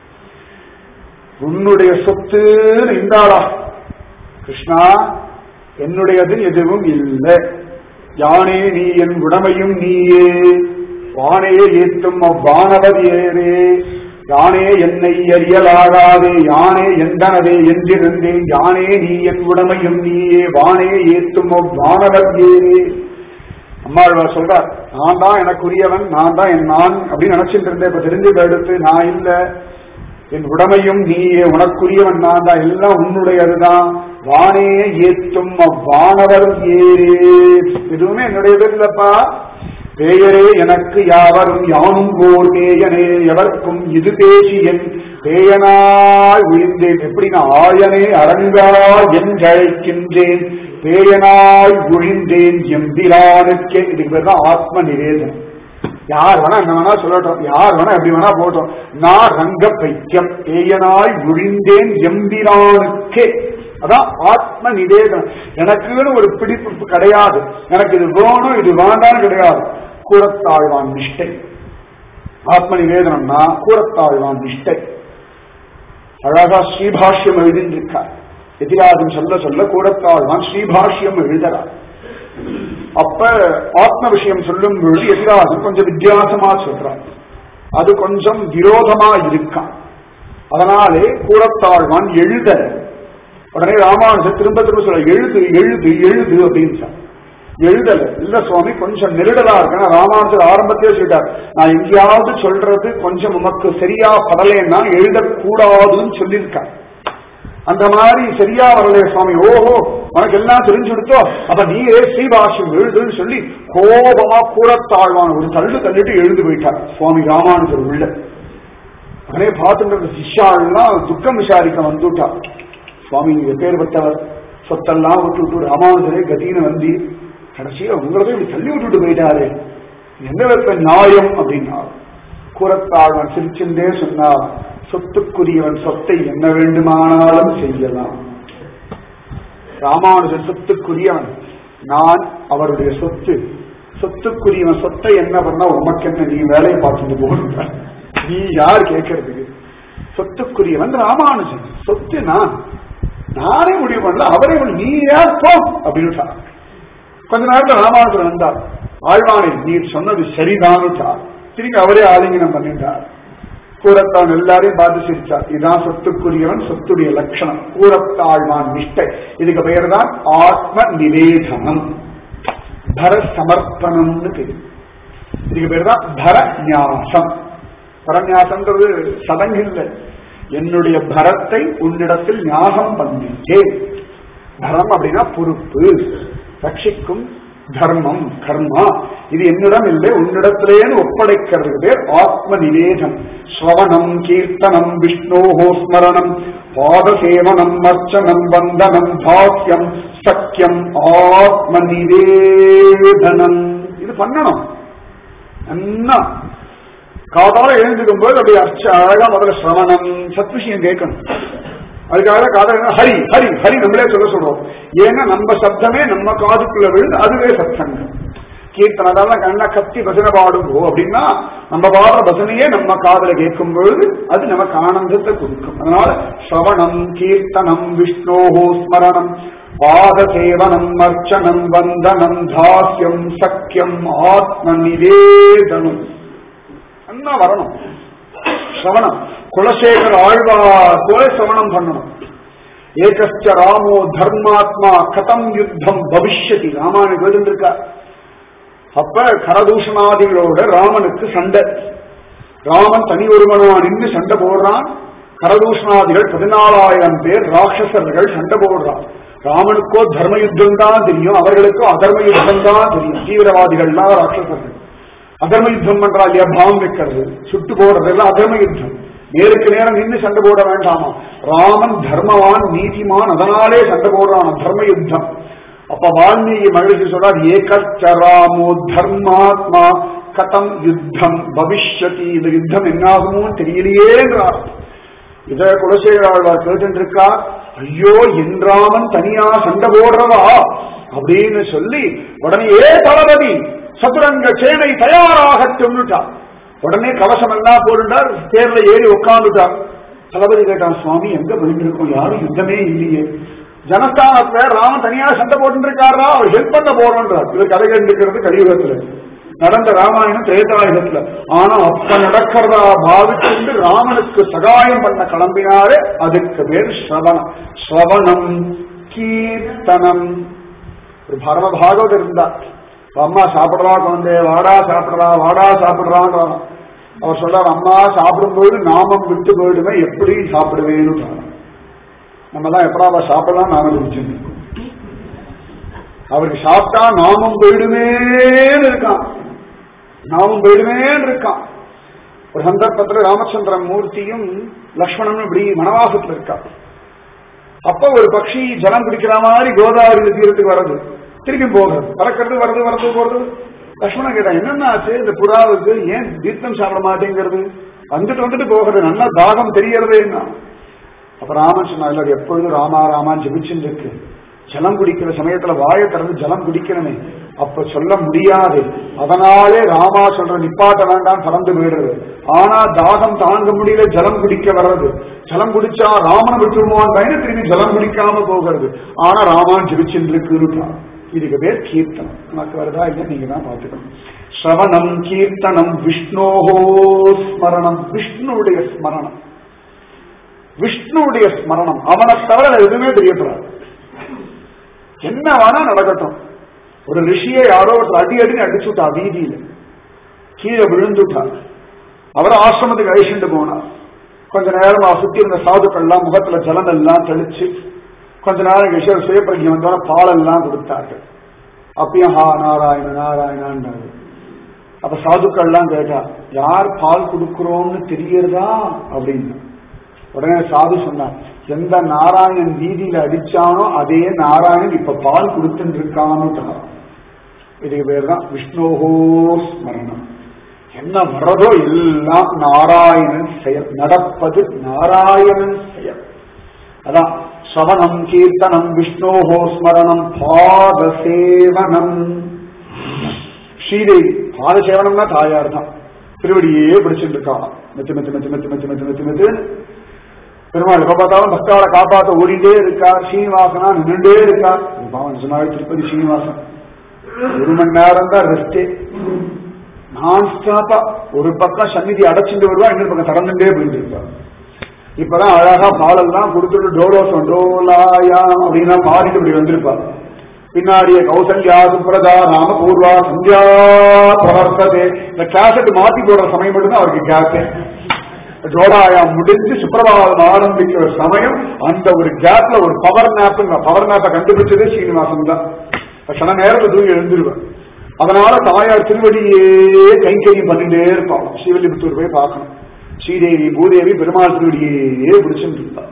Speaker 1: உன்னுடைய சொத்து இந்தாளா கிருஷ்ணா என்னுடையது எதுவும் இல்லை. யானே நீ என் உடமையும் நீயே வானே ஏற்றும் அவ்வானவர் ஏறே யானே என்னை அறியலாகாதே யானே எந்தனவே என்றிருந்தேன் யானே நீ என் உடமையும் நீயே வானே ஏத்தும் வானவர் ஏறே. அம்மாழ்வார் சொல்றார் நான் தான் எனக்குரியவன் நான் தான் என் நான் அப்படின்னு நினைச்சிட்டு இருந்தேன். இப்ப தெரிஞ்சு எடுத்து நான் இல்ல என் உடமையும் நீயே உனக்குரியவன் நான் தான் எல்லாம் உன்னுடையதுதான். வானே ஏத்தும் அவ்வானவர் ஏறே எதுவுமே என்னுடையது இல்லப்பா. பேயரே எனக்கு யாவரும் யானும் ஓர் பேயனே எவர்க்கும் இது பேசியன் பேயனாய் உழிந்தேன். எப்படின்னா ஆயனே அரங்கா என்றழைக்கின்றேன் பேயனாய் உழிந்தேன் எம்பிரானுக்கே. இதுக்கு பேர் தான் ஆத்ம நிவேதனம். யார் வேணா என்ன வேணா சொல்லட்டும் யார் வேணா எப்படி வேணா போட்டோம் நான் ரங்க பைத்தியம் பேயனாய் உழிந்தேன் எம்பிரானுக்கே. அதான் ஆத்ம நிவேதனம். எனக்குன்னு ஒரு பிடிப்பு கிடையாது. எனக்கு இது வேணும் இது வேண்டான்னு கிடையாது. கூறத்தாழ்வான் நிஷ்டை. ஆத்ம நிவேதனம்னா கூறத்தாழ்வான் நிஷ்டை. அழகா ஸ்ரீபாஷ்யம் எழுதியிருக்கார். எதிராஜம் சொல்ல சொல்ல கூறத்தாழ்வான் ஸ்ரீபாஷ்யம் எழுதுறார். அப்ப ஆத்ம விஷயம் சொல்லும் பொழுது எதிராஜம் கொஞ்சம் வித்தியாசமா சொல்றார். அது கொஞ்சம் விரோதமா இருக்கான். அதனாலே கூறத்தாழ்வான் எழுத உடனே ராமானுஜர் திரும்ப திரும்ப சொல்ல எழுது எழுது எழுது அப்படின்னு. எழுதல. இல்ல சுவாமி கொஞ்சம் நெருடலா இருக்கு. ராமானுஜர் ஆரம்பத்திலே சொல்லிட்டார், நான் எங்கேயாவது சொல்றது கொஞ்சம் உமக்கு சரியா படலைன்னா எழுதக்கூடாதுன்னு சொல்லியிருக்கார். அந்த மாதிரி சரியா வரலையே சுவாமி. ஓஹோ உனக்கு எல்லாம் தெரிஞ்சு கொடுத்தோ, அப்ப நீயே ஸ்ரீபாஷ்யம் எழுதுன்னு சொல்லி கோபமா கூறத்தாழ்வான ஒரு தள்ளு தள்ளிட்டு எழுந்து போயிட்டார் சுவாமி ராமானுஜர் உள்ள. அதே பார்த்துட்டு சிஷ்யாள்லாம் துக்கம் விசாரிக்க வந்துட்டா. சுவாமி எப்பேற்பட்டவர், சொத்தெல்லாம் விட்டு விட்டு ராமானுஜரே கதின்னு வந்து கடைசியா உங்களதே இப்படி தள்ளி விட்டுட்டு போயிட்டாரு, என்ன வைப்ப நியாயம் அப்படின்னா கூறத்தாழ்வன் சிரிச்சுட்டே சொன்னார், சொத்துக்குரியவன் சொத்தை என்ன வேண்டுமானாலும் செய்யலாம். ராமானுஜன் சொத்துக்குரியவன், நான் அவருடைய சொத்து. சொத்துக்குரியவன் சொத்தை என்ன பண்ணா உமக்கு என்ன, நீ வேலையை பார்த்துட்டு போகிற, நீ யார் கேட்கறதுக்கு? சொத்துக்குரியவன் ராமானுஜன், சொத்து நான், நானே முடிவு பண்ணல, அவரே நீ யார் போ அப்படின்னு. கொஞ்ச நேரத்தில் ராமானுஜன் வந்தார். ஆழ்வானை நீர் சொன்னது சரிதானுட்டார். திரும்பி அவரே ஆலிங்கனம் பண்ணிட்டார். கூறத்தான் எல்லாரையும் பார்த்து சிரிச்சார். இதுதான் சொத்துக்குரியவன், சொத்துடைய லட்சணம், கூறத்தாழ்வான் நிஷ்டை. இதுக்கு பெயர் தான் ஆத்ம நிவேதனம், பர சமர்ப்பணம்னு பேரு. இதுக்கு பேர் தான் பரநியாசம். பரநியாசம்ன்றது சடங்கு இல்லை, என்னுடைய பரத்தை உன்னிடத்தில் ஞாகம் பண்ணிட்டேன். பரம் அப்படின்னா பொறுப்பு, ரட்சிக்கும் தர்மம், கர்மா, இது என்னிடம் இல்லை உன்னிடத்திலேன்னு ஒப்படைக்கிறது பேர் ஆத்ம நிவேதம். ஸ்ரவணம், கீர்த்தனம், விஷ்ணோஹோ ஸ்மரணம், பாதசேவனம், அர்ச்சனம், வந்தனம், தாஸ்யம், சக்கியம், ஆத்ம நிவேதனம். இது பண்ணணும். என்ன காதால எழுந்துக்கும் போது அப்படியே அர்ச்ச அழகா முதல்ல ஸ்ரவணம், சத் விஷயம் கேட்கணும். அதுக்காக காதல் ஹரி ஹரி ஹரி நம்மளே சொல்ல சொல்றோம். ஏன்னா நம்ம சப்தமே நம்ம காதுக்குள்ள விழுந்து அதுவே சத்சங்கம். கீர்த்தனை அதெல்லாம் கண்ணா கத்தி பசனை பாடுங்கோ அப்படின்னா நம்ம பாடுற பசனையே நம்ம காதல கேட்கும் பொழுது அது நமக்கு ஆனந்தத்தை கொடுக்கும். அதனால ஸ்ரவணம், கீர்த்தனம், விஷ்ணோஹோ ஸ்மரணம், பாத சேவனம், அர்ச்சனம், வந்தனம், தாஸ்யம், சக்கியம், ஆத்ம நிவேதனம் என்ன வரணும். ஸ்ரவணம், குலசேகர ஆழ்வார் போல சிரவணம் பண்ணணும். ஏகஸ்ட ராமோ தர்மாத்மா கதம் யுத்தம் பவிஷ்யதி, ராமானுக்கு எழுந்திருக்கா. அப்ப கரதூஷணாதிகளோட ராமனுக்கு சண்டை. ராமன் தனி ஒருவனா நின்று சண்டை போடுறான். கரதூஷணாதிகள் பதினாலாயிரம் பேர் ராட்சசர்கள் சண்டை போடுறான். ராமனுக்கோ தர்ம யுத்தம் தான் தெரியும், அவர்களுக்கோ அதர்ம யுத்தம் தான் தெரியும். தீவிரவாதிகள்லாம் ராட்சசர்கள். அதர்ம யுத்தம் பண்றா இல்லையா, பாம் வைக்கிறது, சுட்டு போடுறது எல்லாம் அதர்ம யுத்தம். நேருக்கு நேரம் நின்று சண்டை போட வேண்டாமா. ராமன் தர்மவான், நீதிமான், அதனாலே சண்டை போடுறான், தர்ம யுத்தம். அப்ப வால்மீகி மகிழ்ச்சி சொல்றார், ஏகச்ச ராமோ தர்மாத்மா கதம் யுத்தம் பவிஷ்யதி, இந்த யுத்தம் என்னாகுமோ தெரியலையேன்றார். இத குலசேகராழ்வார் கேட்டுருக்கா. ஐயோ என் ராமன் தனியா சண்டை போடுறவா அப்படின்னு சொல்லி உடனே ஏ தளபதி சதுரங்க சேனை தயாராகட்டும்னுட்டார். உடனே கவசம் எல்லாம் போடுண்டார், தேர்ல ஏறி உட்கார்ந்துட்டார். தளபதி கேட்டான், சுவாமி எங்க போயிருக்கோம், யாரும் யுத்தமே இல்லையே, ஜனஸ்தானத்துல ராமன் தனியா சண்டை போட்டு இருக்காரா, அவர் ஹெல்ப் பண்ண போறோன்றார். இது கதை கண்டுக்கிறது கலியுகத்துல நடந்த ராமாயணம் திரேதாயுகத்துல. ஆனா அப்ப நடக்கிறதா பாவிச்சு ராமனுக்கு சகாயம் பண்ண கிளம்பினாரு. அதுக்கு பேர் ஸ்ரவணம். ஸ்ரவணம், கீர்த்தனம். ஒரு பரம பாகவதர் இருந்தா, அம்மா சாப்பிடுறா குழந்தை, வாடா சாப்பிடுறா வாடா சாப்பிடுறான். அவர் சொல்றார், அம்மா சாப்பிடும்போது நாமம் விட்டு போயிடுமே, எப்படி சாப்பிடுவேன்னு. நம்ம தான் எப்படா சாப்பிடலாம் நாமம் வச்சிருக்கோம். அவருக்கு சாப்பிட்டா நாமம் போயிடுமேன்னு இருக்கான், நாமம் போயிடுமேன்னு இருக்கான். ஒரு சந்தர்ப்பத்தில் ராமச்சந்திர மூர்த்தியும் லக்ஷ்மணனும் இப்படி வனவாசத்துல இருக்கா. அப்ப ஒரு பட்சி ஜலம் குடிக்கிற மாதிரி கோதாவரி தீரத்துக்கு வர்றது, திரும்பி போகிறது, பறக்கிறது, வருது வரது போறது. லக்ஷ்மணன் கேட்டான், என்னென்ன ஆச்சு இந்த புறாவுக்கு, ஏன் தீர்த்தம் சாப்பிட மாட்டேங்கிறது, வந்துட்டு வந்துட்டு போகிறது, நல்லா தாகம் தெரியறதே என்ன. அப்ப ராமன் சொன்னா, இல்ல எப்பொழுதும் ராமா ராமான் ஜெபிச்சுட்டு இருக்கு, ஜலம் குடிக்கிற சமயத்துல வாயை திறந்து ஜலம் குடிக்கணுமே, அப்ப சொல்ல முடியாது, அதனாலே ராமா சொல்ற நிப்பாட்ட வேண்டாம் பறந்து போயிடுறது. ஆனா தாகம் தாங்க முடியல, ஜலம் குடிக்க வர்றது, ஜலம் குடிச்சா ராமனை விட்டுருமோன்னு பயந்து திரும்பி ஜலம் குடிக்காம போகிறது. ஆனா ராமான் ஜெபிச்சுட்டு இருக்குன்னு. இதுக்கு பேர் கீர்த்தனம். நமக்கு வருதா இல்ல நீங்க தான் பார்த்துக்கணும். ஸ்ரவணம், கீர்த்தனம், விஷ்ணோஹோ ஸ்மரணம், விஷ்ணுடைய ஸ்மரணம், விஷ்ணுடைய ஸ்மரணம். அவனை தவிர எதுவுமே தெரியப்படாது. என்ன வேணா நடக்கட்டும், ஒரு ரிஷியை யாரோ ஒரு அடி அடின்னு அடிச்சுட்டா வீதியில, கீழே விழுந்துட்டா. அவரை ஆசிரமத்துக்கு அழிச்சுட்டு போனார். கொஞ்ச நேரம் சுத்தி இருந்த சாதுக்கள்லாம் முகத்துல ஜலம் எல்லாம் தெளிச்சு கொஞ்ச நேரம் கழிச்சு சுயப்பிரஜை வந்தோட பாலெல்லாம் கொடுத்தார்கள். அப்பயும் ஹா நாராயண நாராயணான்னு. அப்ப சாதுக்கள்லாம் கேட்டா, யார் பால் கொடுக்கிறோம்னு தெரியறதா அப்படின்னு. உடனே சாது சொன்னார், எந்த நாராயணன் வீதியில அடிச்சானோ அதே நாராயணன் இப்ப பால் கொடுத்துட்டு இருக்கான்னு. இதுக்கு பேர் தான் விஷ்ணோஹோ ஸ்மரணம். என்ன வர்றதோ எல்லாம் நாராயணன் செயல், நடப்பது நாராயணன் செயல். அதான் ஸ்ரவணம் கீர்த்தனம் விஷ்ணோஹோ ஸ்மரணம் பாதசேவனம். ஸ்ரீதேவி பாதசேவனம்னா தாயார் தான். திருவடியே பிடிச்சிட்டு இருக்கா. மெத்து மெத்து மெத்து மெத்து மெத்து மெத்து மெத்து மெத்து பெருமாள் எப்ப பார்த்தாலும் பக்தாவை காப்பாற்ற ஓடிட்டே இருக்கார். ஸ்ரீனிவாசனா நின்றுட்டே இருக்கார். பாவன் சொன்னாலே திருப்பதி ஸ்ரீனிவாசன் ஒரு மணி நேரம் தான் ரெஸ்டே. நான் ஸ்டாப்பா ஒரு பக்கம் சந்நிதி அடைச்சிட்டு வருவா, இன்னொரு பக்கம் திறந்துட்டே போயிட்டு இருப்பார். இப்பதான் அழகா பாலெல்லாம் கொடுத்துட்டு டோலோசம் டோலாயா அப்படின்னா பாடிட்டு இப்படி வந்திருப்பார். பின்னாடியே கௌசல்யா சுப்ரதா ராம பூர்வா சந்தியா பிரவர்த்ததே. இந்த கேசட் மாத்தி போடுற சமயம் மட்டும்தான் அவருக்கு கேப். டோடாயா முடிஞ்சு சுப்பிரபாதம் ஆரம்பிக்கிற சமயம் அந்த ஒரு கேப்ல ஒரு பவர் நேப், பவர் நேப்பை கண்டுபிடிச்சதே ஸ்ரீனிவாசன் தான். கண நேரத்தை தூங்கி எழுந்துருவேன். அதனால தாயார் திருவடியே கைங்கரியம் பண்ணிட்டே இருப்பான். ஸ்ரீவில்லிபுத்தூர் போய் பார்க்கணும். ஸ்ரீதேவி பூதேவி பெருமாள் திருவடியே பிடிச்சுட்டு இருப்பார்.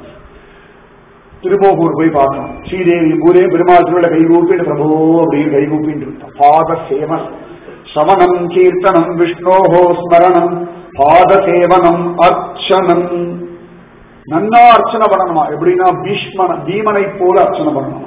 Speaker 1: திருமோகூர் போய் பார்க்கணும். ஸ்ரீதேவி பூதேவி பெருமாள் திருவிழா கைகூப்பிட்டு பிரபோ அப்படின்னு கைகூப்பிட்டு இருப்பான். பாத சேவனம் ஸ்ரவணம் கீர்த்தனம் விஷ்ணோஹோ ஸ்மரணம் பாதசேவனம் அர்ச்சனம். நன்னா அர்ச்சனை பண்ணணுமா? எப்படின்னா பீஷ்மன பீமனை போல அர்ச்சனை பண்ணணுமா?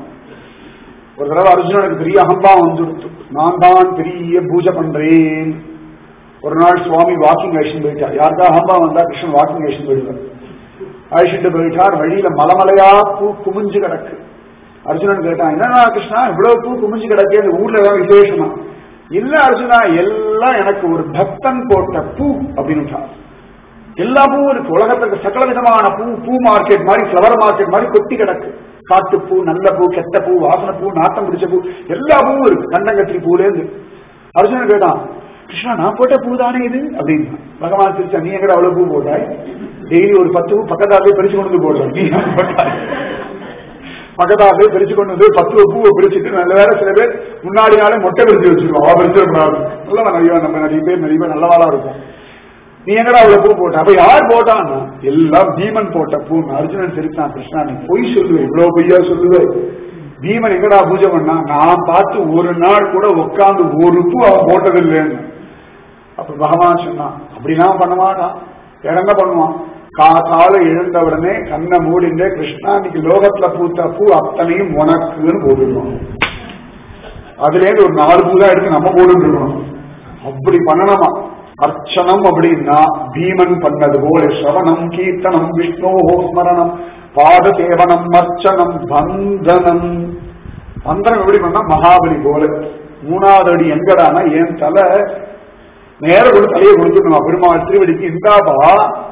Speaker 1: ஒரு தடவை அர்ஜுனனுக்கு பெரிய அகம்பாவம் வந்துடுத்து. நான் தான் பெரிய பூஜை பண்றேன். ஒரு நாள் சுவாமி வாக்கிங் அழிச்சுட்டு போயிட்டார். யாருக்கா அகம்பாவம் வந்தா கிருஷ்ணன் வாக்கிங் அழிச்சுட்டு போயிடுவார். அழிச்சுட்டு போயிட்டார். வழியில மலமலையா பூ குமிஞ்சு கிடக்கு. அர்ஜுனன் கேட்டான், என்னன்னா கிருஷ்ணா இவ்வளவு பூ குமிஞ்சு கிடக்கு, அந்த ஊர்ல ஏதாவது விசேஷமா? இல்ல அர்ஜுனா, எல்லாம் எனக்கு ஒரு பக்தன் போட்ட பூ அப்படின்னு. எல்லா பூவும் இருக்கு உலகத்துக்கு, சகல விதமான பூ. பூ மார்க்கெட் மாதிரி, ஃபிளவர் மார்க்கெட் மாதிரி கொட்டி கிடக்கு. காட்டுப்பூ, நல்ல பூ, கெட்ட பூ, வாசனை பூ, நாட்டம் பிடிச்ச பூ, எல்லா பூவும் இருக்கு. கண்டங்கத்திரி பூல இருந்து. அர்ஜுனன் கேட்டான், கிருஷ்ணா நான் போட்ட பூ தானே இது அப்படின்னு. பகவான் திருச்சா, நீ எங்கட அவ்வளவு பூ போட்டாய்? டெய்லி ஒரு பத்து பூ பக்கத்தாலே பிரிச்சு கொண்டு வந்து போடுறாய். நீ போட்டாய் பக்கத்தாலே பிரிச்சு கொண்டு வந்து பத்து பூவை பிரிச்சுட்டு, நல்ல வேற சில பேர் முன்னாடி நாளே மொட்டை பிரிச்சு வச்சிருக்கோம். அவ பிரிச்சிடக்கூடாது. நல்லவா நிறைய நம்ம நிறைய பேர் நிறைய பேர் நல்லவாளா இருக்கும். நீ எங்கடா அவ்வளவு பூ போட்ட? அப்ப யார் போட்டான்னா எல்லாம் பீமன் போட்ட பூ. அர்ஜுனன் சிரிச்சான், கிருஷ்ணா நீ பொய் சொல்லுவேன், இவ்வளவு பொய்யா சொல்லுவேன். பீமன் எங்கடா பூஜை பண்ணா? நான் பார்த்து ஒரு நாள் கூட உட்காந்து ஒரு பூ அவன் போட்டதில்லைன்னு. அப்ப பகவான் சொன்னான், அப்படிலாம் பண்ண மாட்டான். வேற என்ன பண்ணுவான்? காத்தால எழுந்த உடனே கண்ணை மூடிண்டே, கிருஷ்ணா இன்னைக்கு லோகத்துல பூத்த பூ அத்தனையும் உனக்குன்னு போட்டுருவோம். அதுல இருந்து ஒரு நாலு பூ தான் எடுத்து நம்ம போட்டு இருக்கணும். அப்படி பண்ணணுமா? அர்ச்சனம் அப்படின்னா பீமன் பண்ணது போல ஸ்ரவணம் கீர்த்தனம் விஷ்ணோஹோ ஸ்மரணம் பாதசேவனம் அர்ச்சனம் பந்தனம். பந்தனம் எப்படி பண்ணா மகாபலி போல. மூணாவது அடி எங்கடானா என் தலை நேர ஒரு தலையை கொடுத்துக்கணும். பெருமாள் திருவடிக்கு இந்தாப்பா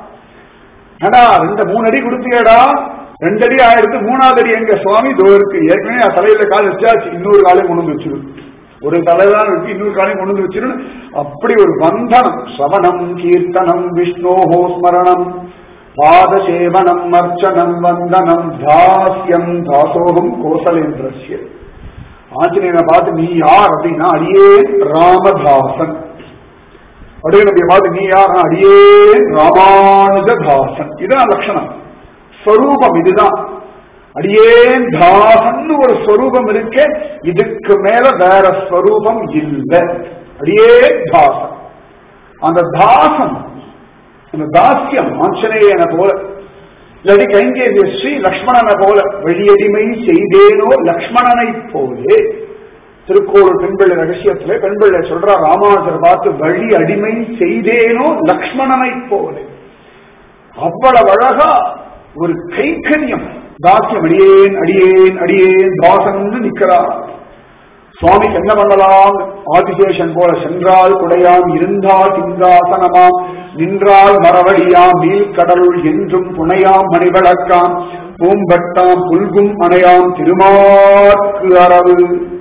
Speaker 1: ஏடா ரெண்டு மூணு அடி கொடுத்தியடா, ரெண்டு அடி ஆயிரத்து மூணாவது அடி எங்க சுவாமி தோ இருக்கு. ஏற்கனவே தலையில கால் வச்சாச்சு, இன்னொரு காலையும் கொண்டு வந்து வச்சிடும். ஒரு தலைதான் இருக்கு, இன்னொரு காலையும் கொண்டு வந்து வச்சிடும். அப்படி ஒரு பந்தனம். ஸ்ரவணம் கீர்த்தனம் விஷ்ணோஹோ ஸ்மரணம் பாதசேவனம் அர்ச்சனம் வந்தனம் தாஸ்யம் தாசோகம் கோசலேந்திரஸ்ய. ஆஞ்சநேயனை பார்த்து நீ யார் அப்படின்னா, அடியே ராமதாசன். அப்படியே பார்த்து நீ யார்? அடியே ராமானுஜதாசன். இதுதான் லட்சணம், ஸ்வரூபம் இதுதான். அடியேன் தாசன் ஒரு ஸ்வரூபம் இருக்கு, இதுக்கு மேல வேற ஸ்வரூபம் இல்லை. அடியே தாசன். அந்த தாசன், அந்த தாசியம் ஆஞ்சநேயனை போல, இல்லாட்டி கைங்கேய ஸ்ரீ லக்ஷ்மணனை போல. வெளியடிமை செய்தேனோ லக்ஷ்மணனை போலே. திருக்கோளூர் பெண்பிள்ளை ரகசியத்திலே பெண்பிள்ளை சொல்றா, ராமானுஜர் பார்த்து வழி அடிமை செய்தேனோ லக்ஷ்மணனை போல. அவ்வளவு அழகா ஒரு கைக்கரியம் தாசியம். அடியேன் அடியேன் அடியேன் தாசன்னு நிக்கிறார். சுவாமிக்கு என்ன பண்ணலாம்? ஆதிசேஷன் போல சென்றால் குடையாம், இருந்தால் சிங்காசனமாம், நின்றால் மரவடியாம், நீல்கடலுள் என்றும் புனையாம் மணிவிளக்காம், பூம்பட்டாம் புல்கும் அணையாம் திருமாற்கு அரவு.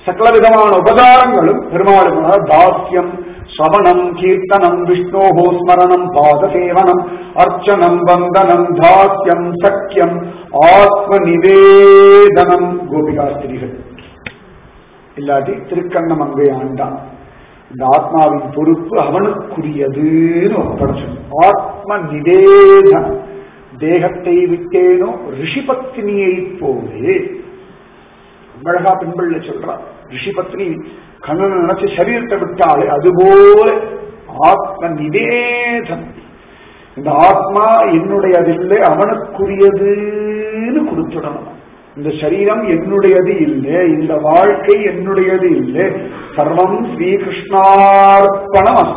Speaker 1: சகல விதமான உபகாரங்களும் பெருமாளுக்கு. தாஸ்யம், ஸ்ரவணம், கீர்த்தனம், விஷ்ணோஹோ ஸ்மரணம், பாதசேவனம், அர்ச்சனம், வந்தனம், தாஸ்யம், சக்கியம், ஆத்ம நிவேதனம். கோபிகாஸ்திரிகள் இல்லாட்டி திருக்கண்ணம் அங்கே ஆண்டான். இந்த ஆத்மாவின் பொறுப்பு அவனுக்குரியதுன்னு ஒப்படைச்சு. ஆத்ம நிவேதனம். தேகத்தை விட்டேனோ ரிஷிபத்னியை போலே. அழகா பெண்பள்ள சொல்றான். ரிஷிபத்னி கண்ணனை நினைச்சு சரீரத்தை விட்டாலே அதுபோல ஆத்ம நிவேதனம். இந்த ஆத்மா என்னுடையதில்லை, அவனுக்குரியதுன்னு கொடுத்துடணும். இந்த சரீரம் என்னுடையது இல்லை, இந்த வாழ்க்கை என்னுடையது இல்லை, சர்வம் ஸ்ரீகிருஷ்ணார்ப்பணம்,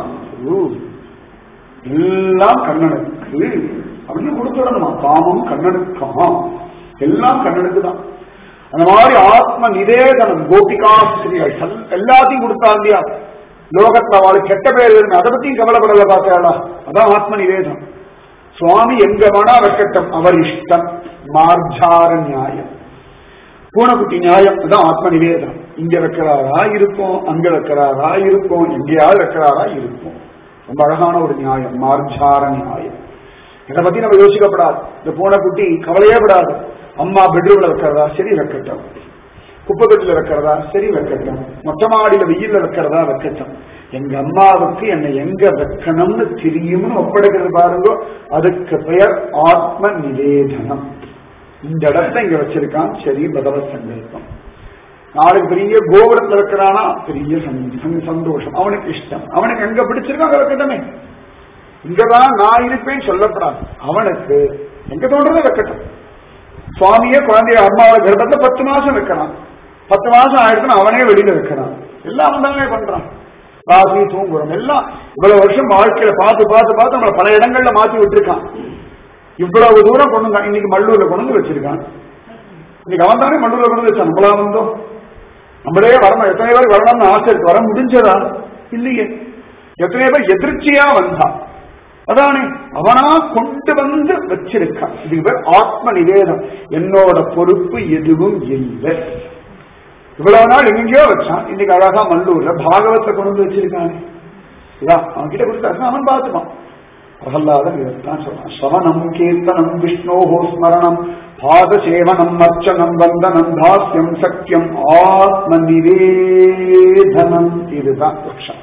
Speaker 1: எல்லாம் கண்ணனுக்கு அப்படின்னு கொடுத்துடணுமா. காமம் கண்ணனுக்காம், எல்லாம் கண்ணனுக்கு தான். அந்த மாதிரி ஆத்ம நிவேதனம். கோபிகாஸ்திரிகள் எல்லாத்தையும் கொடுத்தாங்க இல்லையா, லோகத்துல அவளுக்கு கெட்ட பேர் இருக்கு, அதை பத்தியும் கவலைப்படல பார்த்தாளா. அதான் ஆத்ம நிவேதனம். சுவாமி எங்க வேணா வைக்கட்டும், அவர் இஷ்டம். மார்ஜார நியாயம், பூனைக்குட்டி நியாயம். அதான் ஆத்ம நிவேதனம். இங்க வைக்கிறாரா இருப்போம், அங்க வைக்கிறாரா இருப்போம், எங்கேயாவது வைக்கிறாரா இருப்போம். ரொம்ப அழகான ஒரு நியாயம், மார்ஜார நியாயம். இதை பத்தி நம்ம யோசிக்கப்படாது. இந்த பூனைக்குட்டி கவலையே படாது. அம்மா பெட்ரூம்ல வைக்கிறதா சரி வைக்கட்டும், குப்பைக்கட்டுல வைக்கிறதா சரி வைக்கட்டும், மொட்டை மாடியில வெயில்ல வைக்கிறதா வைக்கட்டும், எங்க அம்மாவுக்கு என்னை எங்க வைக்கணும்னு தெரியும்னு ஒப்படைக்கிறது பாருங்க. அதுக்கு பெயர் ஆத்ம நிவேதனம். இந்த இடத்த இங்க வச்சிருக்கான், சரி பகவத் சங்கல்பம். நாளைக்கு பெரிய கோபுரத்துல வைக்கிறானா பெரிய சந்தோஷம், அவனுக்கு இஷ்டம். அவனுக்கு எங்க பிடிச்சிருக்கோ அங்க வைக்கட்டுமே. இங்கதான் நான் இருப்பேன்னு சொல்லப்படாது. அவனுக்கு எங்க தோன்றதை வைக்கட்டும். சுவாமியே குழந்தைய அம்மாவோட கர்ப்பத்துல பத்து மாசம் வைக்கிறான், பத்து மாசம் ஆயிடுச்சுன்னா அவனே வெளியில வைக்கிறான். எல்லாம் அவன் தானே பண்றான். ராசி தூங்குறோம் எல்லாம் இவ்வளவு வருஷம் வாழ்க்கையில பார்த்து பார்த்து பார்த்து நம்மள பல இடங்கள்ல மாத்தி விட்டுருக்கான். இவ்வளவு தூரம் கொண்டு வந்தான். இன்னைக்கு மல்லூர்ல கொண்டு வந்து வச்சிருக்கான். இன்னைக்கு அவன் தானே மல்லூர்ல கொண்டு வச்சான். நம்மளா வந்தோம், நம்மளே வரணும். எத்தனை பேர் வரணும்னு ஆசை இருக்கு, வர முடிஞ்சதா இல்லையே. எத்தனை பேர் எதிர்ச்சியா வந்தான். அதானே அவனா கொண்டு வந்து வச்சிருக்கான். இதுக்கு பேர் ஆத்ம நிவேதம். என்னோட பொறுப்பு எதுவும் இல்லை. இவ்வளவு நாள் எங்கேயோ வச்சான், இன்னைக்கு அழகா மல்லூர்ல பாகவத்தை கொண்டு வந்து வச்சிருக்கானே. இதான் அவன் கிட்ட கொடுத்தா அவன் பார்த்துப்பான். பிரகல்லாதன் இதைத்தான் சொல்றான். ஸ்ரவணம், கீர்த்தனம், விஷ்ணோஹோ ஸ்மரணம், பாதசேவனம், அர்ச்சனம், வந்தனம், தாஸ்யம், சக்கியம், ஆத்ம நிவேதனம். இதுதான் பட்சம்.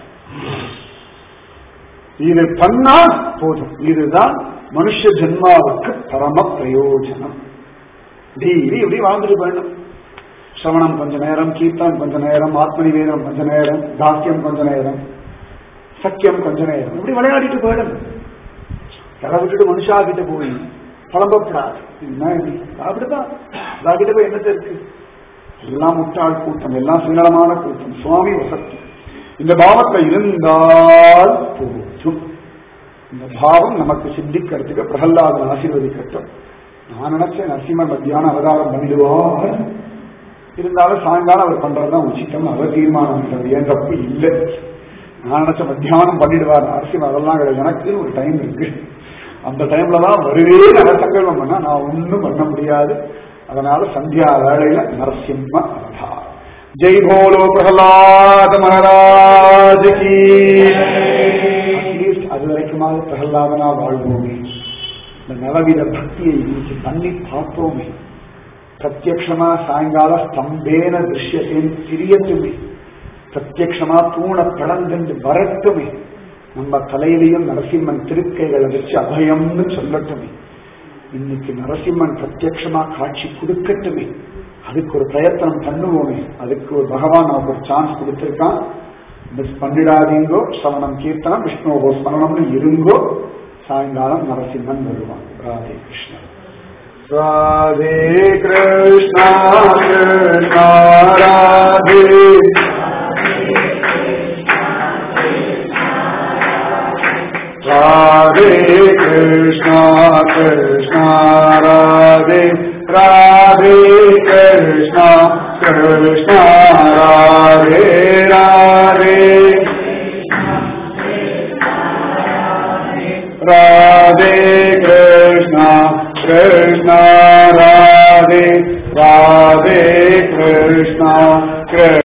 Speaker 1: இது பண்ணா போதும். இதுதான் மனுஷ ஜென்மாவுக்கு பரம பிரயோஜனம். டெய்லி இப்படி வாழ்ந்துட்டு போயிடணும். ஸ்ரவணம் கொஞ்ச நேரம், கீர்த்தனம் கொஞ்ச நேரம், ஆத்ம நிவேதனம் கொஞ்ச நேரம், தாஸ்யம் கொஞ்ச நேரம், சக்கியம் கொஞ்ச நேரம், இப்படி விளையாடிட்டு போயிடணும். யாரை விட்டுட்டு மனுஷா கிட்ட போய் புலம்பப்படாது. அப்படிதான் கிட்ட போய் என்னத்தை இருக்கு. எல்லாம் முட்டாள் கூட்டம், எல்லாம் சுயநலமான கூட்டம். சுவாமி வசதி இந்த பாவத்தை இருந்தால் போதும். இந்த பாவம் நமக்கு சித்திக்கிறதுக்கு பிரகல்லாதன் ஆசீர்வதிக்கட்டும். நான் நினைச்சேன் நரசிம்மர் மத்தியான அவதாரம் பண்ணிடுவார், இருந்தாலும் சாயங்காலம் அவர் பண்றதுதான் உச்சித்தம். அவர் தீர்மானம் பண்றது ஏன் தப்பு இல்லை. நான் நினைச்ச மத்தியானம் பண்ணிடுவார் நரசிம்மர், அதெல்லாம் கிடையாது. எனக்கு ஒரு டைம் இருக்கு, அந்த டைம்ல தான் வருவே அவர் சங்கல்பம் பண்ணா நான் ஒன்னும் பண்ண முடியாது. அதனால சந்தியா வேளையில நரசிம்ம அவதாரம். ஜெய் போலோ பிரகலாத மகாராஜ் கி. அட்லீஸ்ட் அது வரைக்குமாக பிரகலாதனா வாழ்வோமே. இந்த நவவித பக்தியை இன்னைக்கு பண்ணி பார்த்தோமே. பிரத்யக்ஷமா சாயங்கால ஸ்தம்பேன திருஷ்யத்தேன் திரியத்துமே. பிரத்யக்ஷமா தூண படங்கண்டு வரட்டுமே. நம்ம தலையிலையும் நரசிம்மன் திருக்கைகளை வச்சு அபயம்னு சொல்லட்டுமே. இன்னைக்கு நரசிம்மன் பிரத்யக்ஷமா காட்சி கொடுக்கட்டுமே. அதுக்கு ஒரு பிரயத்தனம் பண்ணுவோமே. அதுக்கு ஒரு பகவான் நமக்கு ஒரு சான்ஸ் கொடுத்திருக்கான். மிஸ் பண்ணிடாதீங்கோ. ஸ்ரவணம், கீர்த்தனம், விஷ்ணுவோ ஸ்மரணம்னு இருங்கோ. சாயங்காலம் நரசிம்மன் வருவான். ராதே கிருஷ்ணா. ராதே கிருஷ்ணா கிருஷ்ணா ராதே. ராதே கிருஷ்ணா கிருஷ்ணா ராதே. ராதே கிருஷ்ணா கிருஷ்ணா ராதே. ராதே ராதே கிருஷ்ணா கிருஷ்ணா ராதே. ராதே கிருஷ்ணா கிருஷ்ணா